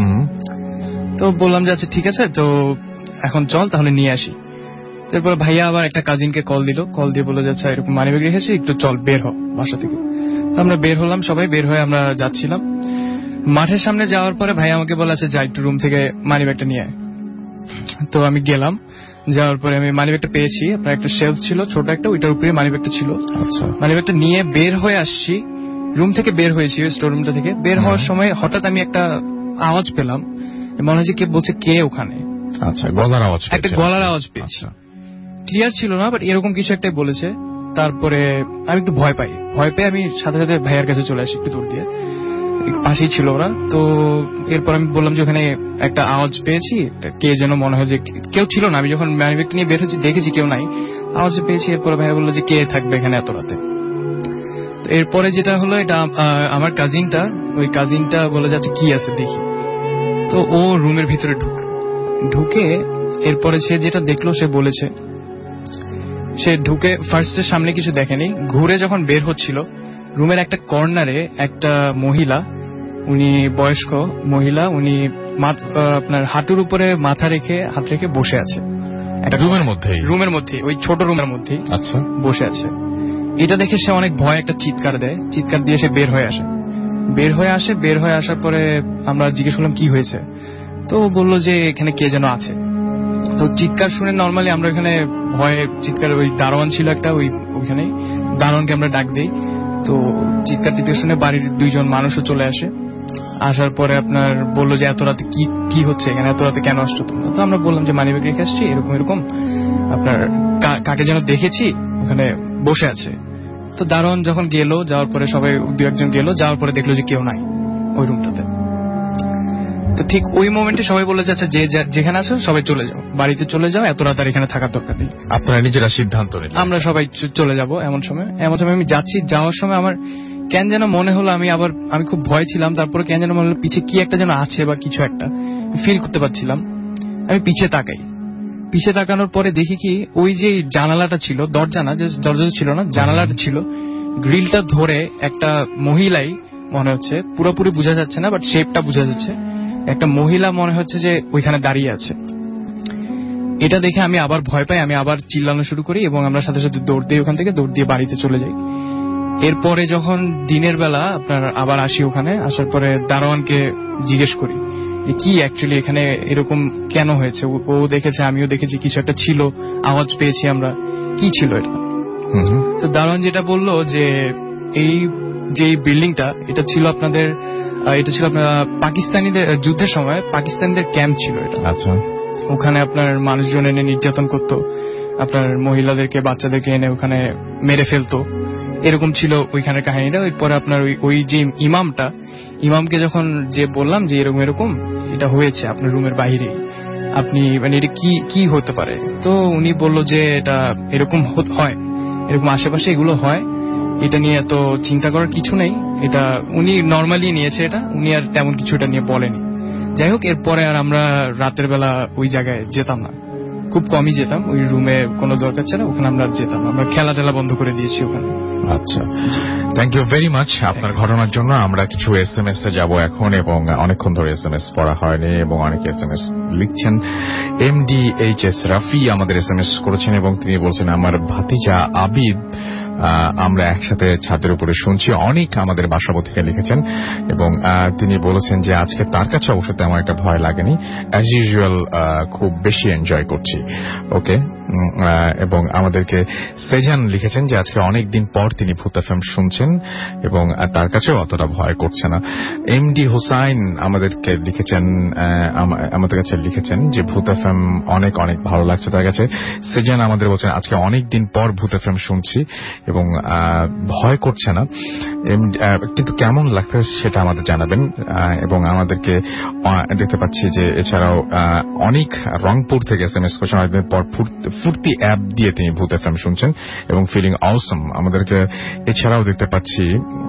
তো বললাম যে আচ্ছা ঠিক আছে, তো এখন চল তাহলে নিয়ে আসি। তারপর ভাইয়া আবার একটা কাজিনকে কল দিল, কল দিয়ে বলে যাচ্ছে এরকম মানি ব্যাগ রেখেছি, একটু চল বের হ বাসা থেকে। আমরা বের হলাম, সবাই বের হয়ে আমরা যাচ্ছিলাম। মাঠের সামনে যাওয়ার পরে ভাই আমাকে বলে আছে যা একটু রুম থেকে মানি ব্যাগটা নিয়ে আয়। তো আমি গেলাম, যাওয়ার পরে আমি মানি ব্যাগটা পেয়েছি। আপনার একটা শেলফ ছিল ছোট একটা, ওইটার উপরে মানি ব্যাগটা ছিল। মানি ব্যাগটা নিয়ে বের হয়ে আসছি, রুম থেকে বের হয়েছি, ওই স্টোর রুমটা থেকে বের হওয়ার সময় হঠাৎ আমি একটা আওয়াজ পেলাম, মনে হয় যে কে বলছে কে ওখানে। আচ্ছা, গলার আওয়াজ, একটা গলার আওয়াজ পেয়েছি। ক্লিয়ার ছিল না, বাট এরকম কিছু একটাই বলেছে। তারপরে আমি একটু ভয় পাই, ভয় পেয়ে আমি সাথে সাথে ভাইয়ার কাছে চলে আসি, একটু দূর দিয়ে, পাশেই ছিল ওরা। তো এরপর আমি বললাম যে ওখানে একটা আওয়াজ পেয়েছি, কে যেন মনে হয় যে কেউ ছিল না। আমি যখন ম্যানিব্যাগটা নিয়ে বের হচ্ছি দেখেছি কেউ নাই, আওয়াজ পেয়েছি। এরপরে ভাইয়া বললো যে কে থাকবে এখানে এত রাতে। তো এরপরে যেটা হলো, এটা আমার কাজিনটা, ওই কাজিনটা বলে যাচ্ছে কি আছে দেখি। তো ও রুমের ভিতরে ঢুকে ঢুকে এরপরে সে যেটা দেখলো সে বলেছে সে ঢুকে ফার্স্টের সামনে কিছু দেখেনি, ঘুরে যখন বের হচ্ছিল রুমের একটা কর্নারে একটা মহিলা, উনি বয়স্ক মহিলা, উনি আপনার হাঁটুর উপরে মাথা রেখে হাত রেখে বসে আছে রুমের মধ্যে রুমের মধ্যে ওই ছোট রুমের মধ্যে আচ্ছা বসে আছে। এটা দেখে সে অনেক ভয় একটা চিৎকার দেয়, চিৎকার দিয়ে সে বের হয়ে আসে বের হয়ে আসে বের হয়ে আসার পরে আমরা জিজ্ঞেস করলাম কি হয়েছে, তো বললো যে এখানে কে যেন আছে। তো চিৎকার শুনে নর্মালি আমরা এখানে ভয়ে চিৎকার, ওই দারোয়ান ছিল একটা, ওই ওইখানে দারোয়ানকে আমরা ডাক দিই। তো চিৎকার টিৎকার শুনে বাড়ির দুইজন মানুষও চলে আসে। আসার পরে আপনার বললো যে এত রাতে কি কি হচ্ছে এখানে, এত রাতে কেন আসছো তোমরা? তো আমরা বললাম যে মানিব্যাগ রেখে আসছি, এরকম এরকম আপনার কাকে যেন দেখেছি ওখানে বসে আছে। তো দারোয়ান যখন গেল, যাওয়ার পরে সবাই দু একজন গেল, যাওয়ার পরে দেখলো যে কেউ নাই ওই রুমটাতে। তো ঠিক ওই মোমেন্টে সবাই বলে যাচ্ছে যে যেখানে আছো সবাই চলে যাও, বাড়িতে চলে যাও, এত রাত আর এখানে থাকার দরকার নেই। আপনারা নিজেরা সিদ্ধান্ত নিলেন আমরা সবাই চলে যাব। এমন সময় এমন সময় আমি যাচ্ছি, যাওয়ার সময় আমার কেন যেন মনে হলো, আমি আবার আমি খুব ভয় ছিলাম, তারপরে কেন যেন মনে হলো পিছে কি একটা যেন আছে বা কিছু একটা ফিল করতে পারছিলাম। আমি পিছে তাকাই, পিছে তাকানোর পরে দেখি কি ওই যে জানালাটা ছিল, দরজা না, যে দরজা ছিল না, জানালাটা ছিল, গ্রিলটা ধরে একটা মহিলাই মনে হচ্ছে, পুরোপুরি বোঝা যাচ্ছে না বাট শেপটা বোঝা যাচ্ছে, একটা মহিলা মনে হচ্ছে যে ওইখানে দাঁড়িয়ে আছে। এটা দেখে আমি আবার ভয় পাই, আমি আবার চিল্লানো শুরু করি এবং আমরা সাথে সাথে দৌড় দিই, ওখান থেকে দৌড় দিয়ে বাড়িতে চলে যাই। এরপরে যখন দিনের বেলা আপনার আবার আসি, ওখানে আসার পরে দারোয়ানকে জিজ্ঞেস করি কি অ্যাকচুয়ালি এখানে এরকম কেন হয়েছে। ও দেখেছে, আমিও দেখেছি, কিছু একটা ছিল, আওয়াজ পেয়েছি আমরা, কি ছিল এটা। তো দারোয়ান যেটা বললো যে এই যে বিল্ডিংটা এটা ছিল আপনাদের, এটা ছিল আপনার পাকিস্তানিদের যুদ্ধের সময় পাকিস্তানিদের ক্যাম্প ছিল এটা। আচ্ছা, ওখানে আপনার মানুষজন এনে নির্যাতন করতো, আপনার মহিলাদেরকে বাচ্চাদেরকে এনে ওখানে মেরে ফেলতো, এরকম ছিল ওইখানের কাহিনীটা। এরপরে আপনার ওই ওই যে ইমামটা, ইমামকে যখন যে বললাম যে এরকম এরকম এটা হয়েছে আপনার রুমের বাইরে, আপনি মানে এটা কি কি হতে পারে, তো উনি বলল যে এটা এরকম হয়, এরকম আশেপাশে এগুলো হয়, এটা নিয়ে এত চিন্তা করার কিছু নেই। এটা উনি নর্মালি নিয়েছে, এটা উনি আর তেমন কিছু এটা নিয়ে বলেনি। যাই হোক, এরপরে আর আমরা রাতের বেলা ওই জায়গায় যেতাম না, খুব কমই যেতাম, ওই রুমে কোনো দরকার ছাড়া ওখানে আমরা যেতাম, আমরা খেলা টেলা বন্ধ করে দিয়েছি ওখানে। আচ্ছা, থ্যাংক ইউ ভেরি মাচ আপনার ঘটনার জন্য। আমরা কিছু এস এম এস এ যাবো এখন, এবং অনেকক্ষণ ধরে এস এম এস পড়া হয়নি এবং অনেকে এস এম এস লিখছেন। M D H S Rafi আমাদের এস এম এস করেছেন এবং তিনি বলছেন আমার ভাতিজা আবিদ আমরা একসাথে ছাদের উপরে শুনছি। অনেক আমাদের বাসাবো থেকে লিখেছেন এবং তিনি বলেছেন যে আজকে তার কাছে অবশ্য তেমন একটা ভয় লাগেনি, অ্যাজ ইউজুয়াল খুব বেশি এনজয় করছি। ওকে, এবং আমাদেরকে সেজান লিখেছেন যে আজকে অনেক দিন পর তিনি ভূত এফএম শুনছেন এবং তার কাছেও অতটা ভয় করছে না। এম ডি হুসাইন আমাদেরকে লিখেছেন, আমাদের কাছে লিখেছেন যে ভূত এফএম অনেক অনেক ভালো লাগছে তার কাছে। সেজান আমাদের বলছেন আজকে অনেক দিন পর ভূত এফএম শুনছি এবং ভয় করছে না, কিন্তু কেমন লাগছে সেটা আমাদের জানাবেন। এবং আমাদেরকে দেখতে পাচ্ছি যে এছাড়াও অনেক রংপুর থেকে এস এম এস করছেন, অনেকদিন পর ফুর্তি অ্যাপ দিয়ে তিনি ভূত এফএম শুনছেন এবং ফিলিং অসম। আমাদেরকে এছাড়াও দেখতে পাচ্ছি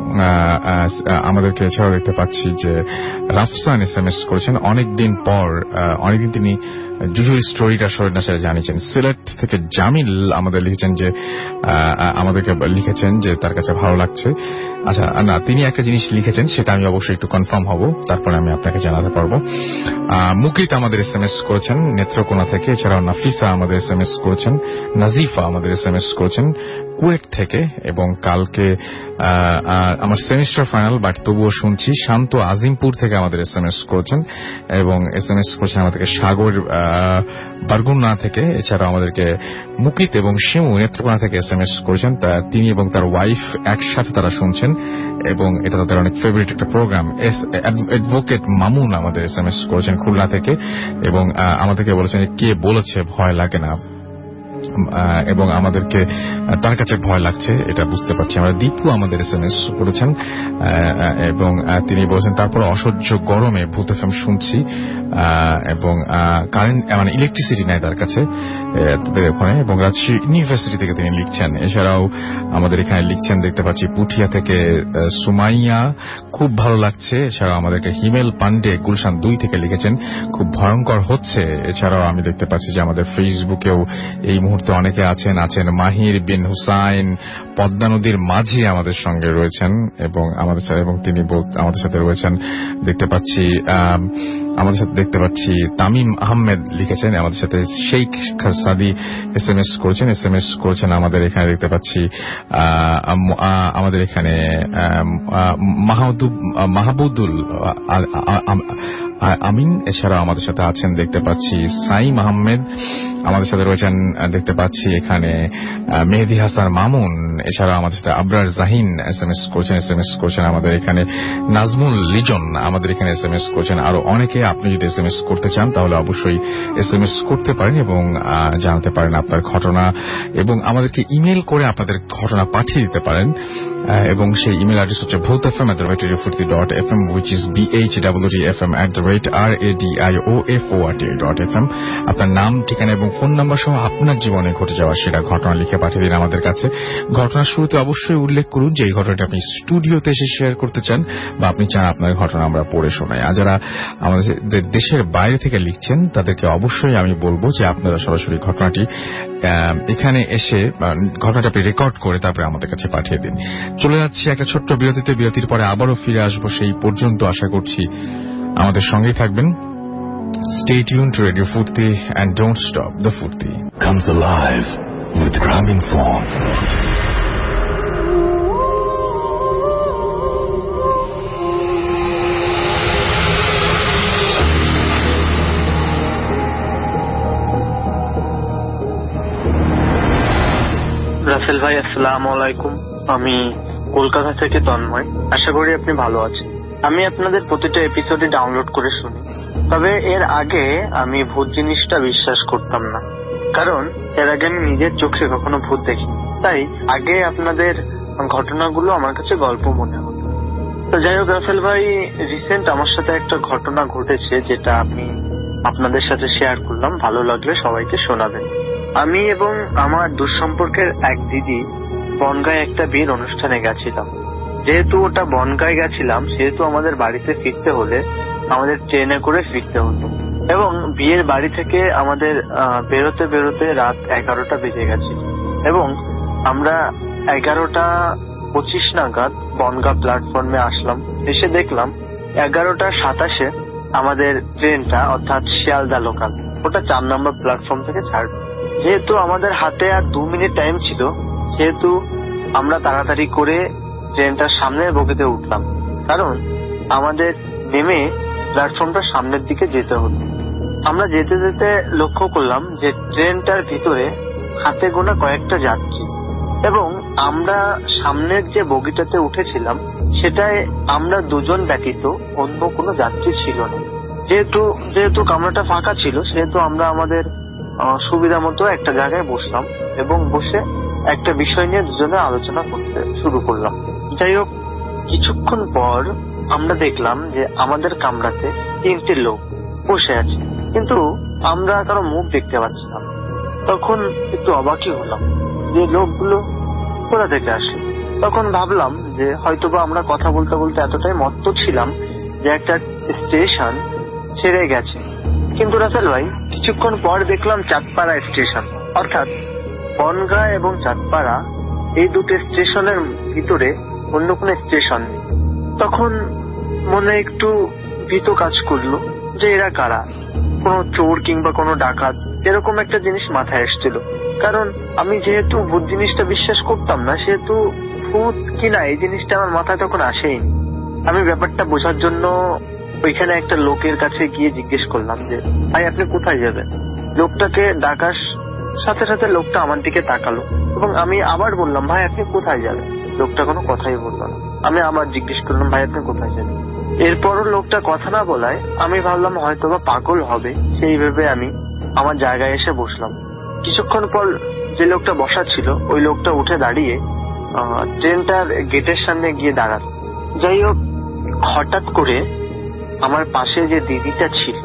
আমাদেরকে এছাড়াও দেখতে পাচ্ছি যে রাফসান এস এম এস করেছেন অনেকদিন পর, অনেকদিন তিনি জুজুর স্টোরিটা শরীর না সেটা জানিয়েছেন। সিলেট থেকে জামিল আমাদের লিখেছেন যে আমাদেরকে লিখেছেন যে তার কাছে ভালো লাগছে। আচ্ছা না, তিনি একটা জিনিস লিখেছেন সেটা আমি অবশ্যই একটু কনফার্ম হব, তারপরে আমি আপনাকে জানাতে পারবো। মুকিত আমাদের এস এম এস করেছেন নেত্রকোনা থেকে, এছাড়াও নাফিসা আমাদের এস এম এস করেছেন, নাজিফা আমাদের এস এম এস করেছেন কুয়েট থেকে, এবং কালকে আমার সেমিস্টার ফাইনাল বাট তবুও শুনছি শান্ত আজিমপুর থেকে আমাদের এস এম এস করেছেন এবং এস এম এস করেছেন আমাদেরকে সাগর বারগুনা থেকে। এছাড়াও আমাদেরকে মুকিত এবং শিমু নেত্রকোনা থেকে এস এম এস করেছেন, তিনি এবং তার ওয়াইফ একসাথে তারা শুনছেন এবং এটা তাদের অনেক ফেভারিট একটা প্রোগ্রাম। অ্যাডভোকেট মামুন আমাদের এস এম এস করেছেন খুলনা থেকে এবং আমাদেরকে বলেছেন কে বলেছে ভয় লাগে না, এবং আমাদেরকে তার কাছে ভয় লাগছে এটা বুঝতে পারছি আমরা। দীপু আমাদের এস এম এস করেছেন এবং তিনি বলছেন তারপর অসহ্য গরমে ভূত এফএম শুনছি এবং কারেন্ট মানে ইলেকট্রিসিটি নাই তার কাছে তাদের ওখানে, এবং রাজশাহী ইউনিভার্সিটি থেকে তিনি লিখছেন। এছাড়াও আমাদের এখানে লিখছেন দেখতে পাচ্ছি পুঠিয়া থেকে সুমাইয়া, খুব ভালো লাগছে। এছাড়াও আমাদেরকে হিমেল পান্ডে গুলশান দুই থেকে লিখেছেন খুব ভয়ঙ্কর হচ্ছে। এছাড়াও আমি দেখতে পাচ্ছি যে আমাদের ফেসবুকেও এই মুহূর্তে মুহূর্তে অনেকে আছেন আছেন মাহির বিন হুসাইন পদ্মা নদীর মাঝি আমাদের সঙ্গে রয়েছেন এবং আমাদের সাথে এবং তিনি আমাদের সাথে রয়েছেন। দেখতে পাচ্ছি আমাদের সাথে দেখতে পাচ্ছি তামিম আহমেদ লিখেছেন, আমাদের সাথে Sheikh Sadi S M S করেছেন এস এম এস করেছেন আমাদের এখানে দেখতে পাচ্ছি আমাদের এখানে মাহবুদুল আমিন এছাড়াও আমাদের সাথে আছেন দেখতে পাচ্ছি সাইম আহমেদ আমাদের সাথে রয়েছেন দেখতে পাচ্ছি এখানে মেহেদি হাসান মামুন এছাড়াও আমাদের সাথে Abrar Jahin S M S করছেন এস এম এস করছেন আমাদের এখানে নাজমুল লিজন আমাদের এখানে এস এম এস করছেন। আরো অনেকে আপনি যদি এস এম এস করতে চান তাহলে অবশ্যই এস এম এস করতে পারেন এবং জানাতে পারেন আপনার ঘটনা এবং আমাদেরকে ইমেল করে আপনাদের ঘটনা পাঠিয়ে দিতে পারেন এবং সেই ইমেল অ্যাড্রেস হচ্ছে Bhoot F M at the rate radio Foorti dot F M which is B H W D F M at the rate R A D I O F O R T dot F M. আপনার নাম ঠিকানা এবং phone number সহ আপনার জীবনে ঘটে যাওয়া সেটা ঘটনা লিখে পাঠিয়ে দিন আমাদের কাছে। ঘটনার শুরুতে অবশ্যই উল্লেখ করুন যে এই ঘটনাটি আপনি স্টুডিওতে এসে শেয়ার করতে চান বা আপনি চান আপনার ঘটনা আমরা পড়ে শোনাই। আর যারা আমাদের দেশের বাইরে থেকে লিখছেন তাদেরকে অবশ্যই আমি বলবো যে আপনারা সরাসরি ঘটনাটি এখানে এসে ঘটনাটা আপনি রেকর্ড করে তারপরে আমাদের কাছে পাঠিয়ে দিন। চলে যাচ্ছি একটা ছোট্ট বিরতিতে, বিরতির পরে আবারও ফিরে আসবো। সেই পর্যন্ত আশা করছি আমাদের সঙ্গেই থাকবেন। Stay tuned to Radio Furti and don't stop the Furti. Comes alive with Graminphone. Rasel ভাই আসসালামু আলাইকুম, আমি কলকাতা থেকে তন্ময়। আশা করি আপনি ভালো আছেন। আমি আপনাদের প্রতিটা এপিসোডে ডাউনলোড করে শুনি, তবে এর আগে আমি ভূত জিনিসটা বিশ্বাস করতাম না, কারণ এর আগে আমি নিজের চোখে কখনো ভূত দেখিনি। তাই আগে আপনাদের ঘটনাগুলো আমার কাছে গল্প মনে হতো। তো যাই হোক রাসেল ভাই, রিসেন্ট আমার সাথে একটা ঘটনা ঘটেছে যেটা আমি আপনাদের সাথে শেয়ার করলাম, ভালো লাগলে সবাইকে শোনাবেন। আমি এবং আমার দুঃসম্পর্কের এক দিদি বনগাঁয় একটা বিয়ের অনুষ্ঠানে গেছিলাম। যেহেতু ওটা বনগাঁয় গেছিলাম সেহেতু আমাদের বাড়িতে ফিরতে হলে আমাদের ট্রেনে করে ফিরতে হতো এবং বিয়ের বাড়ি থেকে আমাদের বেরোতে বেরোতে রাত এগারোটা বেজে গেছে এবং আমরা এগারোটা পঁচিশ নাগাদ বনগাঁ প্ল্যাটফর্মে আসলাম। এসে দেখলাম এগারোটা সাতাশে আমাদের ট্রেনটা অর্থাৎ শিয়ালদা লোকাল ওটা চার নম্বর প্ল্যাটফর্ম থেকে ছাড়বে। যেহেতু আমাদের হাতে আর দু মিনিট টাইম ছিল সেহেতু আমরা তাড়াতাড়ি করে ট্রেনটার সামনের বগিতে উঠলাম, কারণ আমাদের নেমে প্ল্যাটফর্মটার সামনের দিকে যেতে হতো। আমরা যেতে যেতে লক্ষ্য করলাম যে ট্রেনটার ভিতরে হাতে গোনা কয়েকটা যাত্রী এবং আমরা সামনের যে বগিটাতে উঠেছিলাম সেটায় আমরা দুজন ব্যতীত অন্য কোনো যাত্রী ছিল না। যেহেতু যেহেতু কামরাটা ফাঁকা ছিল সেহেতু আমরা আমাদের সুবিধা মতো একটা জায়গায় বসলাম এবং বসে একটা বিষয় নিয়ে দুজনে আলোচনা করতে শুরু করলাম। যাই হোক, কিছুক্ষণ পর আমরা দেখলাম যে আমাদের কামরাতে তিনটে লোক বসে আছে, কিন্তু আমরা কারো মুখ দেখতে পাচ্ছিলাম। তখন একটু অবাকই হলাম যে লোকগুলো কোথা থেকে আসে। তখন ভাবলাম যে হয়তোবা আমরা কথা বলতে বলতে এতটাই মত্ত ছিলাম যে একটা স্টেশন ছেড়ে গেছে। কিন্তু রাসেল ভাই, কিছুক্ষণ পর দেখলাম চাঁদপাড়া স্টেশন, অর্থাৎ বনগাঁ এবং চাঁদপাড়া এই দুটো স্টেশনের ভিতরে অন্য কোনো স্টেশন নেই। তখন মনে একটু ভীত কাজ করলো যে এরা কারা, কোনো চোর কিংবা কোনো ডাকাত, এরকম একটা জিনিস মাথায় এসেছিল। কারণ আমি যেহেতু ভূত জিনিসটা বিশ্বাস করতাম না সেহেতু ভূত কিনা এই জিনিসটা আমার মাথায় তখন আসেইনি। আমি ব্যাপারটা বোঝার জন্য ওইখানে একটা লোকের কাছে গিয়ে জিজ্ঞেস করলাম যে ভাই আপনি কোথায় যাবেন। লোকটাকে ডাকার সাথে সাথে লোকটা আমার দিকে তাকালো এবং আমি আবার বললাম ভাই আপনি কোথায় যাবেন। লোকটা কোনো কথাই বললো না। আমি আবার জিজ্ঞেস করলাম ভাই আপনি কোথায় যাবেন। এরপরও লোকটা কথা না বলায় আমি ভাবলাম হয়তোবা পাগল হবে, সেই ভেবে আমি আমার জায়গায় এসে বসলাম। কিছুক্ষণ পর যে লোকটা বসা ছিল ওই লোকটা উঠে দাঁড়িয়ে ট্রেনটার গেটের সামনে গিয়ে দাঁড়ালো। যাই হোক, হঠাৎ করে আমার পাশে যে দিদিটা ছিল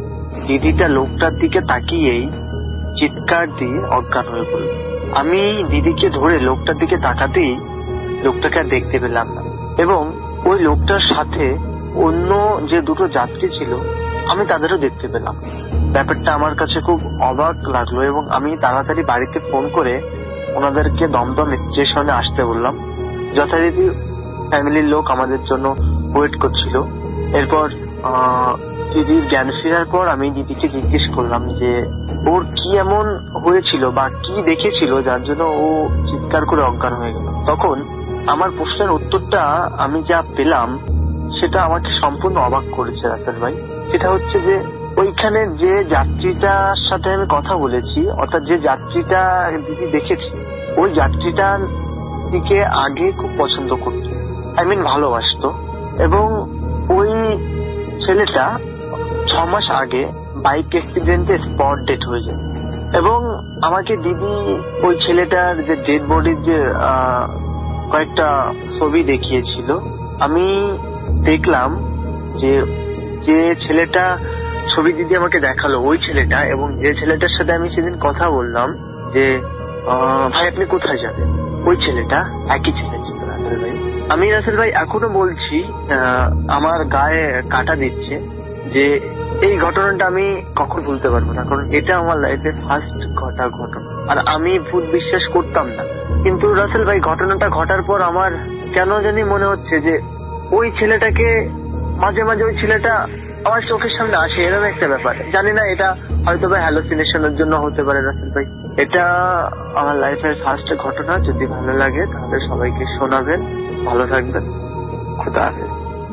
দিদিটা লোকটার দিকে তাকিয়েই চিৎকার দিয়ে অজ্ঞান হয়ে পড়ল। আমি দিদিকে ধরে লোকটার দিকে তাকাতেই লোকটাকে আর দেখতে পেলাম না এবং ওই লোকটার সাথে অন্য যে দুটো যাত্রী ছিল আমি তাদেরও দেখতে পেলাম। ব্যাপারটা আমার কাছে খুব অবাক লাগলো এবং আমি তাড়াতাড়ি বাড়িতে ফোন করে ওনাদেরকে দমদম স্টেশনে আসতে বললাম। যথারীতি ফ্যামিলির লোক আমাদের জন্য ওয়েট করছিল। এরপর দিদির জ্ঞান ফেরার পর আমি দিদিকে জিজ্ঞেস করলাম যে ওর কি এমন হয়েছিল বা কি দেখেছিল যার জন্য ও চিৎকার করে অজ্ঞান হয়ে গেল। তখন আমার প্রশ্নের উত্তরটা আমি যা পেলাম সেটা আমাকে সম্পূর্ণ অবাক করেছে রাসেল ভাই। সেটা হচ্ছে যে ওইখানে যে যাত্রীটার সাথে আমি কথা বলেছি, অর্থাৎ যে যাত্রীটা দিদি দেখেছি, ওই যাত্রীটার দিকে আগে খুব পছন্দ করত, আই মিন ভালোবাসতো। এবং ওই ছেলেটা ছ মাস আগে বাইক অ্যাক্সিডেন্টে স্পট ডেড হয়ে যায়। এবং আমাকে দিদি ওই ছেলেটার যে ডেড বডির যে কয়েকটা ছবি দেখিয়েছিল। আমি দেখলাম যে যে ছেলেটা ছবি দিদি আমাকে দেখালো ওই ছেলেটা, এবং যে ছেলেটার সাথে আমি সেদিন কথা বললাম যে ভাই আপনি কোথায় যাবেন, ওই ছেলেটা একই ছেলে ছিল রাসেল ভাই। আমি রাসেল ভাই এখনো বলছি, আমার গায়ে কাটা দিচ্ছে যে এই ঘটনাটা আমি কখন ভুলতে পারবো না, কারণ এটা আমার লাইফে ফার্স্ট ঘটা ঘটনা। আর আমি ভূত বিশ্বাস করতাম না, কিন্তু রাসেল ভাই ঘটনাটা ঘটার পর আমার কেন জানি মনে হচ্ছে যে ওই ছেলেটাকে মাঝে মাঝে ওই ছেলেটা আমার চোখের সামনে আসে, এরকম একটা ব্যাপার। জানি না এটা হয়তো বা হ্যালোসিনেশনের জন্য হতে পারে রাসেল ভাই। এটা আমার লাইফের ফার্স্ট ঘটনা। যদি ভালো লাগে তাহলে সবাইকে শোনাবেন। ভালো থাকবেন, খুদা হাফেজ।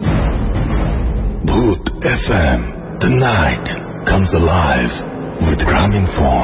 Bhoot F M, the night comes alive with Graminphone.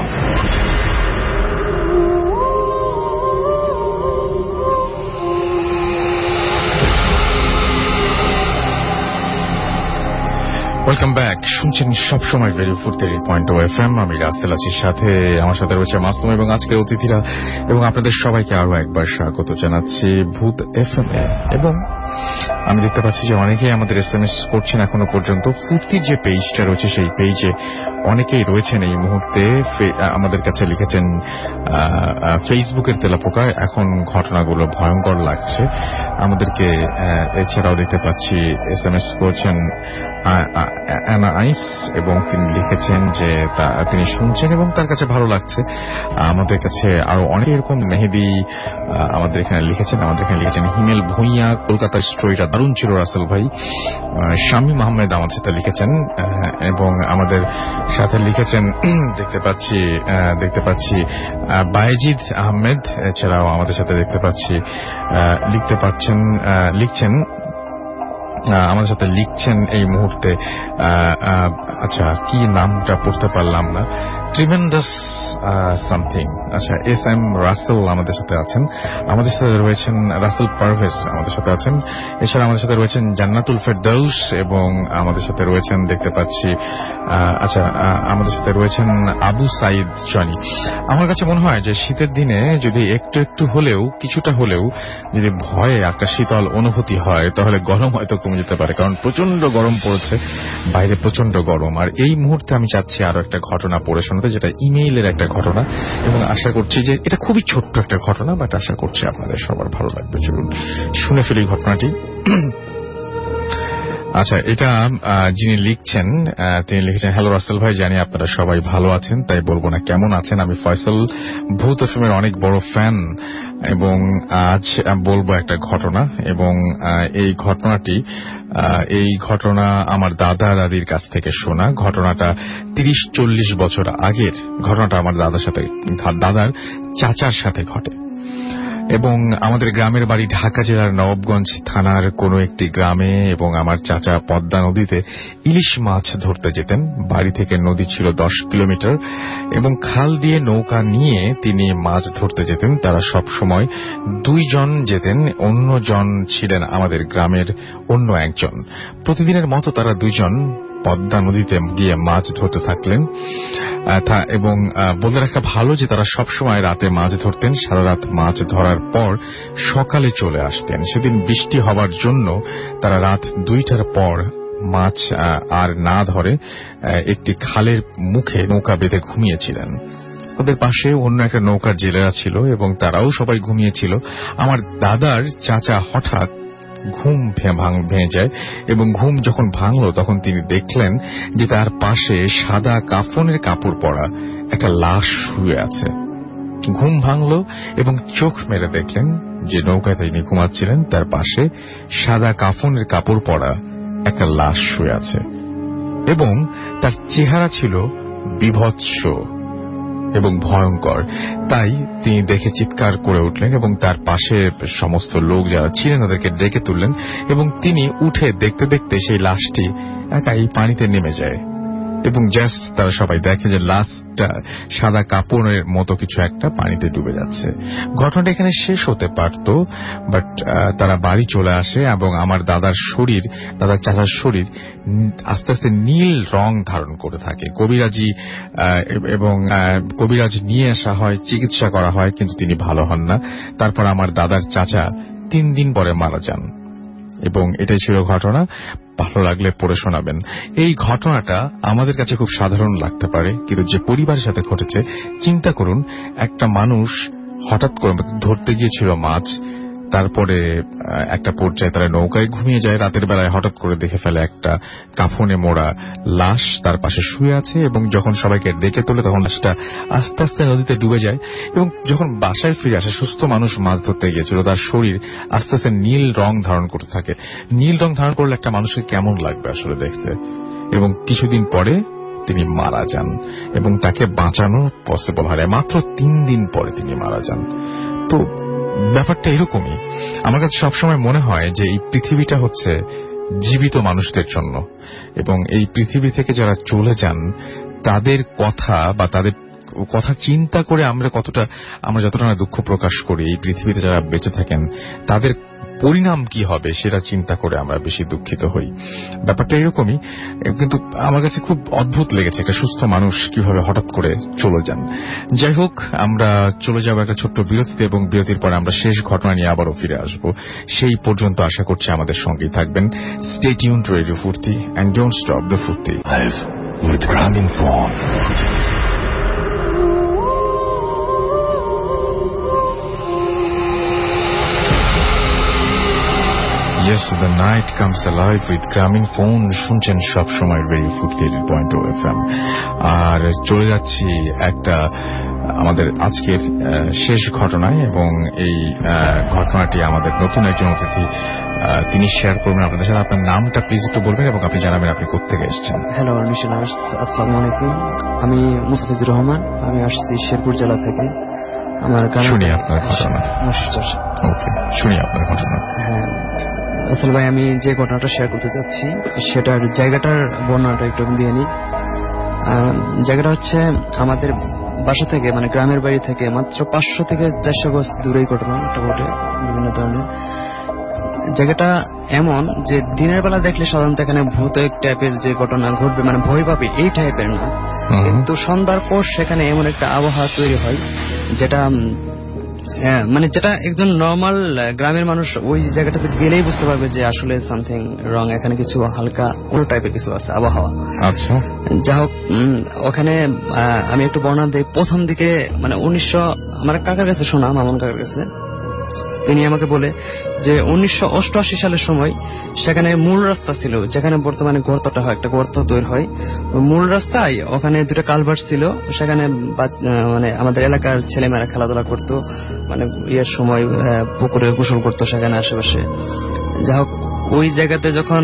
Welcome back. শুনছেন সবসময় রেডিও ফুর্তির পয়েন্ট ও এফ এম। আমি রাসেল আছি সাথে, আমার সাথে রয়েছে মাসুম এবং আজকের অতিথিরা, এবং আপনাদের সবাইকে আরো একবার স্বাগত জানাচ্ছি ভূত এফ এম এ। এবং আমি দেখতে পাচ্ছি যে অনেকেই আমাদের এস এম এস করছেন এখনো পর্যন্ত। ফুর্তির যে পেজটা রয়েছে সেই পেজে অনেকেই রয়েছেন এই মুহূর্তে। আমাদের কাছে লিখেছেন ফেসবুকের তেলাপোকা, এখন ঘটনাগুলো ভয়ঙ্কর লাগছে আমাদেরকে। এছাড়াও দেখতে পাচ্ছি এস এম এস করছেন অ্যানা আইস, এবং তিনি লিখেছেন যে তিনি শুনছেন এবং তার কাছে ভালো লাগছে। আমাদের কাছে আরো অনেক এরকম মেহেদি আমাদের এখানে লিখেছেন। আমাদের এখানে লিখেছেন হিমেল ভুঁইয়া, কলকাতার স্টোরিটা দারুণ ছিল রাসেল ভাই। শামীম আহমেদ আমাদের সাথে লিখেছেন, এবং আমাদের সাথে লিখেছেন দেখতে পাচ্ছি দেখতে পাচ্ছি বায়েজিদ আহমেদ। এছাড়াও আমাদের সাথে দেখতে পাচ্ছি লিখতে পাচ্ছেন লিখছেন আমাদের সাথে লিখছেন এই মুহূর্তে। আচ্ছা, কি নামটা পড়তে পারলাম না, ট্রিমেন্ডাস সামথিং। আচ্ছা, এস এম রাসেল আমাদের সাথে আছেন। আমাদের সাথে রয়েছেন রাসেল পারভেজ আমাদের সাথে আছেন। এছাড়া আমাদের সাথে রয়েছেন জান্নাতুল ফেরদৌস, এবং আমাদের সাথে রয়েছেন দেখতে পাচ্ছি আচ্ছা আমাদের সাথে রয়েছেন আবু সাইদ জনি। আমার কাছে মনে হয় যে শীতের দিনে যদি একটু একটু হলেও কিছুটা হলেও যদি ভয়ে একটা শীতল অনুভূতি হয় তাহলে গরম হয়তো কমে যেতে পারে, কারণ প্রচন্ড গরম পড়েছে, বাইরে প্রচন্ড গরম। আর এই মুহূর্তে আমি চাচ্ছি আরো একটা ঘটনা পড়ে শোনাতে, যেটা ইমেইলের একটা ঘটনা, এবং আশা করছি যে এটা খুবই ছোট্ট একটা ঘটনা, বাট আশা করছি আপনাদের সবার ভালো লাগবে। চলুন শুনে ফেলি ঘটনাটি। আচ্ছা, এটা যিনি লিখছেন তিনি লিখেছেন, হ্যালো রাসেল ভাই, জানি আপনারা সবাই ভালো আছেন, তাই বলবো না কেমন আছেন। আমি ফয়সাল, ভূত এফএমের অনেক বড় ফ্যান, এবং আজ বলবো একটা ঘটনা। এবং এই ঘটনাটি এই ঘটনা আমার দাদা দাদির কাছ থেকে শোনা। ঘটনাটা তিরিশ চল্লিশ বছর আগের ঘটনাটা আমার দাদার সাথে দাদার চাচার সাথে ঘটে। এবং আমাদের গ্রামের বাড়ি ঢাকা জেলার নবাবগঞ্জ থানার কোন একটি গ্রামে, এবং আমার চাচা পদ্মা নদীতে ইলিশ মাছ ধরতে যেতেন। বাড়ি থেকে নদী ছিল দশ কিলোমিটার, এবং খাল দিয়ে নৌকা নিয়ে তিনি মাছ ধরতে যেতেন। তারা সব সময় দুইজন যেতেন, অন্যজন ছিলেন আমাদের গ্রামের অন্য একজন। প্রতিদিনের মতো তারা দুইজন পদ্মা নদীতে গিয়ে মাছ ধরতে থাকলেন। এবং বলে রাখা ভালো যে তারা সবসময় রাতে মাছ ধরতেন, সারা রাত মাছ ধরার পর সকালে চলে আসতেন। সেদিন বৃষ্টি হওয়ার জন্য তারা রাত দুইটার পর মাছ আর না ধরে একটি খালের মুখে নৌকা বেঁধে ঘুমিয়েছিলেন। তাদের পাশে অন্য একটা নৌকার জেলেরা ছিল, এবং তারাও সবাই ঘুমিয়েছিল। আমার দাদার চাচা হঠাৎ ঘুম ভেঙে যায় এবং ঘুম যখন ভাঙল তখন তিনি দেখলেন যে তার পাশে সাদা কাফনের কাপড় পরা একটা লাশ শুয়ে আছে। ঘুম ভাঙল এবং চোখ মেলে দেখলেন যে নৌকায় তিনি ঘুমাচ্ছিলেন তার পাশে সাদা কাফনের কাপড় পরা একটা লাশ শুয়ে আছে এবং তার চেহারা ছিল বিভৎস এবং ভয়ঙ্কর। তাই তিনি দেখে চিৎকার করে উঠলেন এবং তার পাশে সমস্ত লোক যারা ছিলেন তাদেরকে ডেকে তুললেন এবং তিনি উঠে দেখতে দেখতে সেই লাশটি একা এই পানিতে নেমে যায় এবং জাস্ট তারা সবাই দেখে যে লাশটা সাদা কাপড়ের মতো কিছু একটা পানিতে ডুবে যাচ্ছে। ঘটনাটা এখানে শেষ হতে পারত, বাট তারা বাড়ি চলে আসে এবং আমার দাদার শরীর দাদার চাচার শরীর আস্তে আস্তে নীল রং ধারণ করে থাকে। কবিরাজি এবং কবিরাজ নিয়ে আসা হয়, চিকিৎসা করা হয়, কিন্তু তিনি ভালো হন না। তারপর আমার দাদার চাচা তিন দিন পরে মারা যান এবং এটাই ছিল ঘটনা। ভালো লাগলে পড়ে শোনাবেন। এই ঘটনাটা আমাদের কাছে খুব সাধারণ লাগতে পারে, কিন্তু যে পরিবারের সাথে ঘটেছে, চিন্তা করুন, একটা মানুষ হঠাৎ করে ধরতে গিয়েছিল মাছ, তারপরে একটা পর্যায়ে তারা নৌকায় ঘুমিয়ে যায়, রাতের বেলায় হঠাৎ করে দেখে ফেলে একটা কাফনে মোড়া লাশ তার পাশে শুয়ে আছে এবং যখন সবাইকে ডেকে তোলে তখন লাশটা আস্তে আস্তে নদীতে ডুবে যায় এবং যখন বাসায় ফিরে আসে, সুস্থ মানুষ মাছ ধরতে গিয়েছিল, তার শরীর আস্তে আস্তে নীল রং ধারণ করতে থাকে। নীল রং ধারণ করলে একটা মানুষকে কেমন লাগবে আসলে দেখতে। এবং কিছুদিন পরে তিনি মারা যান এবং তাকে বাঁচানো পসিবল হয়, মাত্র তিন দিন পরে তিনি মারা যান। তো ব্যাপারটা এরকমই। আমার কাছে সবসময় মনে হয় যে এই পৃথিবীটা হচ্ছে জীবিত মানুষদের জন্য এবং এই পৃথিবী থেকে যারা চলে যান তাদের কথা বা তাদের কথা চিন্তা করে আমরা কতটা আমরা যতটা না দুঃখ প্রকাশ করি, এই পৃথিবীতে যারা বেঁচে থাকেন তাদের পরিণাম কি হবে সেটা চিন্তা করে আমরা বেশি দুঃখিত হই। ব্যাপারটা এরকমই, কিন্তু আমার কাছে খুব অদ্ভুত লেগেছে একটা সুস্থ মানুষ কিভাবে হঠাৎ করে চলে যান। যাই হোক, আমরা চলে যাব একটা ছোট্ট বিরতিতে এবং বিরতির পরে আমরা শেষ ঘটনা নিয়ে আবারও ফিরে আসব। সেই পর্যন্ত আশা করছি আমাদের সঙ্গেই থাকবেন। Stay tuned to radio Foorti and don't stop the Foorti live with Grameenphone. Yes, the night comes alive with Grameenphone. শুনছেন সব সময় radio Foorti point o F M. আর চলে যাচ্ছি একটা আমাদের আজকের শেষ ঘটনায় এবং এই ঘটনাটি আমাদের নতুন একজন অতিথি তিনি শেয়ার করবেন আপনাদের সাথে। আপনার নামটা প্লিজ একটু বলবেন এবং আপনি জানাবেন আপনি কোথা থেকে এসেছেন। হ্যালো লিসেনার্স, আসসালামু আলাইকুম। আমি মুস্তাফিজুর রহমান, আমি আসছি শেরপুর জেলা থেকে। আমার শুনি আপনার ঘটনা। ওকে, শুনি আপনার ঘটনা। হ্যাঁ আসল ভাই, আমি যে ঘটনাটা শেয়ার করতে চাচ্ছি সেটার জায়গাটার বর্ণনাটা একটু দিয়ে নিই। জায়গাটা হচ্ছে আমাদের বাসা থেকে, মানে গ্রামের বাড়ি থেকে মাত্র পাঁচশো থেকে চারশো গজ দূরেই ঘটনাটা ঘটে। বিভিন্ন ধরনের জায়গাটা এমন যে দিনের বেলা দেখলে সাধারণত এখানে ভূত টাইপের যে ঘটনা ঘটবে, মানে ভয় পাবে এই টাইপের না, কিন্তু সন্ধ্যার পর সেখানে এমন একটা আবহাওয়া তৈরি হয় যেটা মানে যেটা একজন নর্মাল গ্রামের মানুষ ওই জায়গাটাতে গেলেই বুঝতে পারবে যে আসলে সামথিং রং, এখানে কিছু হালকা অন্য টাইপের কিছু আছে আবহাওয়া। আচ্ছা, যা হোক, ওখানে আমি একটু বর্ণনা দিই। প্রথম দিকে মানে উনিশশো আমার কাকার কাছে শোনা, মামুন কাকার কাছে, তিনি আমাকে বলে যে উনিশশো অষ্টআশি সালের সময় সেখানে মূল রাস্তা ছিল, যেখানে বর্তমানে গর্তটা হয়, একটা গর্ত তৈরি হয়। মূল রাস্তায় ওখানে দুটো কালভার্ট ছিল, সেখানে মানে আমাদের এলাকার ছেলেমেয়েরা খেলাধুলা করতো, মানে ইয়ের সময় পুকুরে গোসল করতো সেখানে আশেপাশে। যা হোক, ওই জায়গাতে যখন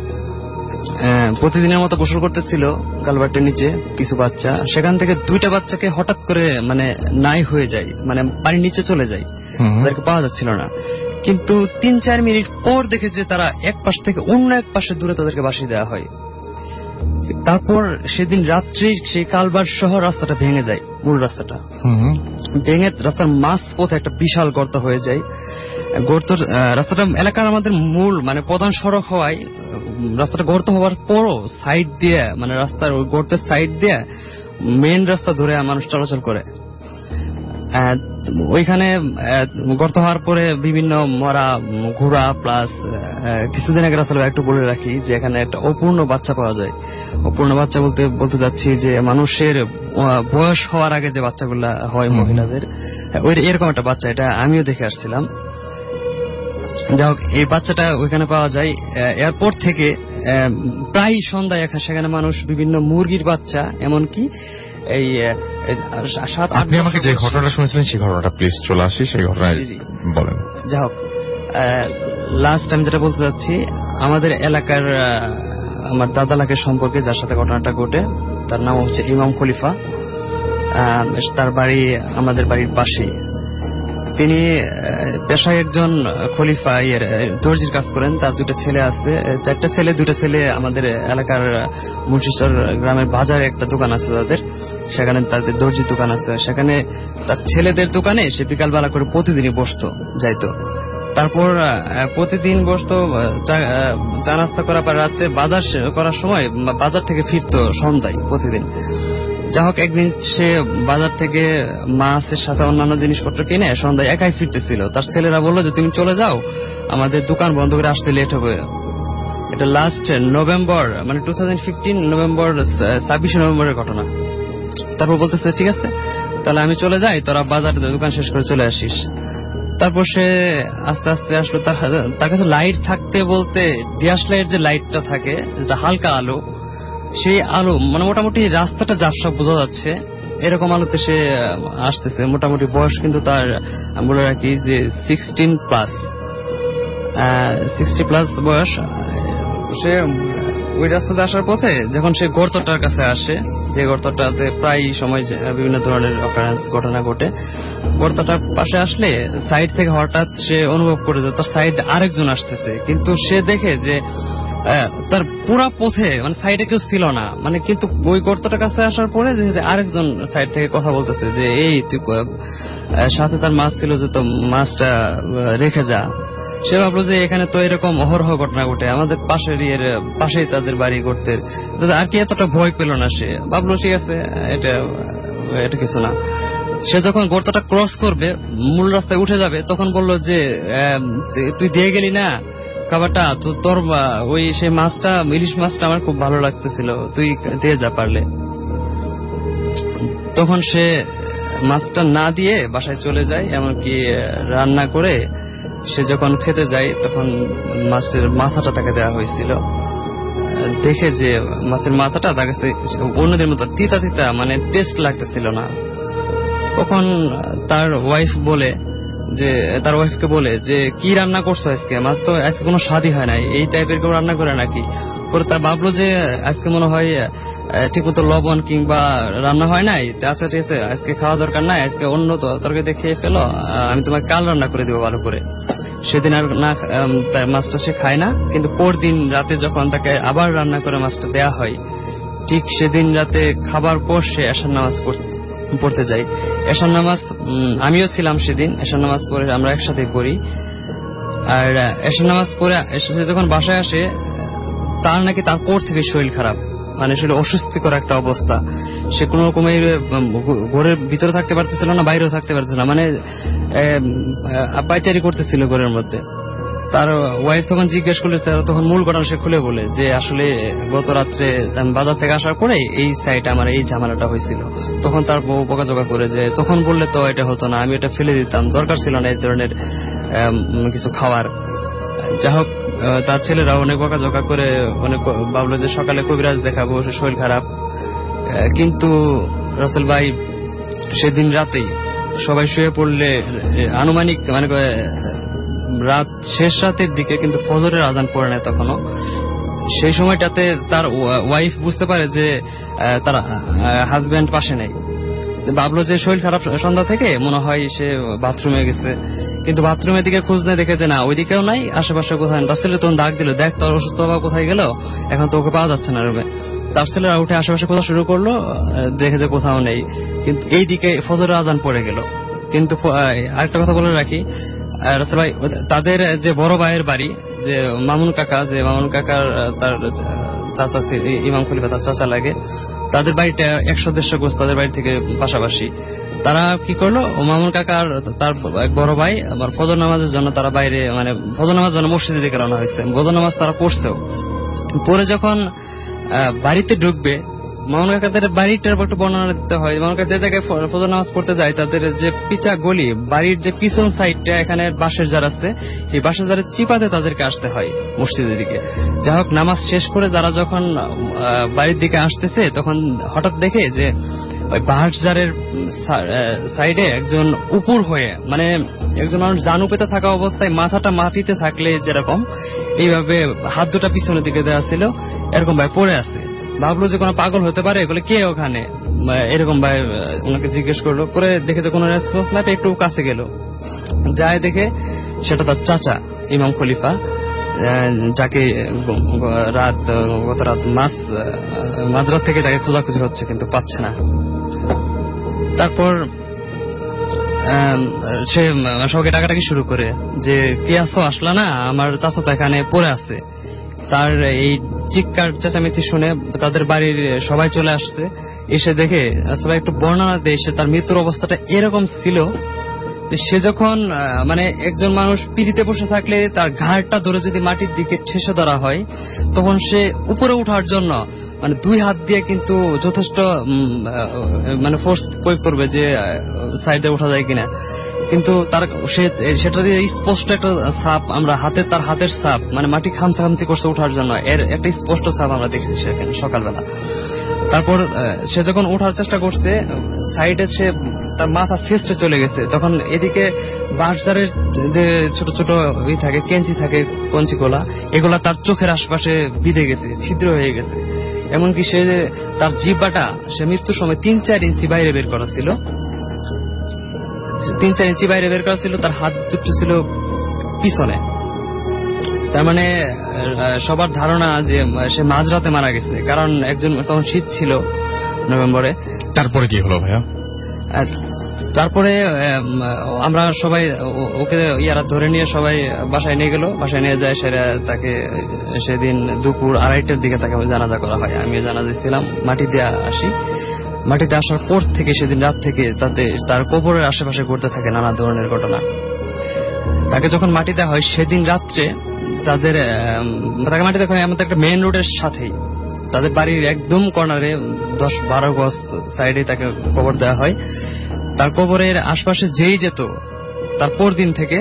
প্রতিদিনের মতো গোসল করতেছিল কালভার্টের নিচে কিছু বাচ্চা, সেখান থেকে দুইটা বাচ্চাকে হঠাৎ করে মানে নাই হয়ে যায়, মানে পানির নিচে চলে যায়, তাদেরকে পাওয়া যাচ্ছিল না। কিন্তু তিন চার মিনিট পর দেখে যে তারা এক পাশ থেকে অন্য এক পাশে দূরে তাদেরকে বাসিয়ে দেওয়া হয়। তারপর সেদিন রাত্রি সেই কালভার্ট সহ রাস্তাটা ভেঙে যায়, মূল রাস্তাটা ভেঙে রাস্তার মাঝ পথে একটা বিশাল গর্ত হয়ে যায়। গর্ত রাস্তাটা এলাকার আমাদের মূল মানে প্রধান সড়ক হওয়ায় রাস্তাটা গর্ত হওয়ার পরও সাইড দিয়ে, মানে রাস্তার ওই গর্তের সাইড দিয়ে মেইন রাস্তা ধরে মানুষ চলাচল করে। ওইখানে গর্ত হওয়ার পরে বিভিন্ন মরা ঘোড়া প্লাস কিছুদিন আগে আসলে একটু বলে রাখি যে এখানে একটা অপূর্ণ বাচ্চা পাওয়া যায়। অপূর্ণ বাচ্চা বলতে বলতে যাচ্ছি যে মানুষের বয়স হওয়ার আগে যে বাচ্চাগুলা হয় মহিলাদের, ওই এরকম একটা বাচ্চা, এটা আমিও দেখে আসছিলাম। যাই হোক, এই বাচ্চাটা ওইখানে পাওয়া যায়। এয়ারপোর্ট থেকে প্রায় সন্ধ্যায় সেখানে মানুষ বিভিন্ন মুরগির বাচ্চা, এমনকি এই সাত আপনি আমাকে যে ঘটনাটা শুনেছিলেন সেই ঘটনাটা প্লিজ চলে আসি সেই ঘটনায় বলেন। যাই হোক, লাস্ট আমি যেটা বলতে চাচ্ছি, আমাদের এলাকার আমার দাদা লাখের সম্পর্কে যার সাথে ঘটনাটা ঘটে, তার নাম হচ্ছে ইমাম খলিফা। তার বাড়ি আমাদের বাড়ির পাশেই। তিনি পেশায় একজন খলিফা এর দর্জির কাজ করেন। তার দুটো ছেলে আছে, চারটা ছেলে দুটো ছেলে আমাদের এলাকার মুন্সিচর গ্রামের বাজারে একটা দোকান আছে তাদের, সেখানে তাদের দর্জির দোকান আছে। সেখানে তার ছেলেদের দোকানে সে বিকালবেলা করে প্রতিদিনই বসতো, যাইতো। তারপর প্রতিদিন বসতো, চা নাস্তা করার পর রাতে বাজার করার সময় বাজার থেকে ফিরতো সন্ধ্যায় প্রতিদিন। যাই হোক, একদিন সে বাজার থেকে মাছের সাথে অন্যান্য জিনিসপত্র কিনে সন্ধ্যায় একাই ফিরতেছিল। তার ছেলেরা বললো যে তুমি চলে যাও, আমাদের দোকান বন্ধ করে আসতে লেট হবে। এটা লাস্ট নভেম্বর, মানে টু থাউজেন্ড ফিফটিন নভেম্বর, ছাব্বিশে নভেম্বরের ঘটনা। তারপর বলতেছে ঠিক আছে তাহলে আমি চলে যাই, তোরা বাজার দোকান শেষ করে চলে আসিস। তারপর সে আস্তে আস্তে আসলো। তার কাছে লাইট থাকতে বলতে ডিয়াস লাইট যে লাইটটা থাকে, যেটা হালকা আলো, সেই আলো মানে মোটামুটি রাস্তাটা যার সব বোঝা যাচ্ছে এরকম আলোতে সে আসতেছে। মোটামুটি বয়স কিন্তু তার বলে রাখি যে সিক্সটিন প্লাস সিক্সটি প্লাস বয়স। সে ওই রাস্তাতে আসার পথে যখন সে গর্তটার কাছে আসে, যে গর্তটাতে প্রায় সময় বিভিন্ন ধরনের অকারেন্স ঘটনা ঘটে, গর্তটার পাশে আসলে সাইড থেকে হঠাৎ সে অনুভব করে যে তার সাইড আরেকজন আসতেছে। কিন্তু সে দেখে যে তার পুরা পথে মানে সাইডে কেউ ছিল না, মানে কিন্তু ওই গর্তটার কাছে আসার পরে আরেকজন সাইড থেকে কথা বলতেছে যে এই তুই সাথে তার মাছ ছিল যে তো মাছটা রেখে যা। সে ভাবলো যে এখানে তো এরকম অহরহ ঘটনা ঘটে, আমাদের পাশের ইয়ের পাশেই তাদের বাড়ি করতে, আর কি এতটা ভয় পেল না। সে ভাবলো ঠিক আছে এটা এটা কিছু না। সে যখন গর্তটা ক্রস করবে, মূল রাস্তায় উঠে যাবে, তখন বললো যে তুই দিয়ে গেলি না খাবারটা, তো তোর ওই সেই মাছটা, ইলিশ মাছটা আমার খুব ভালো লাগতেছিল, তুই দিয়ে যা পারলে। তখন সে মাছটা না দিয়ে বাসায় চলে যায়, এমনকি রান্না করে সে যখন খেতে যায় তখন মাছের মাথাটা তাকে দেওয়া হয়েছিল। দেখে যে মাছের মাথাটা তার কাছে অন্যদের মতো তিতা তিতা মানে টেস্ট লাগতেছিল না। তখন তার ওয়াইফ বলে যে তার ওয়াইফকে বলে যে কি রান্না করছো আজকে, মাছ তো আজকে কোনো স্বাদই হয় নাই, এই টাইপের কেউ রান্না করে নাকি। পরে তা ভাবলো যে আজকে মনে হয় ঠিক মতো লবণ কিংবা রান্না হয় নাই, আচ্ছা ঠিক আছে আজকে খাওয়া দরকার নাই, আজকে অন্য তো তরকারিতে খেয়ে ফেলো, আমি তোমাকে কাল রান্না করে দেবো ভালো করে। সেদিন আর না মাছটা সে খায় না, কিন্তু পরদিন রাতে যখন তাকে আবার রান্না করে মাছটা দেয়া হয়, ঠিক সেদিন রাতে খাবার পর সে এশার নামাজ পড়তে যাই। এশার নামাজ আমিও ছিলাম সেদিন, এশার নামাজ পড়ে আমরা একসাথে পড়ি। আর এশার নামাজ পড়ে সে যখন বাসায় আসে, তার নাকি তারপর থেকে শরীর খারাপ, মানে শরীর অস্বস্তিকর একটা অবস্থা। সে কোন রকমের ঘরের ভিতরে থাকতে পারতেছিল না, বাইরেও থাকতে পারতেছিল না, মানে পায়চারি করতেছিল ঘরের মধ্যে। তার ওয়াইফ তখন জিজ্ঞেস করলে তখন মূল ঘটনা সে খুলে বলে যে আসলে গত রাত্রে বাজার থেকে আসার পরে এই সাইডে আমার এই ঝামেলাটা হয়েছিল। তখন তার বউ বকাঝকা করে যে তখন বললে তো এটা হতো না, আমি এটা ফেলে দিতাম, দরকার ছিল না এই ধরনের কিছু খাওয়ার। যাই হোক, তার ছেলেরা অনেক বকাঝকা করে অনেক ভাবলো যে সকালে কবিরাজ দেখাবো, সে শরীর খারাপ। কিন্তু রাসেল ভাই সেদিন রাতেই সবাই শুয়ে পড়লে আনুমানিক মানে রাত শেষ রাতের দিকে, কিন্তু ফজরের আজান পড়ে না তখনও। সেই সময়টাতে তার ওয়াইফ বুঝতে পারে যে তার হাজবেন্ড পাশে নেই। ভাবলো যে শরীর খারাপ সন্ধ্যা থেকে, মনে হয় সে বাথরুমে গেছে, কিন্তু বাথরুমের দিকে খোঁজ নেই, দেখে যে না ওইদিকেও নাই, আশেপাশে কোথায়। তার ছেলে তখন ডাক দিল, দেখ তোর অসুস্থ বাবা কোথায় গেল, এখন তো ওকে পাওয়া যাচ্ছে না রুমে। তার ছেলেরা উঠে আশেপাশে খোঁজা শুরু করলো, দেখে যে কোথাও নেই, কিন্তু এই দিকে ফজরের আজান পড়ে গেল। কিন্তু আরেকটা কথা বলে রাখি রাসেল ভাই, তাদের যে বড় ভাইয়ের বাড়ি, যে মামুন কাকা, যে মামুন কাকার তার চাচা ইমাম খলিফা তার চাচা লাগে, তাদের বাড়িটা একশো দেড়শো গোছ তাদের বাড়ি থেকে পাশাপাশি। তারা কি করলো, মামুন কাকার তার এক বড় ভাই আমার ফজর নামাজের জন্য তারা বাইরে, মানে ফজর নামাজ জন্য মসজিদের দিকে রওনা হয়েছে। ফজর নামাজ তারা পড়ছেও, পরে যখন বাড়িতে ঢুকবে মামুন কাকাদের বাড়িটার একটু বর্ণনা দিতে হয়। মামুন কাকা যে জায়গায় ফজর নামাজ পড়তে যায় তাদের যে পিচা গলি, বাড়ির যে পিছন সাইডটা এখানে বাঁশের জার আছে, এই বাঁশের জারের চিপাতে তাদেরকে আসতে হয় মসজিদের দিকে। যাই হোক, নামাজ শেষ করে যারা যখন বাড়ির দিকে আসতেছে তখন হঠাৎ দেখে যে ওই বাঁশ জারের সাইডে একজন উপর হয়ে, মানে একজন মানুষ জানু পেতে থাকা অবস্থায় মাথাটা মাটিতে থাকলে যেরকম এইভাবে হাত দুটা পিছনের দিকে দেওয়া ছিল, এরকম ভাই পড়ে আছে। ভাবলো যে কোনো পাগল হতে পারে, এগুলো কে ওখানে, এরকম ভাই ওনাকে জিজ্ঞেস করলো। করে দেখে যে কোনো রেসপন্স না পেয়ে একটু কাছে গেল, যায় দেখে সেটা তার চাচা ইমাম খলিফা, যাকে রাত গত রাত মাস মাঝরাত থেকে তাকে খোঁজাখুঁজি হচ্ছে কিন্তু পাচ্ছে না। তারপর সে সবাইকে ডাকাডাকি শুরু করে যে কে আসো, আসলা না, আমার চাচা তো এখানে পড়ে আছে। তার এই চিৎকার চেঁচামেচি শুনে তাদের বাড়ির সবাই চলে আসছে। এসে দেখে সবাই একটু বর্ণনা দেয় সে তার মৃত্যুর অবস্থাটা এরকম ছিল। সে যখন মানে একজন মানুষ পিড়িতে বসে থাকলে তার ঘাড়টা ধরে যদি মাটির দিকে ঠেসে ধরা হয়, তখন সে উপরে ওঠার জন্য মানে দুই হাত দিয়ে কিন্তু যথেষ্ট মানে ফোর্স প্রয়োগ করবে যে সাইডে ওঠা যায় কিনা। কিন্তু তার সেটা স্পষ্ট একটা ছাপ আমরা হাতের, তার হাতের ছাপ মানে মাটি খামসা খামসি করছে ওঠার জন্য, এর একটা স্পষ্ট ছাপ আমরা দেখেছি সেখানে সকালবেলা। তারপর সে যখন ওঠার চেষ্টা করছে, সাইডে সে তার মাথা শেষে চলে গেছে। তখন এদিকে বাঁশঝাড়ের যে ছোট ছোট ই থাকে, কেঞ্চি থাকে, কঞ্চি গোলা, এগুলা তার চোখের আশপাশে বিঁধে গেছে, ছিদ্র হয়ে গেছে। এমনকি সে তার জিহ্বাটা সে মৃত্যুর সময় তিন চার ইঞ্চি বাইরে বের করা ছিল, তিন চার ইঞ্চি বাইরে বের করা ছিল। তার হাত দুটো ছিল পিছনে। তার মানে সবার ধারণা যে সে মাঝরাতে মারা গেছে, কারণ একজন তখন শীত ছিল নভেম্বরে। তারপরে কি হলো ভাইয়া? তারপরে আমরা সবাই ওকে ইয়ারা ধরে নিয়ে সবাই বাসায় নিয়ে গেল। বাসায় নিয়ে যায় সেরা তাকে সেদিন দুপুর আড়াইটার দিকে তাকে জানাজা করা হয়। আমিও জানাজা ছিলাম। মাটি দিয়ে আসি, মাটিতে আসার পর থেকে সেদিন রাত থেকে তাতে তার কবরের আশেপাশে ঘটতে থাকে নানা ধরনের ঘটনা। তাকে যখন মাটি দেওয়া হয় সেদিন রাত্রে তাদের তাকে মাটি দেখা হয় আমাদের একটা মেইন রোডের সাথেই, তাদের বাড়ির একদম কর্নারে দশ বারো গজ সাইডে তাকে কবর দেওয়া হয়। তার কবরের আশপাশে যেই যেত তারপর দিন থেকে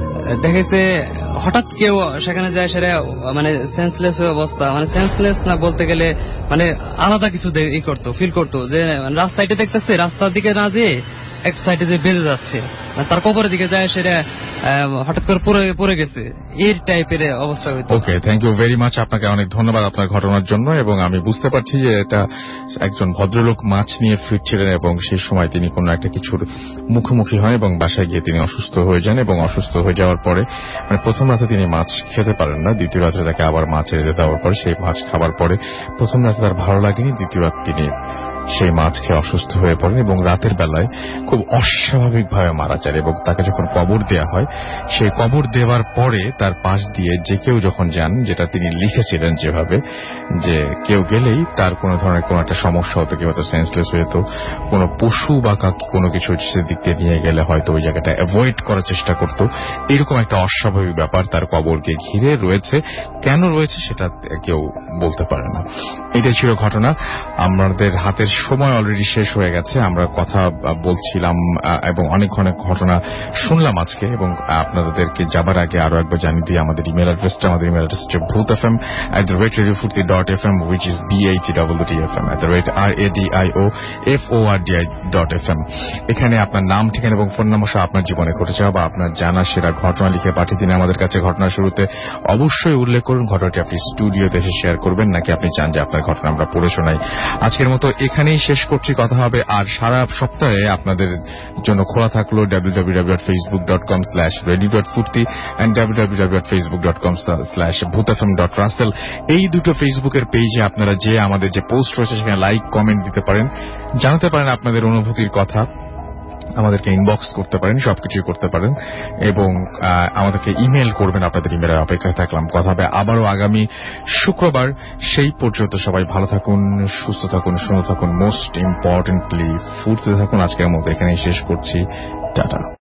দেখেছে হঠাৎ কেউ সেখানে যায়, সেটা মানে সেন্সলেস অবস্থা, মানে সেন্সলেস না বলতে গেলে মানে আলাদা কিছু ই করতো, ফিল করতো যে রাস্তাটা দেখতেছে, রাস্তার দিকে না যেয়ে একটা সাইডে যে বেজে যাচ্ছে, তার কবরের দিকে যায় সেটা হঠাৎ করে পড়ে পড়ে গেছে, এই টাইপের অবস্থা হইতো। Okay, thank you very much, আপনাকে অনেক ধন্যবাদ আপনার ঘটনার জন্য। এবং আমি বুঝতে পারছি যে এটা একজন ভদ্রলোক মাছ নিয়ে ফিরছিলেন এবং সেই সময় তিনি কোন একটা কিছুর মুখোমুখি হয় এবং বাসায় গিয়ে তিনি অসুস্থ হয়ে যান। এবং অসুস্থ হয়ে যাওয়ার পরে মানে প্রথম রাতে তিনি মাছ খেতে পারেন না, দ্বিতীয় রাতে তাকে আবার মাছ এনে দেওয়ার পরে সেই মাছ খাবার পরে প্রথম রাতে তার ভালো লাগেনি, দ্বিতীয় রাত তিনি সেই মাছ খেয়ে অসুস্থ হয়ে পড়েন এবং রাতের বেলায় খুব অস্বাভাবিকভাবে মারা যায়। এবং তাকে যখন কবর দেয়া হয়, সেই কবর দেওয়ার পরে তার পাশ দিয়ে যে কেউ যখন যান, যেটা তিনি লিখেছিলেন যেভাবে, যে কেউ গেলেই তার কোন ধরনের কোন একটা সমস্যা হতো, কেউ হয়তো সেন্সলেস হয়ে যেত, কোন পশু বা কোনো কিছু সেদিকে নিয়ে গেলে হয়তো ওই জায়গাটা অ্যাভয়েড করার চেষ্টা করত। এরকম একটা অস্বাভাবিক ব্যাপার তার কবরকে ঘিরে রয়েছে। কেন রয়েছে সেটা কেউ বলতে পারে না। এটাই ছিল ঘটনা। আমাদের হাতের সময় অলরেডি শেষ হয়ে গেছে। আমরা কথা বলছিলাম এবং অনেক অনেক ঘটনা শুনলাম আজকে। এবং আপনাদেরকে যাবার আগে আরো একবার জানিয়ে দিই আমাদের ইমেল অ্যাড্রেসটা। আমাদের ইমেল অ্যাড্রেস হচ্ছে Bhoot F M at the rate radio Foorti dot F M, which is B H E double T F M at the rate R A D I O F O R D I dot F M. এখানে আপনার নাম, ঠিকানা এবং phone number সহ আপনার জীবনে ঘটে যাওয়া বা আপনার জানা সেরা ঘটনা লিখে পাঠিয়ে দিন আমাদের কাছে। ঘটনার শুরুতে অবশ্যই উল্লেখ করুন ঘটনাটি আপনি স্টুডিওতে এসে শেয়ার করবেন, নাকি আপনি চান যে আপনার ঘটনা আমরা পড়ে শোনাই। আজকের মতো এখানেই শেষ করছি। কথা হবে আর সারা সপ্তাহে আপনাদের জন্য খোলা থাকলো W W W dot Facebook dot com slash radio dot Foorti and W W W dot Facebook dot com slash Bhoot F M dot Rasel. এই দুটো ফেসবুকের পেজে আপনারা যে আমাদের যে পোস্ট রয়েছে সেখানে লাইক কমেন্ট দিতে পারেন, জানাতে পারেন আপনাদের অনুভূতির কথা, আমাদেরকে ইনবক্স করতে পারেন, সবকিছুই করতে পারেন এবং আমাদেরকে ইমেল করবেন। আপনাদের ইমেলের অপেক্ষায় থাকলাম। কথা হবে আবারও আগামী শুক্রবার। সেই পর্যন্ত সবাই ভালো থাকুন, সুস্থ থাকুন, সুন্দর থাকুন, মোস্ট ইম্পর্টেন্টলি ফুর্তিতে থাকুন। আজকের মতো এখানেই শেষ করছি। টাটা।